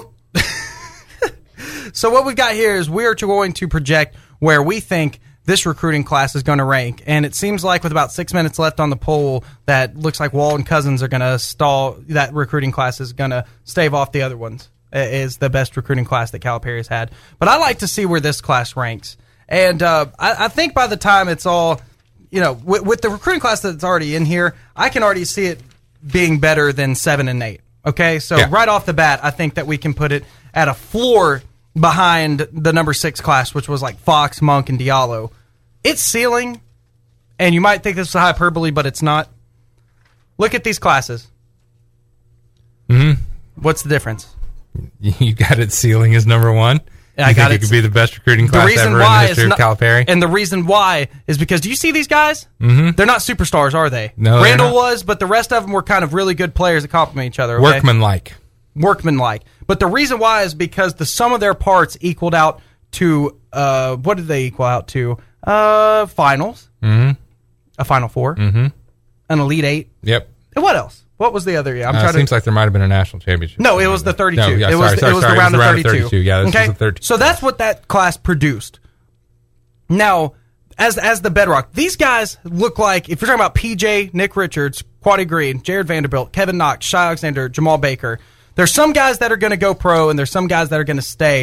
So what we've got here is we are going to project where we think this recruiting class is going to rank. And it seems like with about 6 minutes left on the poll, that looks like Wall and Cousins are going to stall. That recruiting class is going to stave off the other ones. Is the best recruiting class that Calipari's had. But I like to see where this class ranks. And I think by the time it's all, with the recruiting class that's already in here, I can already see it being better than 7 and 8. Okay? So right off the bat, I think that we can put it at a floor behind the number 6 class, which was like Fox, Monk, and Diallo. It's ceiling, and you might think this is hyperbole, but it's not. Look at these classes. Mm-hmm. What's the difference? You got it ceiling as number one? I got it could be the best recruiting class ever in the history of Calipari? And the reason why is because, do you see these guys? Mm-hmm. They're not superstars, are they? No, Randall was, but the rest of them were kind of really good players that complement each other. Okay? Workmanlike. But the reason why is because the sum of their parts equaled out to, what did they equal out to? Finals. Mm-hmm. A Final Four. Mm-hmm. An Elite Eight. Yep. And what else? What was the other year? It seems like there might have been a national championship. No, it was the 32. No, yeah, it was the round of 32. Yeah, this was the 32. So that's what that class produced. Now, as the bedrock, these guys look like, if you're talking about PJ, Nick Richards, Quaddy Green, Jared Vanderbilt, Kevin Knox, Shai Alexander, Jamal Baker, there's some guys that are going to go pro and there's some guys that are going to stay.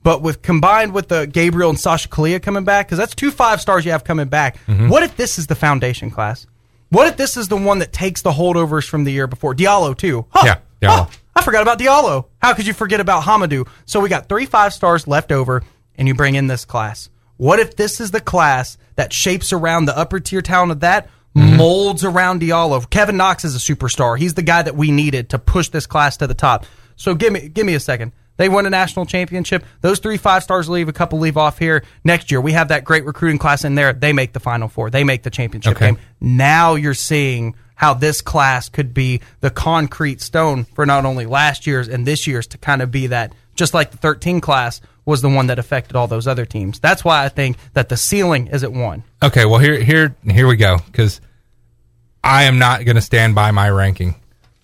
But combined with the Gabriel and Sasha Kalia coming back, because that's 2 5-stars you have coming back. Mm-hmm. What if this is the foundation class? What if this is the one that takes the holdovers from the year before? Diallo, too. Huh. Yeah, Diallo. Huh. I forgot about Diallo. How could you forget about Hamadou? So we got 3 5-stars left over, and you bring in this class. What if this is the class that shapes around the upper tier talent of that, molds around Diallo? Kevin Knox is a superstar. He's the guy that we needed to push this class to the top. So give me a second. They won a national championship. Those 3 5-stars leave, a couple leave off here. Next year, we have that great recruiting class in there. They make the Final Four. They make the championship game. Now you're seeing how this class could be the concrete stone for not only last year's and this year's to kind of be that, just like the 13 class was the one that affected all those other teams. That's why I think that the ceiling is at 1. Okay, well, here we go, because I am not going to stand by my ranking.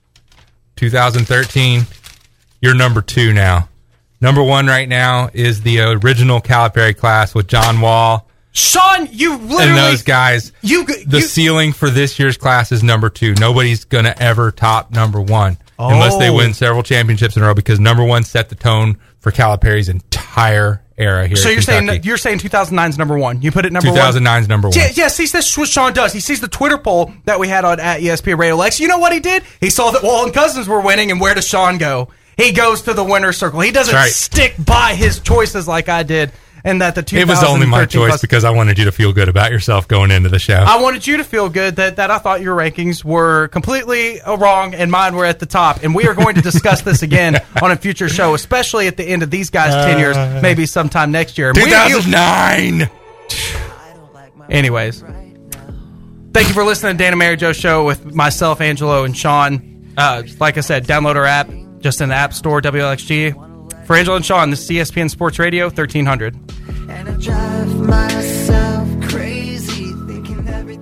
2013... You're number 2 now. Number 1 right now is the original Calipari class with John Wall. Sean, you literally... And those guys. The ceiling for this year's class is number 2. Nobody's going to ever top number 1 unless they win several championships in a row, because number 1 set the tone for Calipari's entire era here. So you're saying 2009's number 1. You put it number 2009's number 1. Yeah, see, that's what Sean does. He sees the Twitter poll that we had on at ESPN Radio Lex. You know what he did? He saw that Wall and Cousins were winning, and where does Sean go? He goes to the winner's circle. He doesn't stick by his choices like I did. And that the 2013 It was only my choice because I wanted you to feel good about yourself going into the show. I wanted you to feel good that I thought your rankings were completely wrong and mine were at the top. And we are going to discuss this again on a future show, especially at the end of these guys' tenures, maybe sometime next year. 2009! Anyways. Thank you for listening to Dan and Mary Joe Show with myself, Angelo, and Sean. Like I said, download our app. Just in the App Store, WLXG. For Angelo and Sean, this is ESPN Sports Radio, 1300. And I drive my